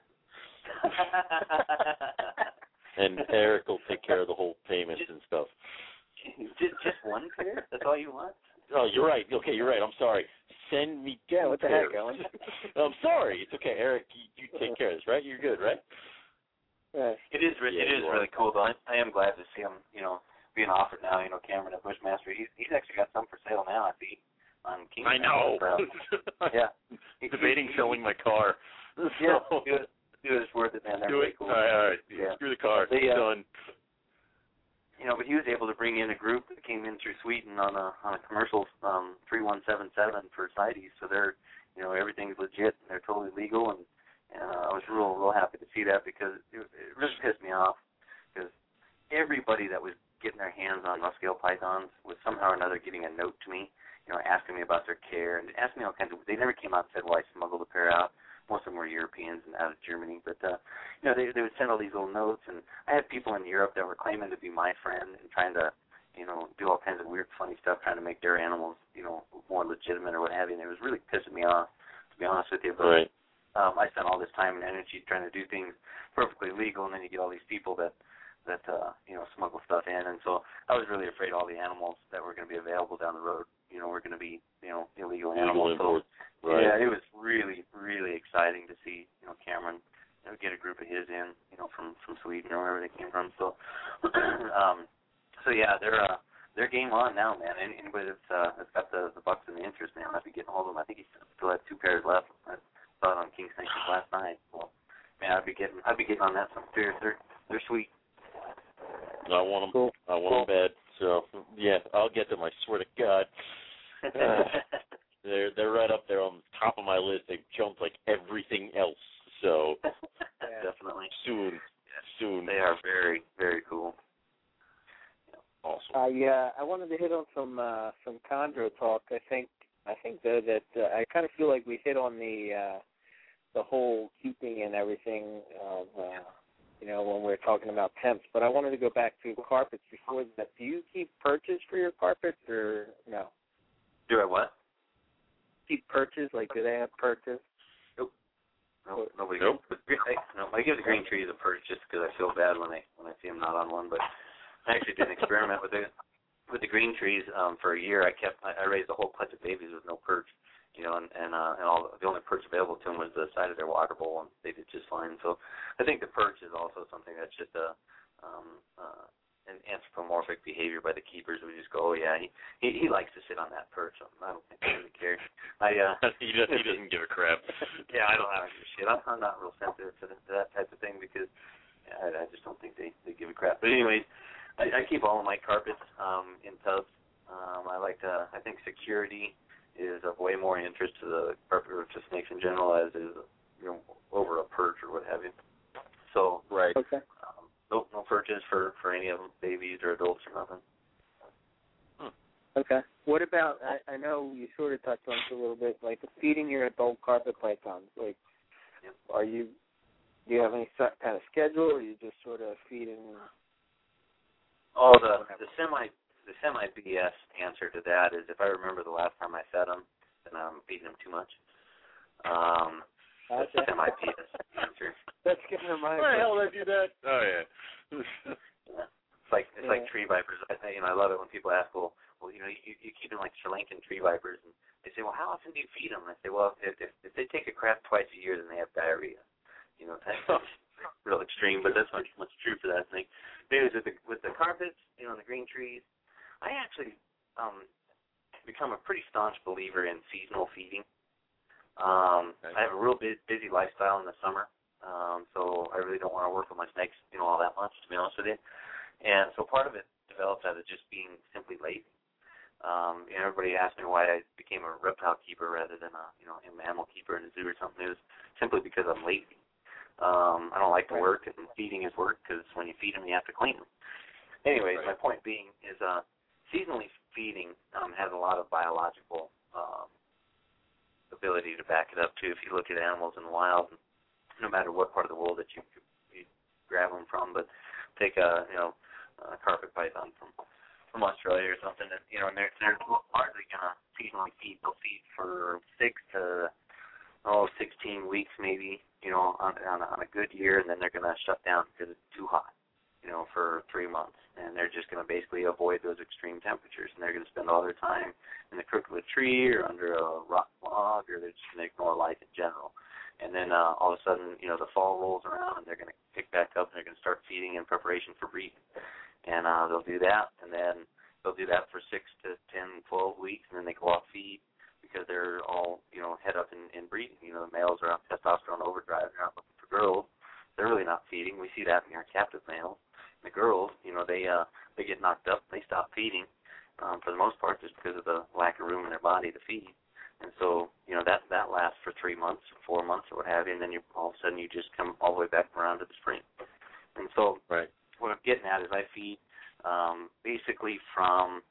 S2: And Eric will take care of the whole payments
S4: just,
S2: and stuff.
S4: Just, just one pair? That's all you want?
S2: Oh, you're right. Okay, you're right. I'm sorry. Send me two
S1: Yeah, what the
S2: pairs.
S1: heck, Ellen?
S2: I'm sorry. It's okay, Eric. You, you take care of this, right? You're good, right?
S1: Right.
S4: It is. Re-
S2: Yeah,
S4: it is
S2: you
S4: really cool, though. I, I am glad to see him, you know, being offered now. You know, Cameron at Bushmaster. He's he's actually got some for sale now. I see on King.
S2: I know.
S4: Yeah.
S2: Debating selling my car.
S4: Yeah.
S2: So,
S4: do it. Do it. It's worth it, man. They're
S2: do
S4: really
S2: it.
S4: cool.
S2: All right. All right.
S4: Yeah.
S2: Screw the car.
S4: They, uh,
S2: Done.
S4: You know, but he was able to bring in a group that came in through Sweden on a on a commercial um, three one seven seven for CITES. So they're, you know, everything's legit. And they're totally legal, and uh, I was real real happy to see that because it, it really pissed me off because everybody that was getting their hands on rough-scale pythons was somehow or another getting a note to me, you know, asking me about their care and asking me all kinds of. They never came out and said, "Well, I smuggled a pair out." Most of them were Europeans and out of Germany, but uh, you know, they they would send all these little notes, and I had people in Europe that were claiming to be my friend and trying to, you know, do all kinds of weird, funny stuff, trying to make their animals, you know, more legitimate or what have you. And it was really pissing me off, to be honest with you. But
S2: Right.
S4: um, I spent all this time and energy trying to do things perfectly legal, and then you get all these people that that uh, you know, smuggle stuff in, and so I was really afraid all the animals that were going to be available down the road, you know, were going to be, you know, illegal animals. So,
S2: right.
S4: yeah, it was really, really exciting to see, you know, Cameron, you know, get a group of his in, you know, from, from Sweden or wherever they came from. So, um, so yeah, they're uh, they're game on now, man. Any, anybody that's uh, that's got the the bucks and the interest, man, I'd be getting hold of them. I think he still had two pairs left. I saw it on King Sanctions last night. Well, man, I'd be getting I'd be getting on that some pairs. They're they're sweet.
S2: I want them.
S1: Cool.
S2: I want them bad. So yeah, I'll get them. I swear to God. Uh, they're they're right up there on the top of my list. They jumped like everything else. So
S1: Yeah.
S4: Definitely.
S2: soon, soon.
S4: They are very, very cool.
S2: Awesome.
S1: I uh, I wanted to hit on some uh, some chondro talk. I think I think though that uh, I kind of feel like we hit on the uh, the whole keeping and everything of uh, you know, when we're talking about temps. But I wanted to go back to carpets before that. Do you keep perches for your carpets or no?
S4: Do I what?
S1: Keep perches? Like, do they have perches?
S4: Nope. Nope. Nobody.
S2: Nope.
S4: Gives, I, no, I give the green trees a perch just because I feel bad when I when I see them not on one. But I actually did an experiment with the with the green trees um, for a year. I kept I, I raised a whole clutch of babies with no perch, you know, and and, uh, and all the only perch available to them was the side of their water bowl, and they did just fine. So I think the perch is also something that's just a um, uh, an anthropomorphic behavior by the keepers. We just go, oh yeah, he he, he likes to sit on that perch. I don't think he really cares. I uh,
S2: he, does, he doesn't give a crap.
S4: Yeah, I don't have to shit. I'm, I'm not real sensitive to, the, to that type of thing because I, I just don't think they, they give a crap. But anyways, I, I keep all of my carpets um, in tubs. Um, I like to. I think security is of way more interest to the carpet or to snakes in general as is, you know, over a perch or what have you. So
S2: right.
S1: Okay.
S4: Um, no, no perches for, for any of them, babies or adults or nothing.
S2: Hmm.
S1: Okay. What about, I, I know you sort of touched on it a little bit, like feeding your adult carpet pythons. Like,
S4: yep.
S1: are you, do you have any kind of schedule, or are you just sort of feeding?
S4: Oh, the, the semi the semi B S answer to that is if I remember the last time I fed them, then I'm feeding them too much. Um, that's the semi B S answer.
S1: That's getting in my
S2: Why the hell did I do that? Oh, yeah.
S4: Yeah. It's like it's
S1: yeah.
S4: like tree vipers. I you know I love it when people ask, well, well, you know, you, you keep them like Sri Lankan tree vipers, and they say, well, how often do you feed them? I say, well, if if, if they take a crap twice a year, then they have diarrhea. You know, that's real extreme, but that's much much true for that thing. Anyways, with the with the carpets, you know, and the green trees, I actually um become a pretty staunch believer in seasonal feeding. Um, okay. I have a real busy lifestyle in the summer. Um, so I really don't want to work with my snakes, you know, all that much, to be honest with you. And so part of it developed out of just being simply lazy. Um, you know, everybody asked me why I became a reptile keeper rather than a, you know, a mammal keeper in a zoo or something. It was simply because I'm lazy. Um, I don't like to work, and feeding is work because when you feed them, you have to clean them. Anyways, my point being is uh, seasonally feeding um, has a lot of biological um, ability to back it up, too. If you look at animals in the wild, no matter what part of the world that you, you grab them from, but take a you know a carpet python from from Australia or something, and you know, and they're they're hardly gonna seasonally feed. They'll feed for six to oh sixteen weeks maybe, you know, on on, on a good year, and then they're gonna shut down because it's too hot, you know, for three months, and they're just gonna basically avoid those extreme temperatures, and they're gonna spend all their time in the crook of a tree or under a rock log, or they're just gonna ignore life in general. And then uh, all of a sudden, you know, the fall rolls around, and they're going to pick back up, and they're going to start feeding in preparation for breeding. And uh, they'll do that, and then they'll do that for six to ten, twelve weeks, and then they go off feed because they're all, you know, head up in, in breeding. You know, the males are on testosterone overdrive. They're not looking for girls. They're really not feeding. We see that in our captive males. The girls, you know, they uh, they get knocked up. They stop feeding um, for the most part just because of the lack of room in their body to feed. And so, you know, that that lasts for three months, four months, or what have you, and then you all of a sudden you just come all the way back around to the spring. And so,
S2: right.
S4: what I'm getting at is I feed um, basically from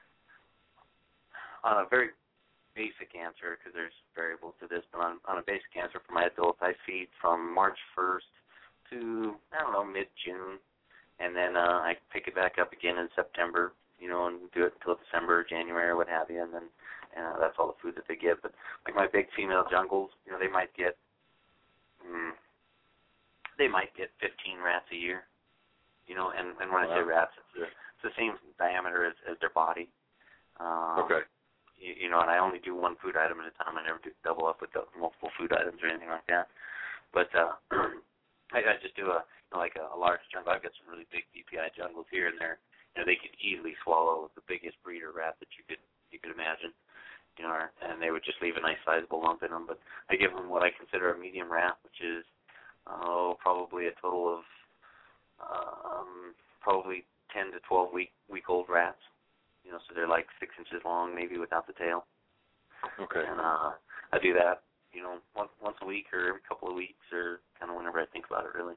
S4: on a very basic answer, because there's variables to this, but on, on a basic answer for my adults, I feed from March first to I don't know mid-June, and then uh, I pick it back up again in September, you know, and do it until December, or January, or what have you, and then. Uh, that's all the food that they get. But like my big female jungles, you know, they might get, mm, they might get fifteen rats a year. You know, and, and when wow. I say rats, it's the, it's the same diameter as, as their body. Um, okay. You, you know, and I only do one food item at a time. I never do double up with the multiple food items or anything like that. But uh, I, I just do a you know, like a, a large jungle. I've got some really big D P I jungles here and there. You know, they could easily swallow the biggest breeder rat that you could you could imagine. You know, and they would just leave a nice sizable lump in them. But I give them what I consider a medium rat, which is oh probably a total of um, probably ten to twelve week week old rats. You know, so they're like six inches long, maybe without the tail.
S2: Okay.
S4: And uh, I do that, you know, once once a week or every couple of weeks, or kind of whenever I think about it, really.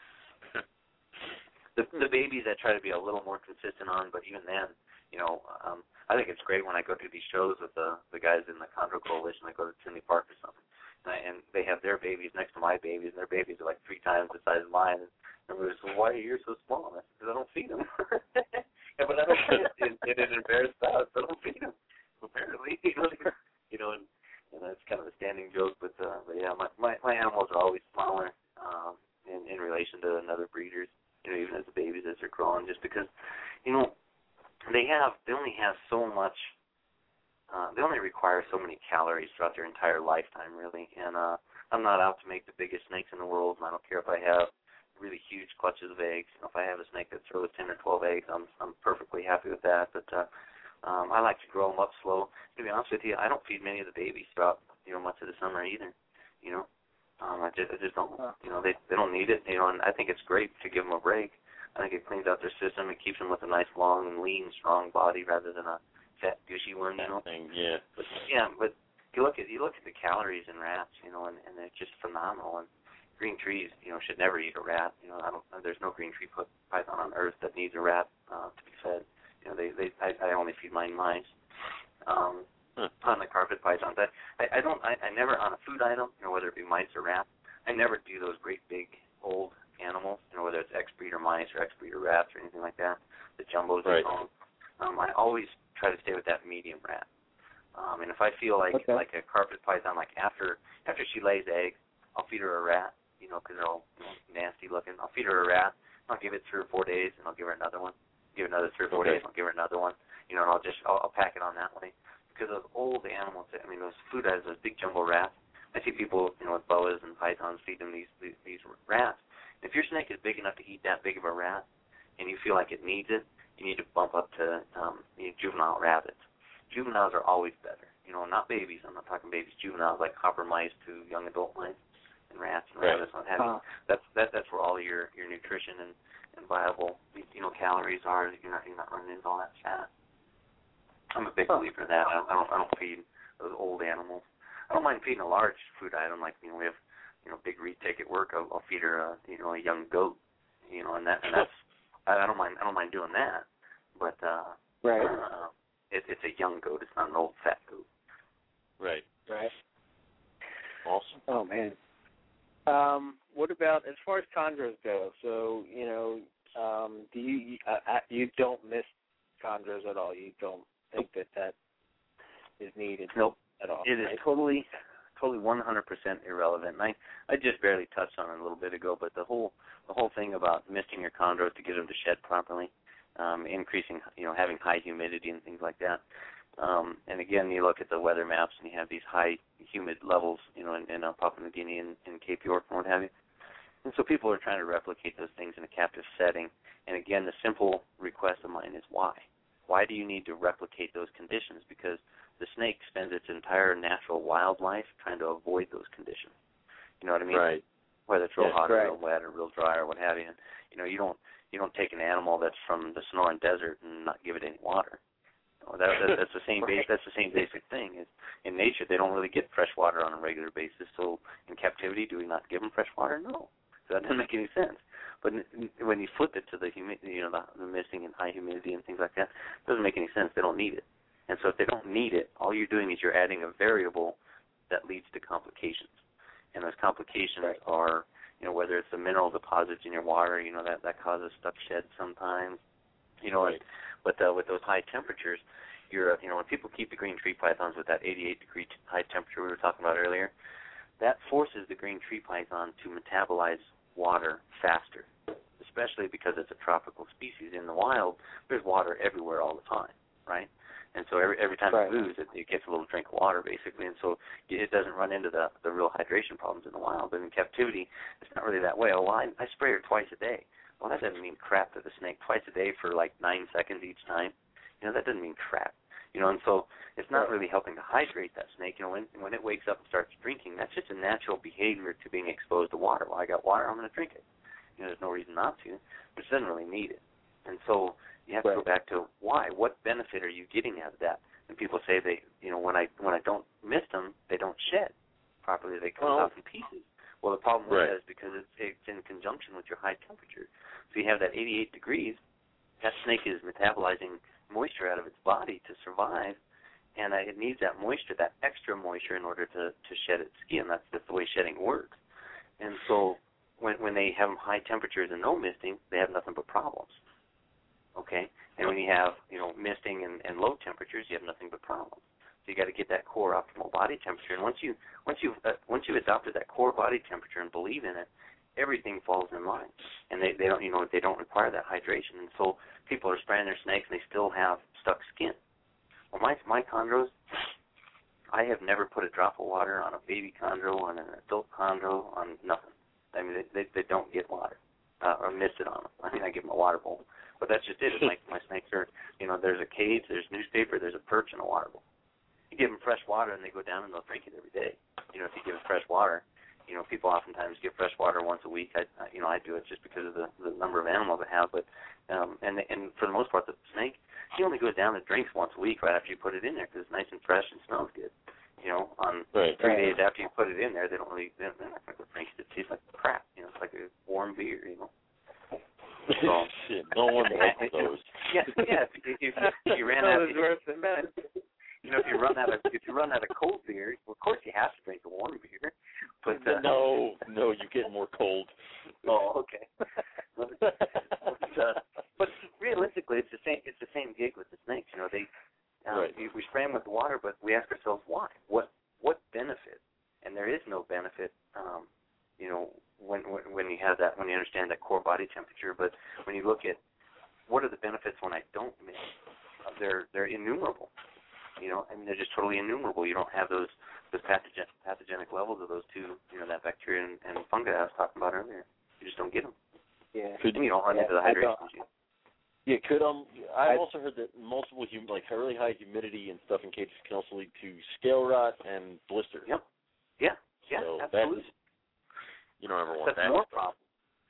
S4: the the babies I try to be a little more consistent on, but even then, you know. Um, I think it's great when I go to these shows with the the guys in the Chondro Coalition. I go to Tinley Park or something, and, I, and they have their babies next to my babies, and their babies are like three times the size of mine. And everybody's like, well, why are yours so small? I said, because I don't feed them. Yeah, but I don't feed them in, in an embarrassed house. I don't feed them, apparently. You know, you know and, and that's kind of a standing joke. But, uh, but yeah, my, my, my animals are always smaller um, in, in relation to another breeders, you know, even as the babies as they're growing, just because, you know, They have. They only have so much. Uh, they only require require so many calories throughout their entire lifetime, really. And uh, I'm not out to make the biggest snakes in the world, and I don't care if I have really huge clutches of eggs. You know, if I have a snake that throws ten or twelve eggs, I'm I'm perfectly happy with that. But uh, um, I like to grow them up slow. To be honest with you, I don't feed many of the babies throughout you know much of the summer either. You know, um, I just I just don't. You know, they they don't need it. You know, and I think it's great to give them a break. I think it cleans out their system. It keeps them with a nice, long, and lean, strong body rather than a fat, gushy one. You know.
S2: Thing, yeah.
S4: But yeah, but you look at you look at the calories in rats. You know, and, and they're just phenomenal. And green trees, you know, should never eat a rat. You know, I don't. There's no green tree python on earth that needs a rat uh, to be fed. You know, they, they. I, I only feed mine mice. Um,
S2: huh.
S4: On the carpet pythons, I, I, I don't. I, I never on a food item, you know, whether it be mice or rats. I never do those great big old animals. You know, whether it's ex-breeder mice or ex-breeder rats or anything like that. The jumbos
S2: right.
S4: and so on. Um, I always try to stay with that medium rat. Um, and if I feel like
S1: okay.
S4: like a carpet python, like after after she lays eggs, I'll feed her a rat. You know, because they're all you know, nasty looking. I'll feed her a rat. I'll give it three or four days, and I'll give her another one. Give it another three or four
S2: okay.
S4: days, and I'll give her another one. You know, and I'll just I'll, I'll pack it on that way. Because those old animals, I mean, those food items, those big jumbo rats. I see people, you know, with boas and pythons feed them these these, these rats. If your snake is big enough to eat that big of a rat, and you feel like it needs it, you need to bump up to um, you know, juvenile rabbits. Juveniles are always better. You know, not babies. I'm not talking babies. Juveniles like copper mice to young adult mice. And rats and rabbits, what have you.
S1: Uh,
S4: That's that. That's where all your your nutrition and, and viable you know calories are. You're not you're not running into all that fat. I'm a big
S1: huh.
S4: believer in that. I, I don't I don't feed those old animals. I don't mind feeding a large food item like you know we have you know big retake at work. I'll, I'll feed her a you know a young goat. You know and that and that's I, I don't mind I don't mind doing that. But uh,
S1: right,
S4: uh, it, it's a young goat. It's not an old fat goat.
S2: Right.
S1: right.
S2: Awesome.
S1: Oh man. Um, what about as far as chondros go? So you know, um, do you uh, you don't miss chondros at all? You don't think that that is needed
S4: nope.
S1: at all?
S4: It
S1: right?
S4: is totally, totally one hundred percent irrelevant. And I, I just barely touched on it a little bit ago, but the whole the whole thing about misting your chondros to get them to shed properly, um, increasing, you know, having high humidity and things like that. Um, and again, you look at the weather maps and you have these high humid levels, you know, in, in uh, Papua New Guinea and in Cape York and what have you. And so people are trying to replicate those things in a captive setting. And again, the simple request of mine is why? Why do you need to replicate those conditions? Because the snake spends its entire natural wildlife trying to avoid those conditions. You know what I mean?
S2: Right.
S4: Whether it's real
S2: yes,
S4: hot
S2: right.
S4: or real wet or real dry or what have you. And, you know, you don't you don't take an animal that's from the Sonoran Desert and not give it any water. That, that, that's the same base. That's the same basic thing. Is in nature they don't really get fresh water on a regular basis. So in captivity, do we not give them fresh water? No, so that doesn't make any sense. But when you flip it to the humidity, you know, the, the misting and high humidity and things like that, it doesn't make any sense. They don't need it. And so if they don't need it, all you're doing is you're adding a variable that leads to complications. And those complications
S1: right.
S4: are, you know, whether it's the mineral deposits in your water, you know, that that causes stuck sheds sometimes. You know,
S2: right.
S4: But uh, with those high temperatures, you're, you know, when people keep the green tree pythons with that eighty-eight degree t- high temperature we were talking about earlier, that forces the green tree python to metabolize water faster, especially because it's a tropical species. In the wild, there's water everywhere all the time, right? And so every every time
S1: right.
S4: it moves, it, it gets a little drink of water, basically, and so it doesn't run into the the real hydration problems in the wild. But in captivity, it's not really that way. Oh, well, I, I spray her twice a day. Well, that doesn't mean crap to the snake. Twice a day for like nine seconds each time, you know, that doesn't mean crap. You know, and so it's not really helping to hydrate that snake. You know, when when it wakes up and starts drinking, that's just a natural behavior to being exposed to water. Well, I got water, I'm going to drink it. You know, there's no reason not to, but it doesn't really need it. And so you have to
S1: right.
S4: go back to why. What benefit are you getting out of that? And people say they, you know, when I when I don't mist them, they don't shed properly. They come
S2: well,
S4: out in pieces. Well, the problem
S2: right.
S4: with that is because it's, it's in conjunction with your high temperature. So you have that eighty-eight degrees, that snake is metabolizing moisture out of its body to survive, and uh, it needs that moisture, that extra moisture, in order to, to shed its skin. That's just the way shedding works. And so when when they have high temperatures and no misting, they have nothing but problems. Okay? And when you have, you know, misting and, and low temperatures, you have nothing but problems. So you got to get that core optimal body temperature. And once you once you uh, once you've adopted that core body temperature and believe in it, everything falls in line. And they, they don't you know they don't require that hydration. And so people are spraying their snakes and they still have stuck skin. Well, my my chondros, I have never put a drop of water on a baby chondro, on an adult chondro, on nothing. I mean, they they, they don't get water uh, or miss it on them. I mean, I give them a water bowl, but that's just it. It's like my snakes are, you know, there's a cage, there's newspaper, there's a perch, and a water bowl. You give them fresh water, and they go down and they'll drink it every day. You know, if you give them fresh water, you know, people oftentimes give fresh water once a week. I, I you know, I do it just because of the, the number of animals I have. But um, and and for the most part, the snake, he only goes down and drinks once a week right after you put it in there because it's nice and fresh and smells good. You know, on
S2: right.
S4: three
S1: right.
S4: days after you put it in there, they don't really, they're not going to go drink it. It tastes like crap. You know, it's like a warm beer. You know. So,
S2: Shit, no one likes those.
S4: Yeah, yeah. If, if, if, if you ran out,
S1: That was worse than that.
S4: you know, if you run out of if you run out of cold beer, well, of course you have to drink the warm beer. But uh,
S2: no, no, you get more cold.
S4: Oh, okay. but, uh, but realistically, it's the same. It's the same gig with the snakes. You know, they um,
S2: right.
S4: we, we spray them with the water, but we ask ourselves why? What what benefit? And there is no benefit. Um, you know, when, when when you have that, when you understand that core body temperature. But when you look at what are the benefits when I don't mix, uh, they're they're innumerable. You know, I mean, they're just totally innumerable. You don't have those those pathogen, pathogenic levels of those two, you know, that bacteria and, and fungi I was talking about earlier. You just don't get them.
S1: Yeah.
S2: Could,
S4: and you don't run
S1: yeah,
S4: into the
S1: I
S4: hydration
S1: don't.
S4: issue.
S2: Yeah, could um. I've
S1: I,
S2: also heard that multiple hum, like really high humidity and stuff in cages can also lead to scale rot and blisters.
S4: Yep. Yeah. Yeah.
S2: So
S4: absolutely.
S2: That's, you don't ever want
S4: That's
S2: that.
S4: more problems.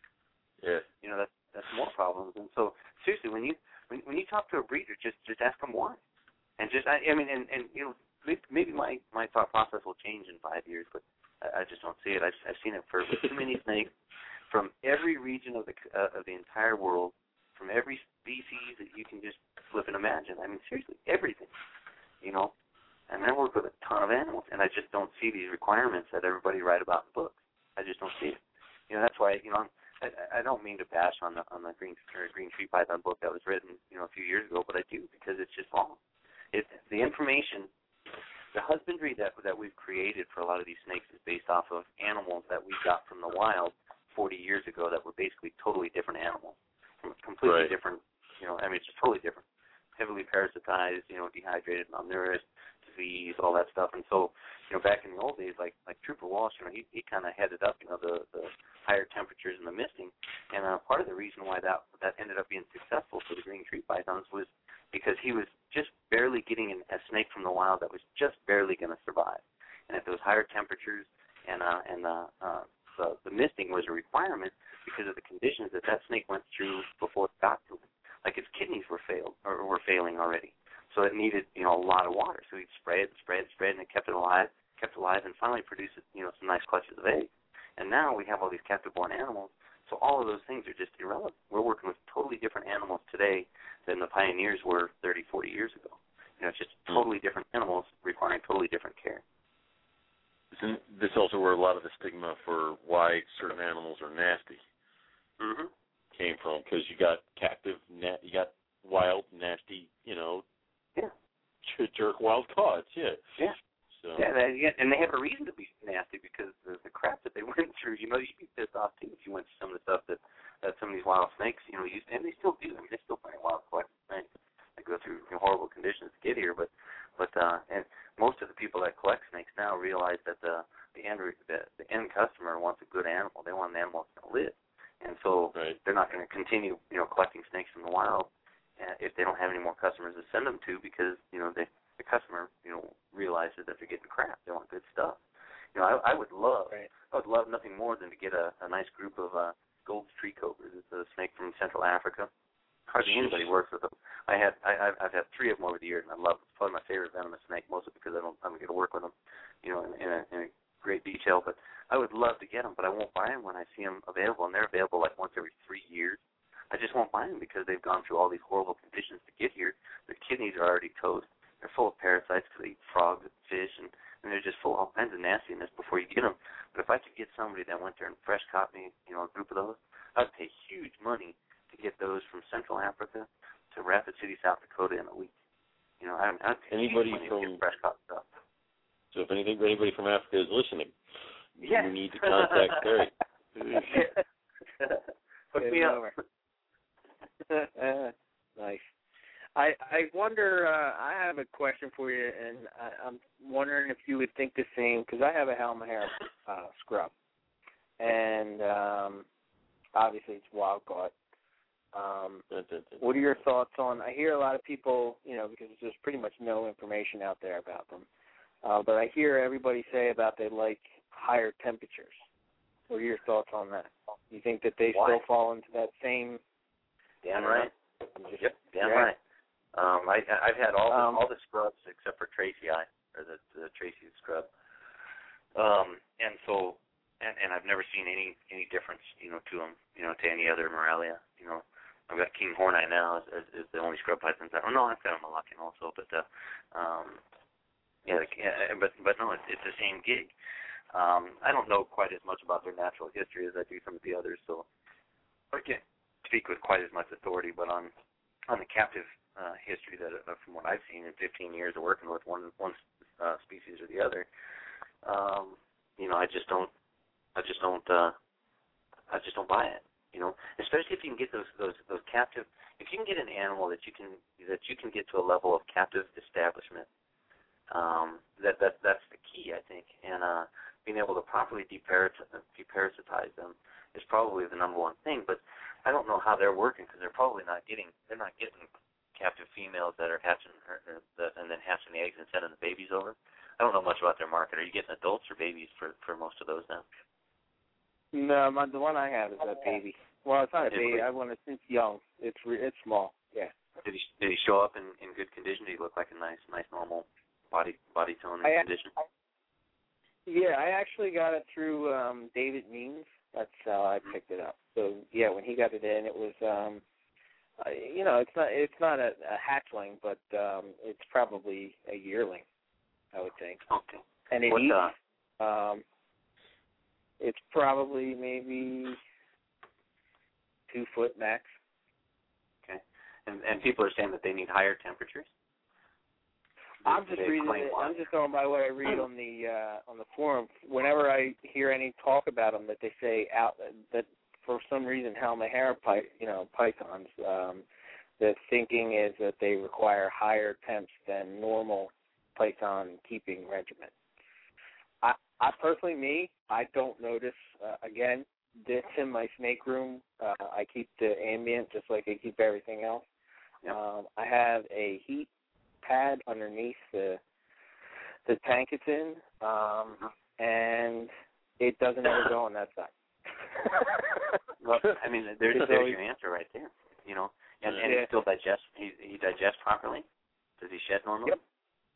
S2: Yeah.
S4: You know, that's that's more problems. And so seriously, when you when when you talk to a breeder, just just ask them why. And just, I, I mean, and, and you know, maybe, maybe my, my thought process will change in five years, but I, I just don't see it. I've, I've seen it for too many snakes from every region of the uh, of the entire world, from every species that you can just flip and imagine. I mean, seriously, everything. You know, and I work with a ton of animals, and I just don't see these requirements that everybody write about in books. I just don't see it. You know, that's why, you know, I, I don't mean to bash on the on the green or green tree python book that was written, you know, a few years ago, but I do because it's just wrong. It, the information, the husbandry that that we've created for a lot of these snakes is based off of animals that we got from the wild forty years ago that were basically totally different animals, from completely
S2: Right.
S4: different, you know, I mean, it's just totally different. Heavily parasitized, you know, dehydrated, malnourished, disease, all that stuff. And so, you know, back in the old days, like like Trooper Walsh, you know, he, he kind of headed up, you know, the, the higher temperatures and the misting. And uh, part of the reason why that that ended up being successful for the green tree pythons was because he was just barely getting an, a snake from the wild that was just barely going to survive. And at those higher temperatures and uh, and uh, uh, the, the misting was a requirement because of the conditions that that snake went through before it got to him. Like its kidneys were failed or were failing already, so it needed, you know, a lot of water. So he'd spray it, spray it, spray it, and it kept it alive, kept it alive, and finally produced, you know, some nice clutches of eggs. And now we have all these captive-born animals. So all of those things are just irrelevant. We're working with totally different animals today than the pioneers were thirty, forty years ago. You know, it's just totally different animals requiring totally different care.
S2: Isn't this also where a lot of the stigma for why certain animals are nasty
S4: Mm-hmm.
S2: came from? Because you got captive, na- you got wild, nasty, you know,
S4: yeah,
S2: jerk wild caught. Yeah.
S4: Yeah.
S2: So.
S4: Yeah, they, yeah, and they have a reason to be nasty because the, the crap that they went through. You know, you'd be pissed off too if you went through some of the stuff that, that some of these wild snakes, you know, used, and they still do. I mean, they still find wild collecting snakes. They go through, you know, horrible conditions to get here, but but uh, and most of the people that collect snakes now realize that the the end the, the end customer wants a good animal. They want an animal that's going to live, and so
S2: right.
S4: they're not going to continue, you know, collecting snakes from the wild uh, if they don't have any more customers to send them to because, you know, they. The customer, you know, realizes that they're getting crap. They want good stuff. You know, I, I would love,
S1: right.
S4: I would love nothing more than to get a, a nice group of uh, Gold's tree cobras. It's a snake from Central Africa. Hardly anybody works with them. I had, I, I've, I've had three of them over the years, and I love them. It's probably my favorite venomous snake, mostly because I don't, I don't get to work with them, you know, in, in, a, in a great detail. But I would love to get them, but I won't buy them when I see them available, and they're available like once every three years. I just won't buy them because they've gone through all these horrible conditions to get here. Their kidneys are already toast. They're full of parasites because they eat frogs and fish, and, and they're just full of all kinds of nastiness before you get them. But if I could get somebody that went there and fresh caught me, you know, a group of those, I'd pay huge money to get those from Central Africa to Rapid City, South Dakota in a week. You know, I'd, I'd pay
S2: Anybody
S4: huge money
S2: from,
S4: to get fresh caught stuff.
S2: So if anything, anybody from Africa is listening,
S4: yeah.
S2: you need to contact Terry.
S4: Hook me up.
S1: uh, nice. I I wonder. Uh, I have a question for you, and I, I'm wondering if you would think the same because I have a Halmahera uh, scrub, and um, obviously it's wild caught. Um, what are your thoughts on? I hear a lot of people, you know, because there's pretty much no information out there about them. Uh, but I hear everybody say about they like higher temperatures. What are your thoughts on that? You think that they
S5: Why?
S1: still fall into that same?
S5: Damn right.
S1: Just,
S5: Yep, damn
S1: yeah.
S5: right. Um, I, I've had all the,
S1: Um,
S5: all the scrubs except for Tracy I, or the, the Tracy scrub. Um, and so, and, and I've never seen any any difference, you know, to them, you know, to any other Morelia. You know, I've got King Horneye now is, is, is the only scrub pythons. I, oh no, I've got a Malacan also, but uh, um, yeah, like, yeah, but but no, it's, it's the same gig. Um, I don't know quite as much about their natural history as I do some of the others, so I can't speak with quite as much authority. But on on the captive uh, history that, uh, from what I've seen in fifteen years of working with one one uh, species or the other, um, you know, I just don't, I just don't, uh, I just don't buy it. You know, especially if you can get those those those captive, if you can get an animal that you can that you can get to a level of captive establishment, um, that that that's the key, I think, and uh, being able to properly deparas- deparasitize them is probably the number one thing. But I don't know how they're working because they're probably not getting they're not getting captive females that are hatching or, or the, and then hatching the eggs and sending the babies over. I don't know much about their market. Are you getting adults or babies for, for most of those now?
S1: No, my, the one I have is a baby. Well, it's not a baby. I want it since young. It's re- it's small. Yeah.
S5: Did he did he show up in, in good condition? Did he look like a nice nice normal body body tone and
S1: I,
S5: condition?
S1: I, yeah, I actually got it through um, David Means. That's how I picked it up. So yeah, when he got it in, it was um, uh, you know, it's not it's not a, a hatchling, but um, it's probably a yearling, I would think.
S5: Okay.
S1: And it
S5: what,
S1: eats.
S5: Uh,
S1: Um, it's probably maybe two foot max.
S5: okay. And and people are saying that they need higher temperatures.
S1: I'm
S5: Do
S1: just
S5: they
S1: reading
S5: claim
S1: it.
S5: why?
S1: I'm just going by what I read on the uh, on the forum. Whenever I hear any talk about them, that they say out that for some reason Halmahera py, you know pythons, um, the thinking is that they require higher temps than normal python keeping regimen. I, I personally, me, I don't notice. Uh, again, this in my snake room, uh, I keep the ambient just like I keep everything else.
S5: Yep.
S1: Um, I have a heat pad underneath the the tank it's in, um, and it doesn't ever go on that side.
S5: Well, I mean, there's,
S1: It's
S5: there's
S1: always-
S5: your answer right there. You know, and, and
S1: Yeah.
S5: he still digests. He he digests properly. Does he shed normally?
S1: Yep.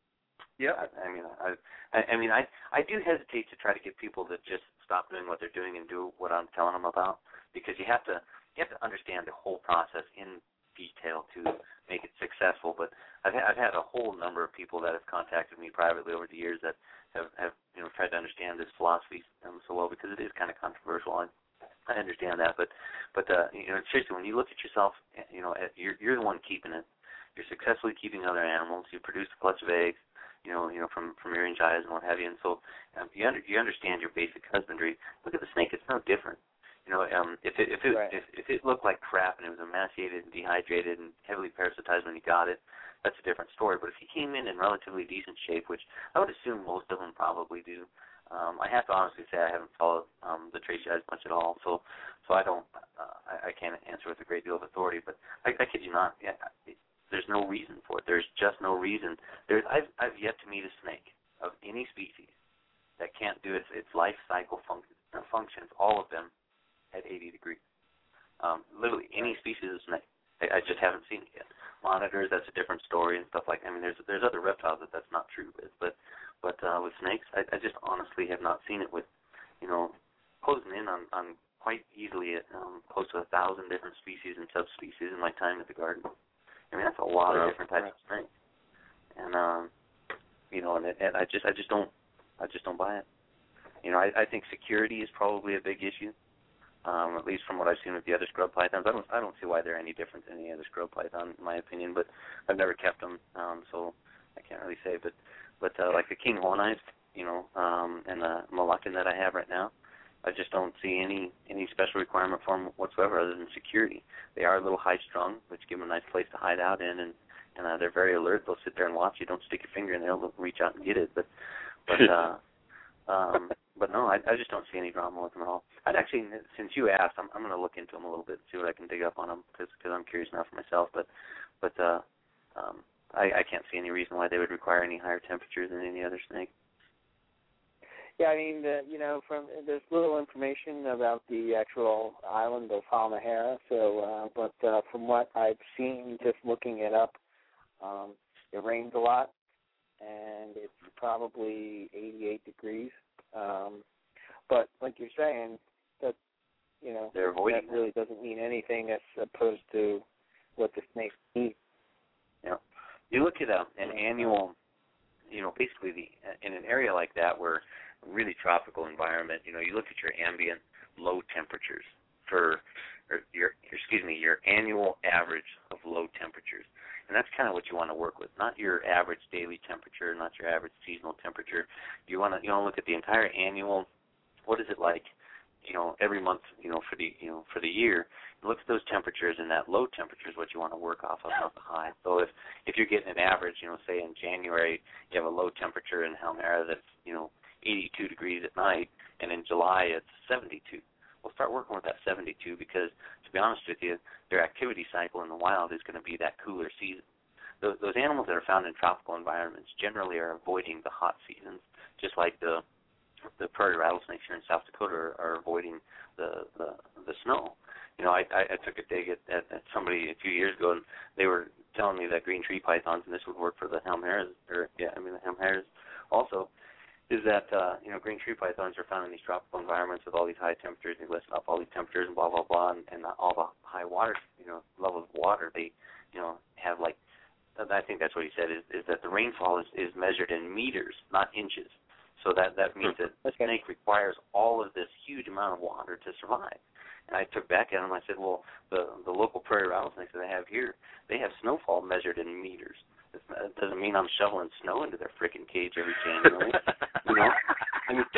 S1: Yep.
S5: I, I mean, I, I, I mean, I, I do hesitate to try to get people to just stop doing what they're doing and do what I'm telling them about, because you have to, you have to understand the whole process in detail to make it successful. But I've, I've had a whole number of people that have contacted me privately over the years that have, have you know, tried to understand this philosophy um, so well, because it is kind of controversial. I, I understand that, but, but uh, you know, seriously, when you look at yourself, you know, you're, you're the one keeping it. You're successfully keeping other animals. You produce a clutch of eggs. You know, you know, from from Irian Jayas and what have you, and so um, you under, you understand your basic husbandry. Look at the snake; it's no different. You know, um, if it if it
S1: Right.
S5: if, if it looked like crap and it was emaciated and dehydrated and heavily parasitized when you got it, that's a different story. But if he came in in relatively decent shape, which I would assume most of them probably do, um, I have to honestly say I haven't followed um, the Tracy Jayas much at all, so so I don't uh, I, I can't answer with a great deal of authority. But I, I kid you not, yeah. It, There's no reason for it. There's just no reason. There's I've I've yet to meet a snake of any species that can't do its its life cycle func- functions, all of them, at eighty degrees. Um, literally any species of snake. I, I just haven't seen it yet. Monitors, that's a different story and stuff like. I mean, there's there's other reptiles that that's not true with, but but uh, with snakes, I, I just honestly have not seen it with, you know, closing in on on quite easily at um, close to a thousand different species and subspecies in my time at the garden. I mean, that's a lot of different types of snakes, and um, you know, and, it, and I just, I just don't, I just don't buy it. You know, I, I think security is probably a big issue, um, at least from what I've seen with the other scrub pythons. I don't, I don't see why they're any different than any other scrub python, in my opinion. But I've never kept them, um, so I can't really say. But, but uh, like the King Horneyes, you know, um, and the Malacan that I have right now, I just don't see any any special requirement for them whatsoever other than security. They are a little high-strung, which give them a nice place to hide out in and, and uh, they're very alert. They'll sit there and watch you. Don't stick your finger in there. They'll reach out and get it. But but uh, um, but no, I, I just don't see any drama with them at all. I'd actually, since you asked, I'm, I'm going to look into them a little bit and see what I can dig up on them because I'm curious now for myself. But but uh, um, I, I can't see any reason why they would require any higher temperatures than any other snake.
S1: Yeah, I mean, the, you know, from there's little information about the actual island of Halmahera. So, uh, but uh, from what I've seen, just looking it up, um, it rains a lot, and it's probably eighty-eight degrees. Um, but like you're saying, that you know,
S5: They're avoiding
S1: that really doesn't mean anything as opposed to what the snakes eat.
S5: Yeah, you look at a, an annual, you know, basically the in an area like that where really tropical environment, you know, you look at your ambient low temperatures for, or your, excuse me, your annual average of low temperatures. And that's kind of what you want to work with, not your average daily temperature, not your average seasonal temperature. You want to, you want to look at the entire annual, what is it like, you know, every month, you know, for the, you know, for the year. Look at those temperatures, and that low temperature is what you want to work off of, not the high. So if, if you're getting an average, you know, say in January, you have a low temperature in Halmahera that's, you know, eighty-two degrees at night, and in July it's seventy-two. We'll start working with that seventy-two because, to be honest with you, their activity cycle in the wild is going to be that cooler season. Those, those animals that are found in tropical environments generally are avoiding the hot seasons, just like the the prairie rattlesnakes here in South Dakota are, are avoiding the, the the snow. You know, I, I, I took a dig at, at, at somebody a few years ago, and they were telling me that green tree pythons, and this would work for the Halmaheras, or yeah, I mean the Halmaheras also, is that, uh, you know, green tree pythons are found in these tropical environments with all these high temperatures, and they list off all these temperatures and blah, blah, blah, and, and all the high water, you know, levels of water, they, you know, have like, I think that's what he said, is, is that the rainfall is, is measured in meters, not inches. So that, that means that a snake requires all of this huge amount of water to survive. And I took back at him, I said, well, the, the local prairie rattlesnakes that I have here, they have snowfall measured in meters. It doesn't mean I'm shoveling snow into their freaking cage every January. You know, I mean,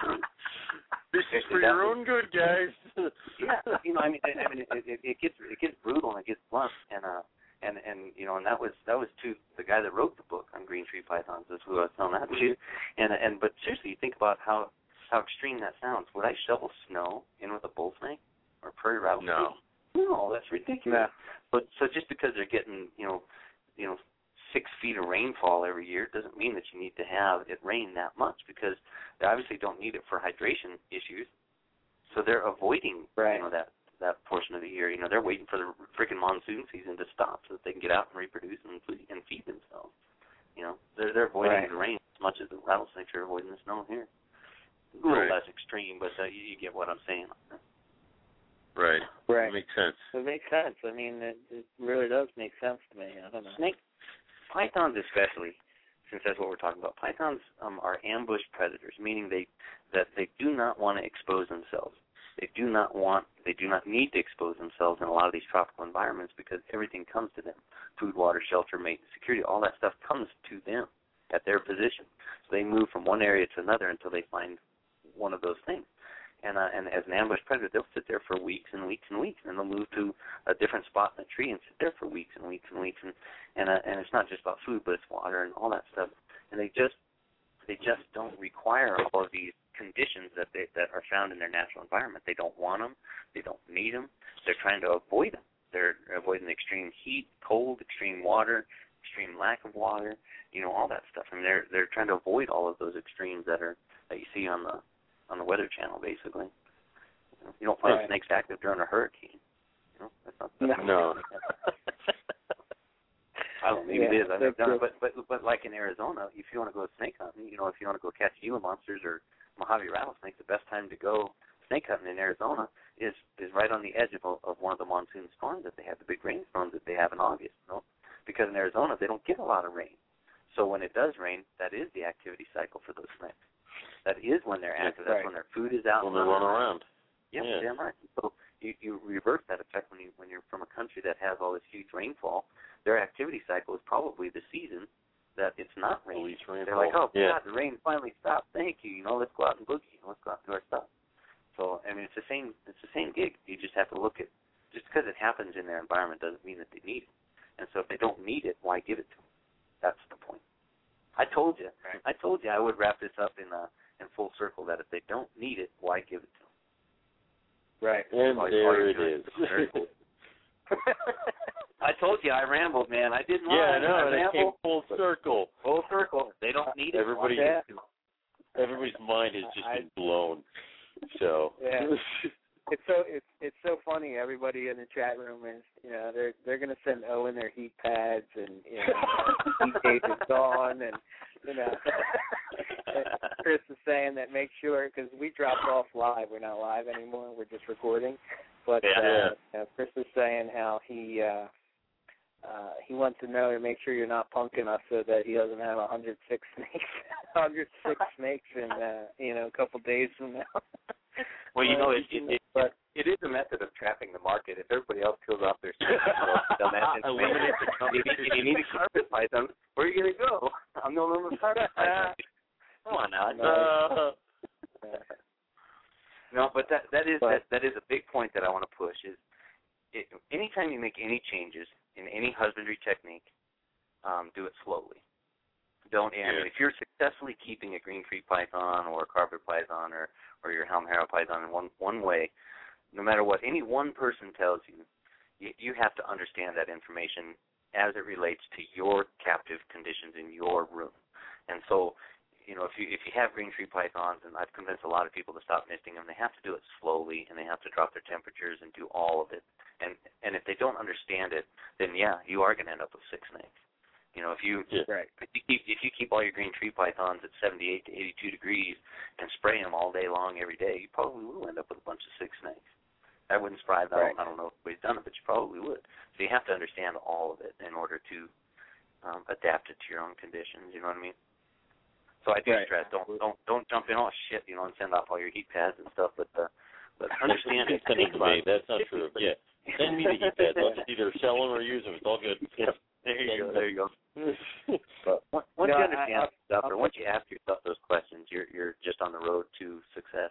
S2: this is for your own good, guys.
S5: Yeah, you know, I mean, I, I mean, it, it, it gets it gets brutal and it gets blunt, and uh, and and you know, and that was that was to the guy that wrote the book on green tree pythons. Is who I was telling that to, and and but seriously, you think about how how extreme that sounds. Would I shovel snow in with a bull snake or prairie rattlesnake?
S2: No,
S5: no, that's ridiculous.
S1: Yeah.
S5: But so just because they're getting, you know, you know. six feet of rainfall every year doesn't mean that you need to have it rain that much, because they obviously don't need it for hydration issues. So they're avoiding,
S1: right.
S5: you know, that that portion of the year. You know, they're waiting for the freaking monsoon season to stop so that they can get out and reproduce and, and feed themselves. You know, they're they're avoiding
S1: right.
S5: the rain as much as the rattlesnakes are avoiding the snow here. A little
S2: right.
S5: less extreme, but uh, you, you get what I'm saying.
S2: Right.
S1: Right.
S2: It makes sense.
S1: It makes sense. I mean, it, it really does make sense to me. I don't know.
S5: Snake. Pythons especially, since that's what we're talking about, pythons um, are ambush predators, meaning they that they do not want to expose themselves. They do not want, they do not need to expose themselves in a lot of these tropical environments because everything comes to them. Food, water, shelter, mate, security, all that stuff comes to them at their position. So they move from one area to another until they find one of those things. And, uh, and as an ambush predator, they'll sit there for weeks and weeks and weeks, and they'll move to a different spot in the tree and sit there for weeks and weeks and weeks. And and, uh, and it's not just about food, but it's water and all that stuff. And they just they just don't require all of these conditions that they that are found in their natural environment. They don't want them. They don't need them. They're trying to avoid them. They're avoiding extreme heat, cold, extreme water, extreme lack of water. You know, all that stuff. I mean, they're they're trying to avoid all of those extremes that are that you see on the on the Weather Channel, basically. You, know, you don't find
S1: right.
S5: snakes active during a hurricane. You know, that's not, that's
S2: no.
S5: I don't know, maybe
S1: yeah,
S5: it is. I've never done
S1: true.
S5: it, but but but like in Arizona, if you want to go snake hunting, you know, if you want to go catch Gila monsters or Mojave rattlesnakes, the best time to go snake hunting in Arizona is is right on the edge of of one of the monsoon storms that they have, the big rainstorms that they have in August. You know, because in Arizona they don't get a lot of rain, so when it does rain, that is the activity cycle for those snakes. That is when they're active. That's
S1: right.
S5: when their food is out.
S2: When they run around.
S5: Yeah,
S2: yeah.
S5: damn right. So you, you reverse that effect when you when you're from a country that has all this huge rainfall. Their activity cycle is probably the season that it's not raining. They're like, oh
S2: yeah.
S5: God, the rain finally stopped. Thank you. You know, let's go out and boogie. Let's go out and do our stuff. So I mean, it's the same. It's the same gig. You just have to look at. Just because it happens in their environment doesn't mean that they need it. And so if they don't need it, why give it to them? That's the point. I told you.
S4: Right.
S5: I told you I would wrap this up in a, in full circle that if they don't need it, why give it to them?
S1: Right.
S2: And
S5: All- all
S2: there
S5: you're
S2: it
S5: doing
S2: is.
S5: very cool. I told you I rambled, man. I didn't lie.
S2: Yeah, I know.
S5: I
S2: And it came
S5: rambled.
S2: full circle.
S5: Full circle. If they don't need it,
S2: Everybody-
S5: why give it to them?
S2: Everybody's mind has just
S1: I-
S2: been blown. So
S1: Yeah. It's so it's it's so funny. Everybody in the chat room is, you know, they're they're gonna send Owen their heat pads, and you know, heat tape is gone, and you know, Chris is saying that make sure, because we dropped off live. We're not live anymore. We're just recording. But
S2: Yeah.
S1: uh, you know, Chris is saying how he uh, uh, he wants to know to make sure you're not punking us so that he doesn't have one hundred six snakes, one hundred six snakes in uh, you know a couple days from now.
S4: Well, you know,
S1: Uh,
S4: it, it, it,
S1: but
S4: it is a method of trapping the market. If everybody else kills off their snakes, you know, that
S2: Eliminate the
S4: if,
S2: competition.
S4: if you need a carpet python, where are you going to go? I'm the only carpet python.
S5: Come on now.
S2: Uh,
S5: No, but that that is
S1: But-
S5: that, that is a big point that I want to push. Is it, anytime you make any changes in any husbandry technique, um, do it slowly. Don't. I mean, if you're successfully keeping a green tree python or a carpet python or or your helm harrow python in one one way, no matter what any one person tells you, you, you have to understand that information as it relates to your captive conditions in your room. And so, you know, if you if you have green tree pythons, and I've convinced a lot of people to stop misting them, they have to do it slowly, and they have to drop their temperatures and do all of it. And and if they don't understand it, then yeah, you are going to end up with sick snakes. You know, if you
S2: Yeah.
S1: right.
S5: if you keep if you keep all your green tree pythons at seventy-eight to eighty-two degrees and spray them all day long every day, you probably will end up with a bunch of sick snakes. That wouldn't surprise. I
S1: Right.
S5: don't, I don't know if anybody's done it, but you probably would. So you have to understand all of it in order to um, adapt it to your own conditions. You know what I mean? So I do
S1: Right.
S5: stress don't don't don't jump in oh shit, you know, and send off all your heat pads and stuff. But uh, but understand it.
S2: Send them
S5: Think
S2: to
S5: about
S2: me.
S5: it.
S2: That's not true. Yeah. Send me the heat pads. I'll just either sell them or use them. It's all good.
S5: Yeah. There you go. There you go.
S2: But
S5: Once once
S1: No,
S5: you
S1: I-
S5: understand
S1: I-
S5: stuff,
S1: I'll
S5: or once you ask yourself those questions, you're you're just on the road to success.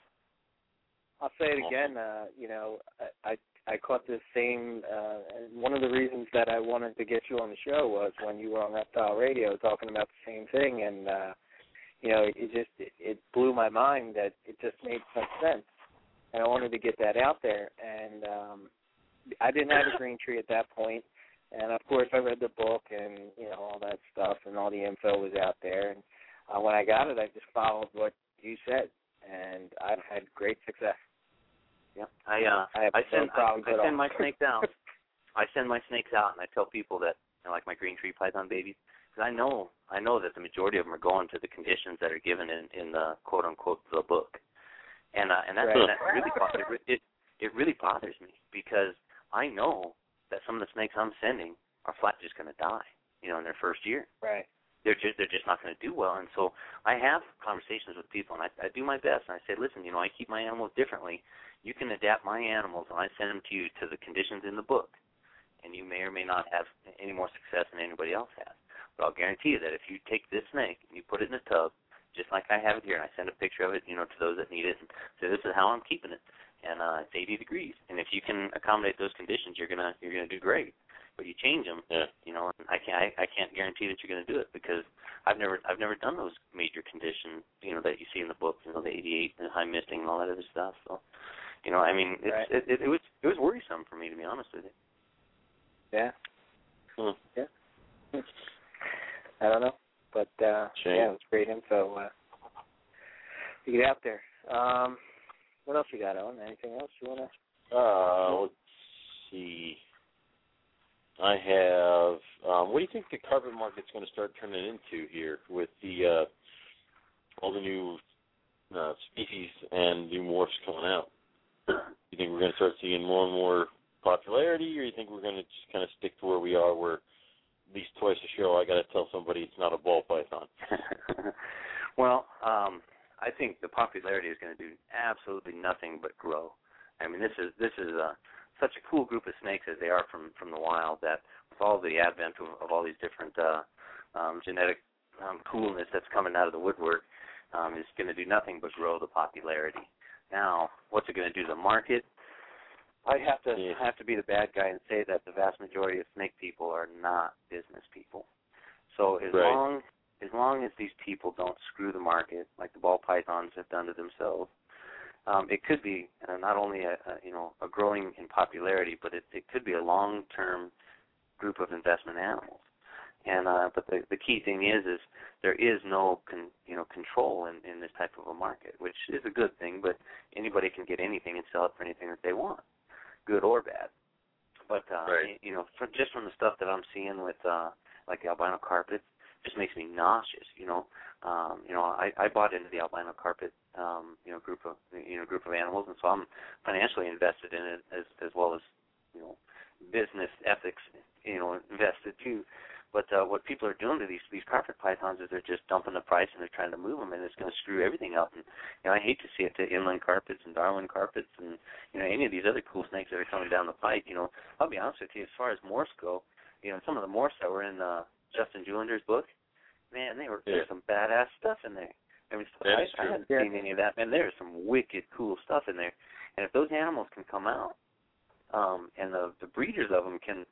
S1: I'll say it again. Uh, you know, I I, I caught this same. Uh, and one of the reasons that I wanted to get you on the show was when you were on Reptile Radio talking about the same thing, and uh, you know, it just it, it blew my mind that it just made some sense, and I wanted to get that out there. And um, I didn't have a green tree at that point, and of course I read the book and you know all that stuff, and all the info was out there. And uh, when I got it, I just followed what you said, and I've had great success.
S5: Yeah, I uh,
S1: I have
S5: I
S1: no
S5: send I,
S1: problems
S5: I
S1: at
S5: send
S1: all.
S5: my snakes out. I send my snakes out, and I tell people that you know, like my green tree python babies, because I know I know that the majority of them are going to the conditions that are given in in the quote unquote the book, and uh, and that
S1: Right.
S5: that really bo- it, re- it it really bothers me because I know that some of the snakes I'm sending are flat just going to die, you know, in their first year.
S1: Right.
S5: They're just they're just not going to do well. And so I have conversations with people, and I, I do my best. And I say, listen, you know, I keep my animals differently. You can adapt my animals, and I send them to you to the conditions in the book, and you may or may not have any more success than anybody else has. But I'll guarantee you that if you take this snake and you put it in a tub, just like I have it here, and I send a picture of it, you know, to those that need it, and say this is how I'm keeping it, and uh, it's eighty degrees. And if you can accommodate those conditions, you're gonna you're gonna do great. But you change them,
S2: yeah.
S5: you know, and I can't I, I can't guarantee that you're going to do it because I've never I've never done those major condition, you know, that you see in the book, you know, the eighty-eight and high misting and all that other stuff. So, you know, I mean, it's,
S1: Right.
S5: it, it, it was it was worrisome for me, to be honest with you.
S1: Yeah.
S2: Hmm.
S1: Yeah. I don't know, but uh,
S2: Shame.
S1: yeah, it was great info. Uh, to get out there. Um, what else you got, Owen? Anything else you want to?
S2: Uh, let's see. I have. Um, what do you think the carpet market's going to start turning into here with the uh, all the new uh, species and new morphs coming out? You think we're going to start seeing more and more popularity, or you think we're going to just kind of stick to where we are, where at least twice a show I got to tell somebody it's not a ball python?
S5: Well, um, I think the popularity is going to do absolutely nothing but grow. I mean, this is this is uh, such a cool group of snakes as they are from, from the wild that with all the advent of, of all these different uh, um, genetic um, coolness that's coming out of the woodwork, um, is going to do nothing but grow the popularity. Now, what's it going to do to the market?
S4: I have to
S2: Yeah.
S4: I have to be the bad guy and say that the vast majority of snake people are not business people. So as
S2: Right.
S4: long as long as these people don't screw the market like the ball pythons have done to themselves, um, it could be uh, not only a, a you know a growing in popularity, but it, it could be a long-term group of investment animals. And uh, but the the key thing is is there is no con, you know control in, in this type of a market, which is a good thing. But anybody can get anything and sell it for anything that they want, good or bad. But uh,
S2: right.
S4: you know, from, just from the stuff that I'm seeing with uh, like the albino carpet, just makes me nauseous. You know, um, you know, I, I bought into the albino carpet um, you know group of you know group of animals, and so I'm financially invested in it as as well as you know business ethics you know invested too. But uh, what people are doing to these these carpet pythons is they're just dumping the price and they're trying to move them, and it's going to screw everything up. And you know, I hate to see it to inland carpets and Darwin carpets and you know any of these other cool snakes that are coming down the pipe. You know, I'll be honest with you, as far as morphs go, you know, some of the morphs that were in uh, Justin Julender's book, man, they were
S2: yeah.
S4: there's some badass stuff in there. I mean,
S2: that
S4: I,
S2: is true.
S4: I haven't
S1: yeah.
S4: seen any of that, man. There's some wicked cool stuff in there, and if those animals can come out, um, and the the breeders of them can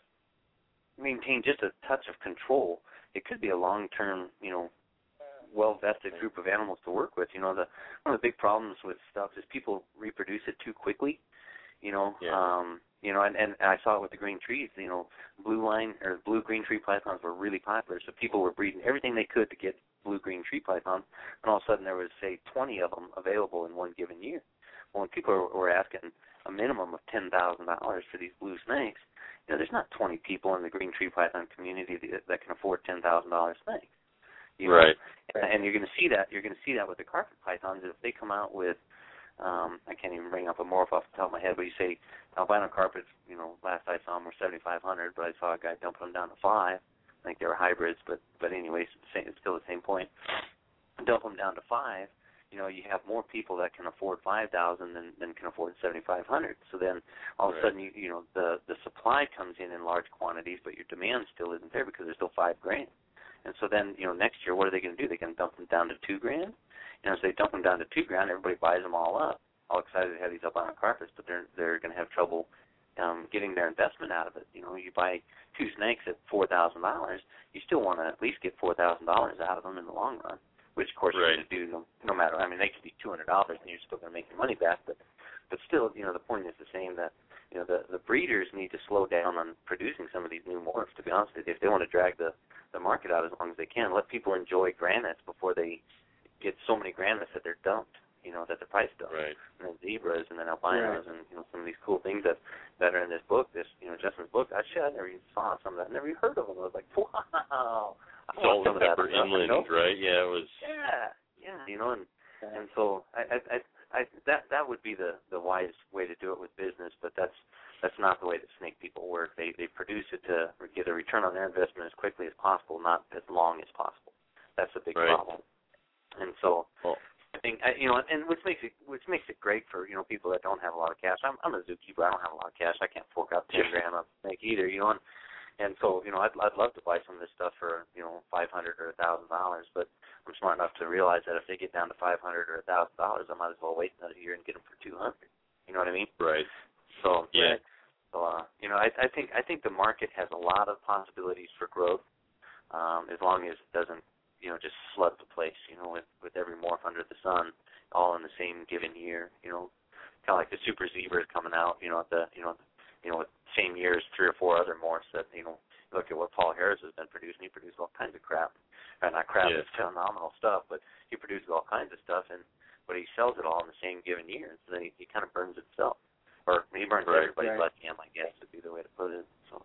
S4: maintain just a touch of control, it could be a long-term, you know, well-vested group of animals to work with. You know, the one of the big problems with stuff is people reproduce it too quickly. You know,
S2: yeah.
S4: um, you know, and, and I saw it with the green trees. You know, blue line or blue green tree pythons were really popular, so people were breeding everything they could to get blue green tree pythons, and all of a sudden there was say twenty of them available in one given year. Well, when people were, were asking a minimum of ten thousand dollars for these blue snakes, you know, there's not twenty people in the green tree python community that, that can afford ten thousand dollars snakes. You know?
S2: Right.
S4: And, and you're going to see that. You're going to see that with the carpet pythons. If they come out with, um, I can't even bring up a morph off the top of my head, but you say albino carpets. You know, last I saw them were seventy-five hundred, but I saw a guy dumping them down to five. I think they were hybrids, but but anyways, it's still the same point. Dump them down to five. You know, you have more people that can afford five thousand than than can afford seventy five hundred. So then all of a sudden, you you know, the the supply comes in in large quantities, but your demand still isn't there because there's still five grand. And so then, you know, next year, what are they going to do? They're going to dump them down to two grand. You know, as they dump them down to two grand, everybody buys them all up, all excited to have these albino carpets, but they're they're going to have trouble um, getting their investment out of it. You know, you buy two snakes at four thousand dollars, you still want to at least get four thousand dollars out of them in the long run. Which, of course,
S2: right.
S4: you're going to do no, no matter. I mean, they could be two hundred dollars, and you're still going to make your money back. But, but still, you know, the point is the same that you know the the breeders need to slow down on producing some of these new morphs. To be honest with you, if they want to drag the the market out as long as they can, let people enjoy granites before they get so many granites that they're dumped. You know, that the price dump.
S2: Right.
S4: And then zebras, and then albinos,
S1: Right.
S4: and you know some of these cool things that that are in this book. This you know Justin's book. I shit, I never even saw some of that. I never even heard of them. I was like, wow. I want some of that
S2: Pepper
S4: stuff,
S2: inland,
S4: you know?
S2: right? Yeah, it was.
S4: Yeah. Yeah, you know, and and so I, I, I, that that would be the, the wise way to do it with business, but that's that's not the way that snake people work. They they produce it to get a return on their investment as quickly as possible, not as long as possible. That's a big
S2: Right.
S4: problem. And so
S2: Well,
S4: I think I, you know, and which makes it which makes it great for you know people that don't have a lot of cash. I'm I'm a zookeeper. I don't have a lot of cash. I can't fork out ten grand on a snake either. You know. And, And so, you know, I'd I'd love to buy some of this stuff for, you know, five hundred or a thousand dollars, but I'm smart enough to realize that if they get down to five hundred or a thousand dollars, I might as well wait another year and get them for two hundred. You know what I mean?
S2: right.
S4: So
S2: Yeah.
S4: So uh, you know, I I think I think the market has a lot of possibilities for growth, um, as long as it doesn't, you know, just flood the place. You know, with with every morph under the sun, all in the same given year. You know, kind of like the super zebras coming out. You know, at the you know. You know, with same year as three or four other morphs that, you know, look at what Paul Harris has been producing. He produced all kinds of crap. Or not crap,
S2: Yeah.
S4: it's phenomenal stuff, but he produces all kinds of stuff, and but he sells it all in the same given year, and so then he, he kind of burns himself. Or he burns
S2: Right.
S4: everybody's
S1: Right.
S4: left hand, I guess, would be the way to put it. So,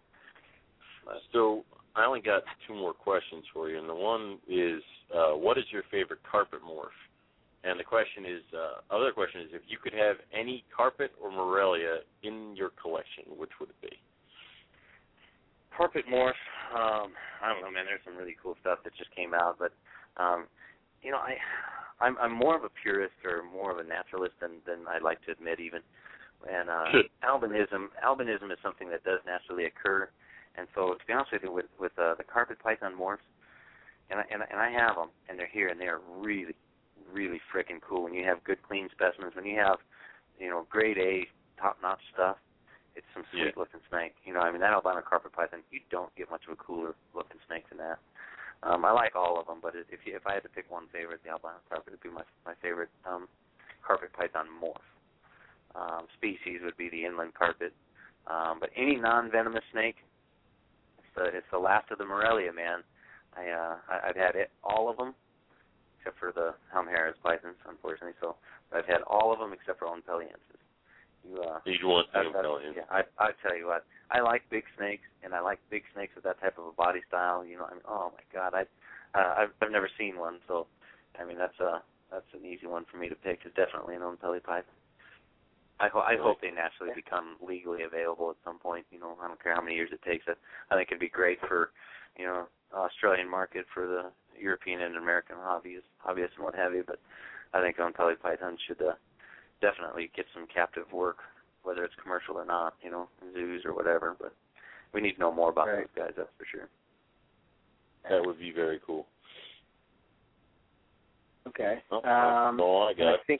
S4: but,
S2: So I only got two more questions for you, and the one is, uh, what is your favorite carpet morph? And the question is, uh, other question is, if you could have any carpet or Morelia in your collection, which would it be?
S4: carpet morph, um, I don't know, man. There's some really cool stuff that just came out, but um, you know, I, I'm, I'm more of a purist or more of a naturalist than than I'd like to admit, even. And uh, albinism, albinism is something that does naturally occur, and so to be honest with you, with with uh, the carpet python morphs, and I, and I, and I have them, and they're here, and they're really, really freaking cool. When you have good, clean specimens, when you have, you know, grade A
S5: top-notch stuff, it's some
S2: Yeah.
S5: sweet-looking snake. You know, I mean, that albino carpet python, you don't get much of a cooler-looking snake than that. Um, I like all of them, but if you, if I had to pick one favorite, the albino carpet would be my my favorite um, carpet python morph. Um, species would be the inland carpet. Um, but any non-venomous snake, it's the, it's the last of the Morelia, man. I, uh, I, I've had it, all of them, except for the Helm Harris pythons, unfortunately. So I've had all of them except for Oenpelliensis. You, uh,
S2: You'd want the
S5: I,
S2: Oenpelliensis.
S5: yeah, I, I tell you what, I like big snakes, and I like big snakes with that type of a body style. You know, I mean, oh my God, I, uh, I've, I've never seen one, so I mean that's a that's an easy one for me to pick. Is definitely an Oenpelli python. I, ho- I hope they naturally become legally available at some point. You know, I don't care how many years it takes. I, I think it'd be great for, you know, Australian market, for the European and American hobbyists, hobbyists and what have you. But I think Oenpelli pythons should uh, definitely get some captive work, whether it's commercial or not, you know, zoos or whatever. But we need to know more about
S1: right.
S5: those guys, that's for sure.
S2: That would be very cool.
S1: Okay.
S2: Oh,
S1: um,
S2: no, I got
S1: I think.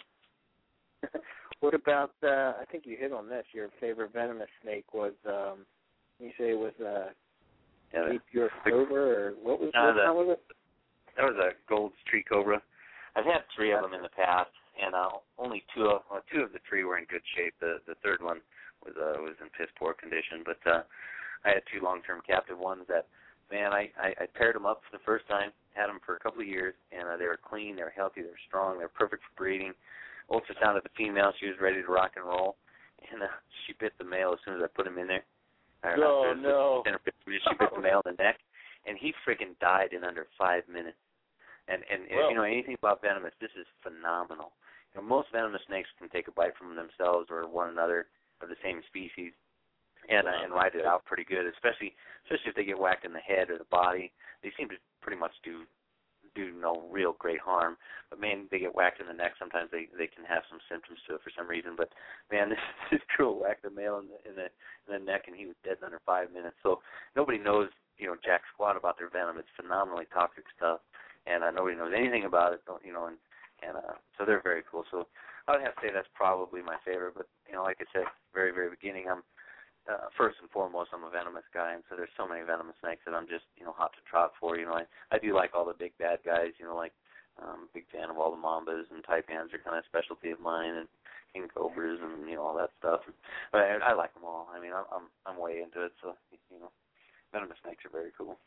S1: What about? Uh, I think you hit on this. Your favorite venomous snake was. Um, you say it was uh,
S5: Yeah,
S1: Cape York Cobra, or what was?
S5: No,
S1: what
S5: the-
S1: kind was it?
S5: That was a gold tree cobra. I've had three of them in the past, and uh, only two of well, two of the three were in good shape. The the third one was uh, was in piss poor condition. But uh, I had two long-term captive ones that, man, I, I, I paired them up for the first time, had them for a couple of years, and uh, they were clean, they were healthy, they were strong, they were perfect for breeding. Ultrasounded the female, she was ready to rock and roll, and uh, she bit the male as soon as I put him in there. Or,
S2: Oh,
S5: uh,
S2: no.
S5: She bit the male in the neck, and he freaking died in under five minutes. And and
S2: Well,
S5: if you know anything about venomous, this is phenomenal. You know, most venomous snakes can take a bite from themselves or one another of the same species, and uh, and ride it out pretty good. Especially especially if they get whacked in the head or the body, they seem to pretty much do do no real great harm. But man, they get whacked in the neck. Sometimes they they can have some symptoms to it for some reason. But man, this this girl whacked the male in the in the in the neck, and he was dead in under five minutes. So nobody knows you know jack squat about their venom. It's phenomenally toxic stuff. And uh, nobody knows anything about it, you know, and, and uh, so they're very cool. So I would have to say that's probably my favorite. But, you know, like I said, very, very beginning, I'm, uh, first and foremost, I'm a venomous guy, and so there's so many venomous snakes that I'm just, you know, hot to trot for. You know, I, I do like all the big bad guys, you know, like um, big fan of all the mambas, and taipans are kind of a specialty of mine, and king cobras and, you know, all that stuff. But I, I like them all. I mean, I'm, I'm, I'm way into it, so, you know, venomous snakes are very cool.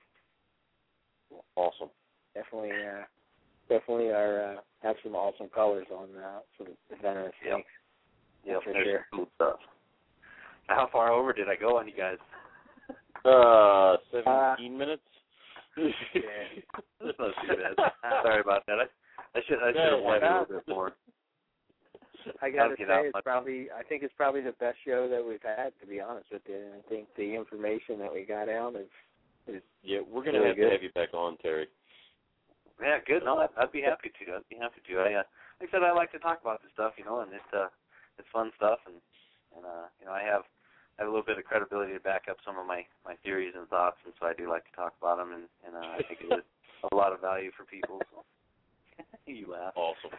S2: Awesome.
S1: Definitely, uh, definitely are uh, have some awesome colors on uh, some venomous
S5: Yep.
S1: snakes.
S5: Yep,
S1: for
S5: there's
S1: sure.
S5: some cool stuff. How far over did I go on you guys?
S2: Uh, seventeen uh, minutes.
S5: Yeah, that's not too bad. Sorry about that. I, I should I should have wanted a little bit more.
S1: I gotta
S5: get
S1: say,
S5: out
S1: it's
S5: my-
S1: probably I think it's probably the best show that we've had. To be honest with you, I think the information that we got out is. is
S2: Yeah, we're gonna
S1: really
S2: have
S1: good.
S2: to have you back on, Terry.
S5: Yeah, good. No, I'd, I'd be happy to. I'd be happy to. I, uh, like I said, I like to talk about this stuff, you know, and it's uh, it's fun stuff, and and uh, you know, I have I have a little bit of credibility to back up some of my, my theories and thoughts, and so I do like to talk about them, and and uh, I think it is a lot of value for people. So. You laugh.
S2: Awesome.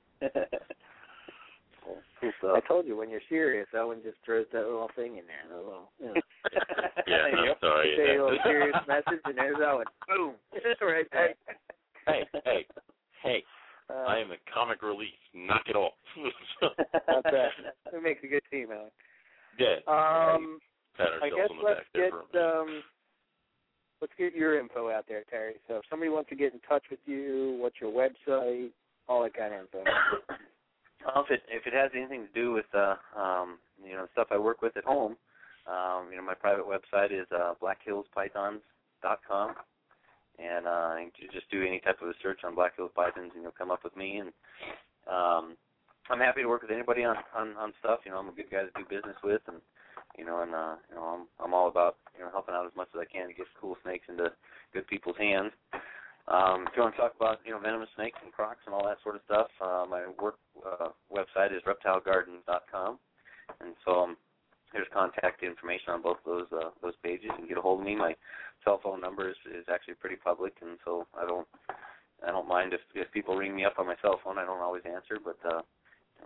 S5: Cool, cool stuff.
S1: I told you when you're serious, Owen just throws that little thing in there. A little, you know.
S2: Yeah, I'm sorry.
S1: Say a little serious message, and there's Owen. Boom. right there.
S2: Hey, hey, hey.
S1: Uh,
S2: I am a comic relief. Knock it off.
S1: Not bad. It makes a good team, Owen.
S2: Yeah.
S1: Um,
S2: Pat
S1: I
S2: ourselves
S1: guess
S2: on the
S1: let's
S2: back there
S1: get
S2: for a minute.
S1: um, let's get your info out there, Terry. So if somebody wants to get in touch with you, what's your website, all that kind of info.
S5: Well, if it if it has anything to do with uh, um, you know stuff I work with at home, um, you know my private website is uh, black hills pythons dot com, and uh, you just do any type of a search on Black Hills Pythons, and you'll come up with me. And um, I'm happy to work with anybody on, on, on stuff. You know, I'm a good guy to do business with, and you know, and uh, you know, I'm I'm all about you know helping out as much as I can to get cool snakes into good people's hands. Um, if you want to talk about, you know, venomous snakes and crocs and all that sort of stuff, uh, my work uh, website is reptile garden dot com, and so um, there's contact information on both those uh, those pages. You can get a hold of me. My cell phone number is, is actually pretty public, and so I don't I don't mind if if people ring me up on my cell phone. I don't always answer, but uh,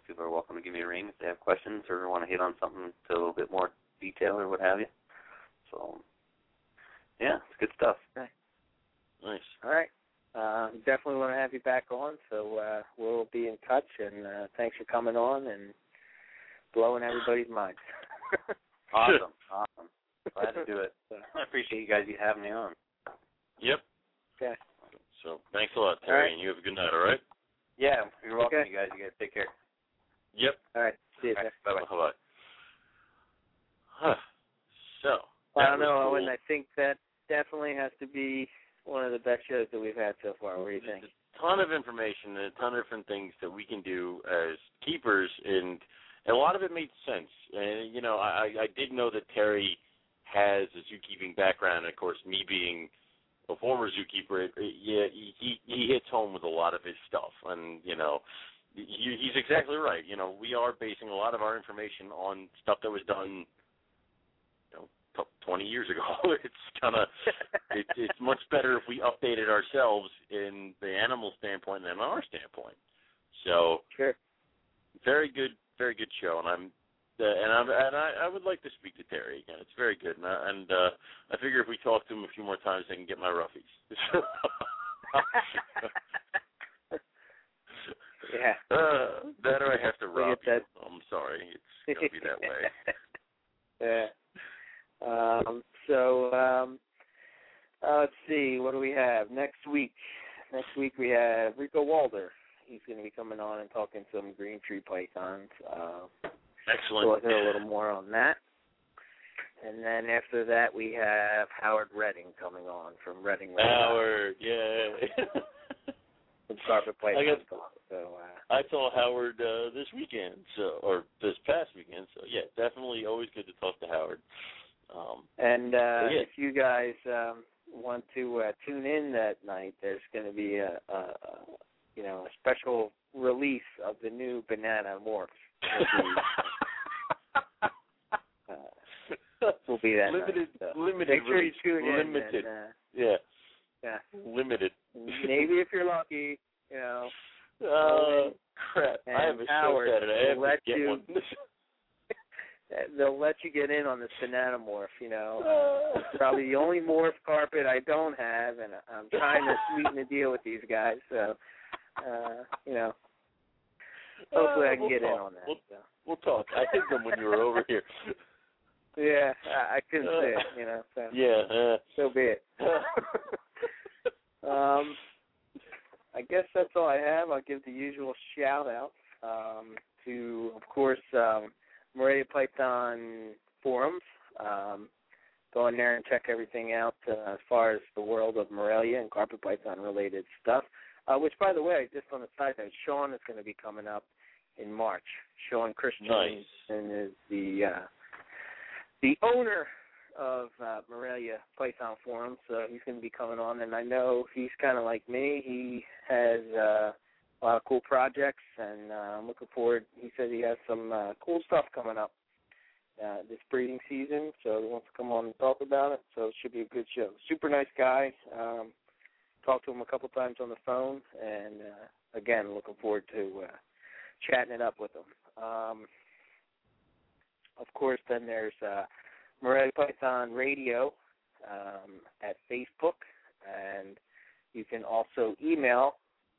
S5: people are welcome to give me a ring if they have questions or want to hit on something to a little bit more detail or what have you. So, yeah, it's good stuff.
S1: Okay.
S2: Nice.
S1: All right. Uh, definitely want to have you back on, so uh, we'll be in touch, and uh, thanks for coming on and blowing everybody's minds.
S5: Awesome. Awesome. Glad to do it. I appreciate you guys having me on.
S2: Yep.
S1: Okay.
S2: So thanks a lot, Terry,
S1: right.
S2: and you have a good night, all right?
S5: Yeah, you're welcome,
S1: Okay.
S5: you guys. You guys take care.
S2: Yep.
S1: All right. See you.
S5: All right.
S1: Bye.
S5: Bye-bye.
S2: Bye-bye. Huh. So,
S1: I
S2: that
S1: don't
S2: was
S1: know,
S2: cool.
S1: Owen. I think that definitely has to be one of the best shows that we've had so far. What do you think?
S2: There's a ton of information and a ton of different things that we can do as keepers, and, and a lot of it made sense. And, you know, I, I did know that Terry has a zookeeping background, and, of course, me being a former zookeeper, it, it, yeah, he, he hits home with a lot of his stuff. And, you know, he, he's exactly right. You know, we are basing a lot of our information on stuff that was done, you know, twenty years ago. It's kind of, it, it's much better if we updated ourselves in the animal standpoint than our standpoint. So,
S1: Sure.
S2: very good, very good show, and I'm, uh, and I'm, and I, I would like to speak to Terry again. It's very good, and, I, and uh, I figure if we talk to him a few more times, I can get my roughies.
S1: Yeah.
S2: Uh, that or I have to rob you.
S1: that.
S2: I'm sorry, it's gonna be that way.
S1: Yeah. Um, so um, uh, let's see, what do we have next week? Next week we have Rico Walder. He's going to be coming on and talking some green tree pythons. Uh,
S2: Excellent.
S1: so we'll hear a little more on that. And then after that we have Howard Redding coming on from Redding.
S2: Howard, yeah.
S1: From Carpet Python.
S2: I got,
S1: so uh,
S2: I saw Howard uh, this weekend, so or this past weekend. So yeah, definitely always good to talk to Howard. Um,
S1: and uh,
S2: yeah.
S1: if you guys um, want to uh, tune in that night, there's going to be a, a, a you know a special release of the new Banana Morphs. Uh, will be that
S2: limited,
S1: night, so.
S2: limited
S1: Make sure
S2: release.
S1: you tune in.
S2: Limited.
S1: And, uh,
S2: yeah.
S1: Yeah.
S2: Limited.
S1: Maybe if you're lucky, you know.
S2: Oh, uh, crap. I have a
S1: Howard
S2: show Saturday. I have
S1: let
S2: to get
S1: you,
S2: one.
S1: They'll let you get in on this Banana Morph, you know. It's probably the only morph carpet I don't have, and I'm trying to sweeten the deal with these guys, so, uh, you know. Hopefully I can
S2: uh, we'll
S1: get
S2: talk.
S1: in on that.
S2: We'll,
S1: so.
S2: we'll talk. I hid them when you were over here.
S1: Yeah, I, I couldn't uh, say it, you know. So,
S2: yeah. Uh,
S1: so be it. um, I guess that's all I have. I'll give the usual shout-out um, to, of course, um, Morelia Python forums. Um, go in there and check everything out uh, as far as the world of Morelia and carpet python-related stuff. Uh, which, by the way, just on the side note, Sean is going to be coming up in March. Sean Christian
S2: nice.
S1: is the uh, the owner of uh, Morelia Python Forum, so he's going to be coming on. And I know he's kind of like me. He has uh, a lot of cool projects, and uh, I'm looking forward. He said he has some uh, cool stuff coming up uh, this breeding season, so he wants to come on and talk about it. So it should be a good show. Super nice guy. Um, talked to him a couple times on the phone, and uh, again, looking forward to uh, chatting it up with him. Um, of course, then there's uh, Morelia Python Radio um, at Facebook, and you can also email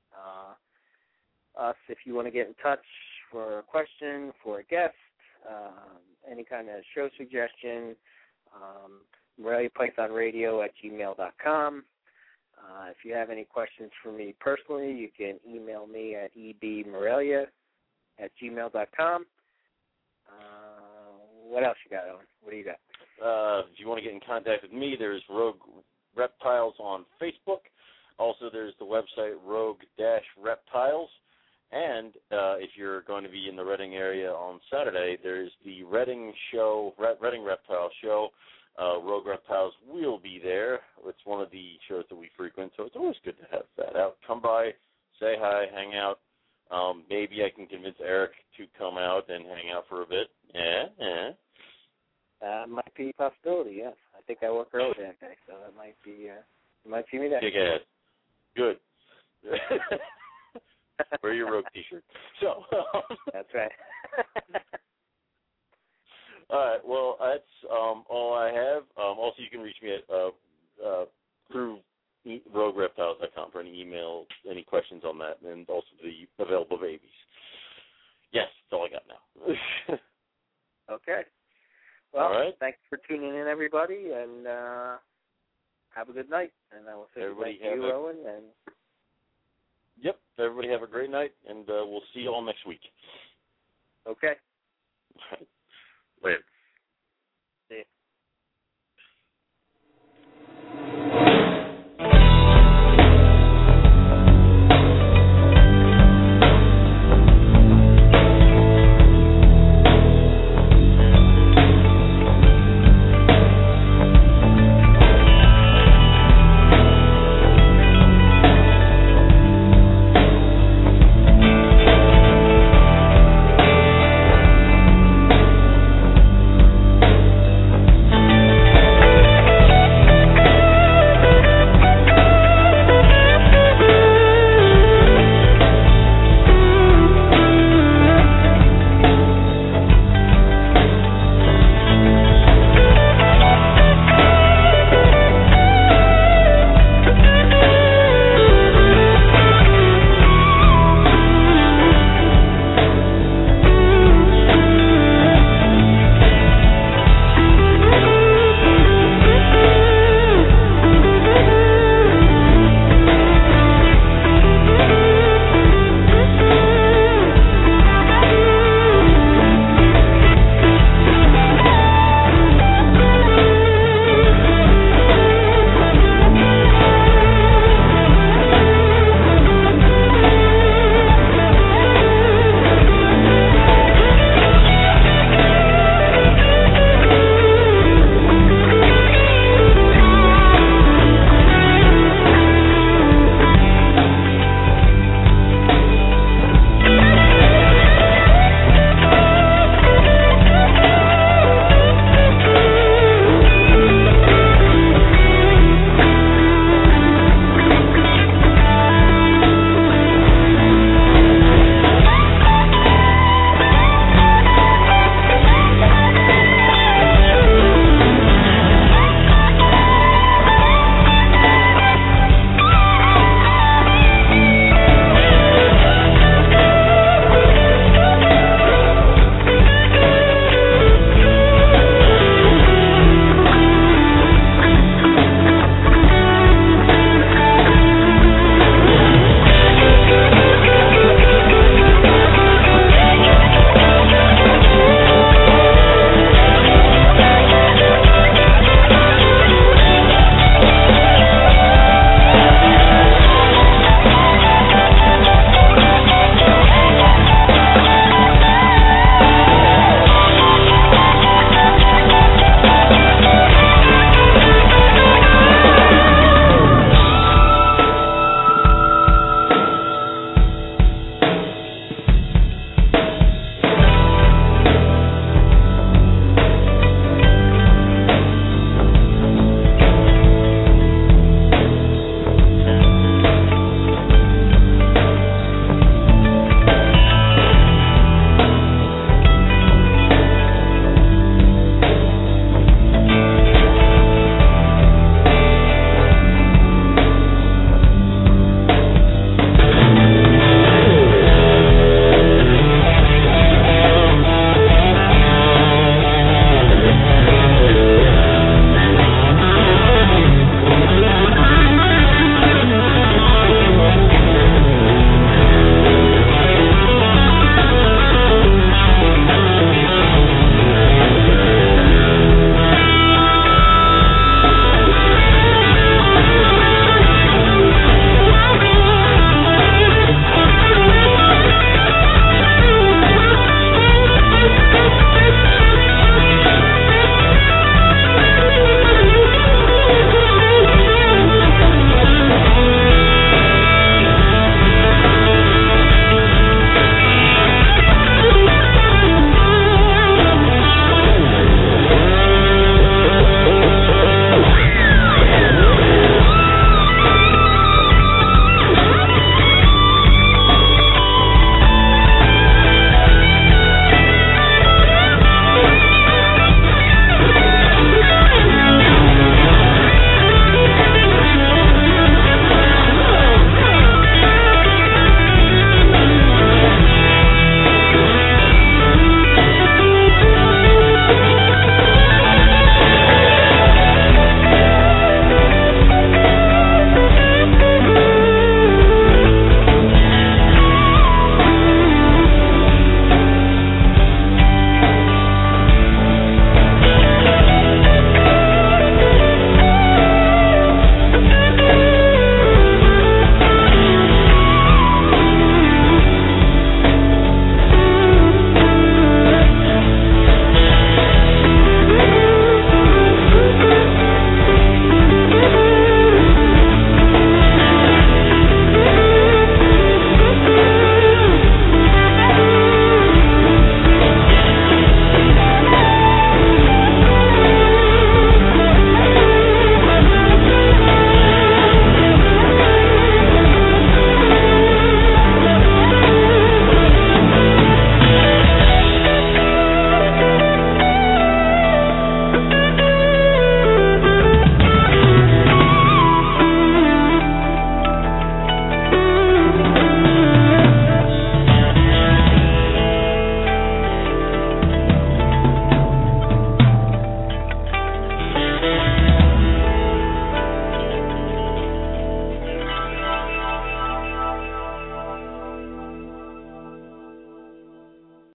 S1: uh, us if you want to get in touch for a question, for a guest, um, any kind of show suggestion, um, Morelia Python Radio at gmail dot com. Uh, if you have any questions for me personally, you can email me at ebmorelia at gmail dot com. Uh, what else you got, Owen? What do you got?
S2: Uh, if you want to get in contact with me, there's Rogue Reptiles on Facebook. Also, there's the website Rogue Reptiles. And uh, if you're going to be in the Reading area on Saturday, there's the Reading show, Reading Reptile Show. Uh, Rogue Reptiles will be there. It's one of the shows that we frequent, so it's always good to have that out. Come by, say hi, hang out. Um, maybe I can convince Eric to come out and hang out for a bit. Yeah, yeah.
S1: Uh, might be a possibility, yes. I think I work early that day, so it might be, uh, you might see me there.
S2: Kick ass. Good. Wear your Rogue T-shirt. So.
S1: That's right.
S2: All right. Well, that's um, all I have. Um, also, you can reach me at uh, uh, through rogue reptiles dot com for any email, any questions on that, and also the available babies. Yes, that's all I got now.
S1: Okay. Well,
S2: all right.
S1: Thanks for tuning in, everybody, and uh, have a good night. And I will say
S2: everybody
S1: goodnight to you,
S2: a,
S1: Owen. And
S2: Yep. Everybody have a great night, and uh, we'll see you all next week.
S1: Okay.
S2: Later.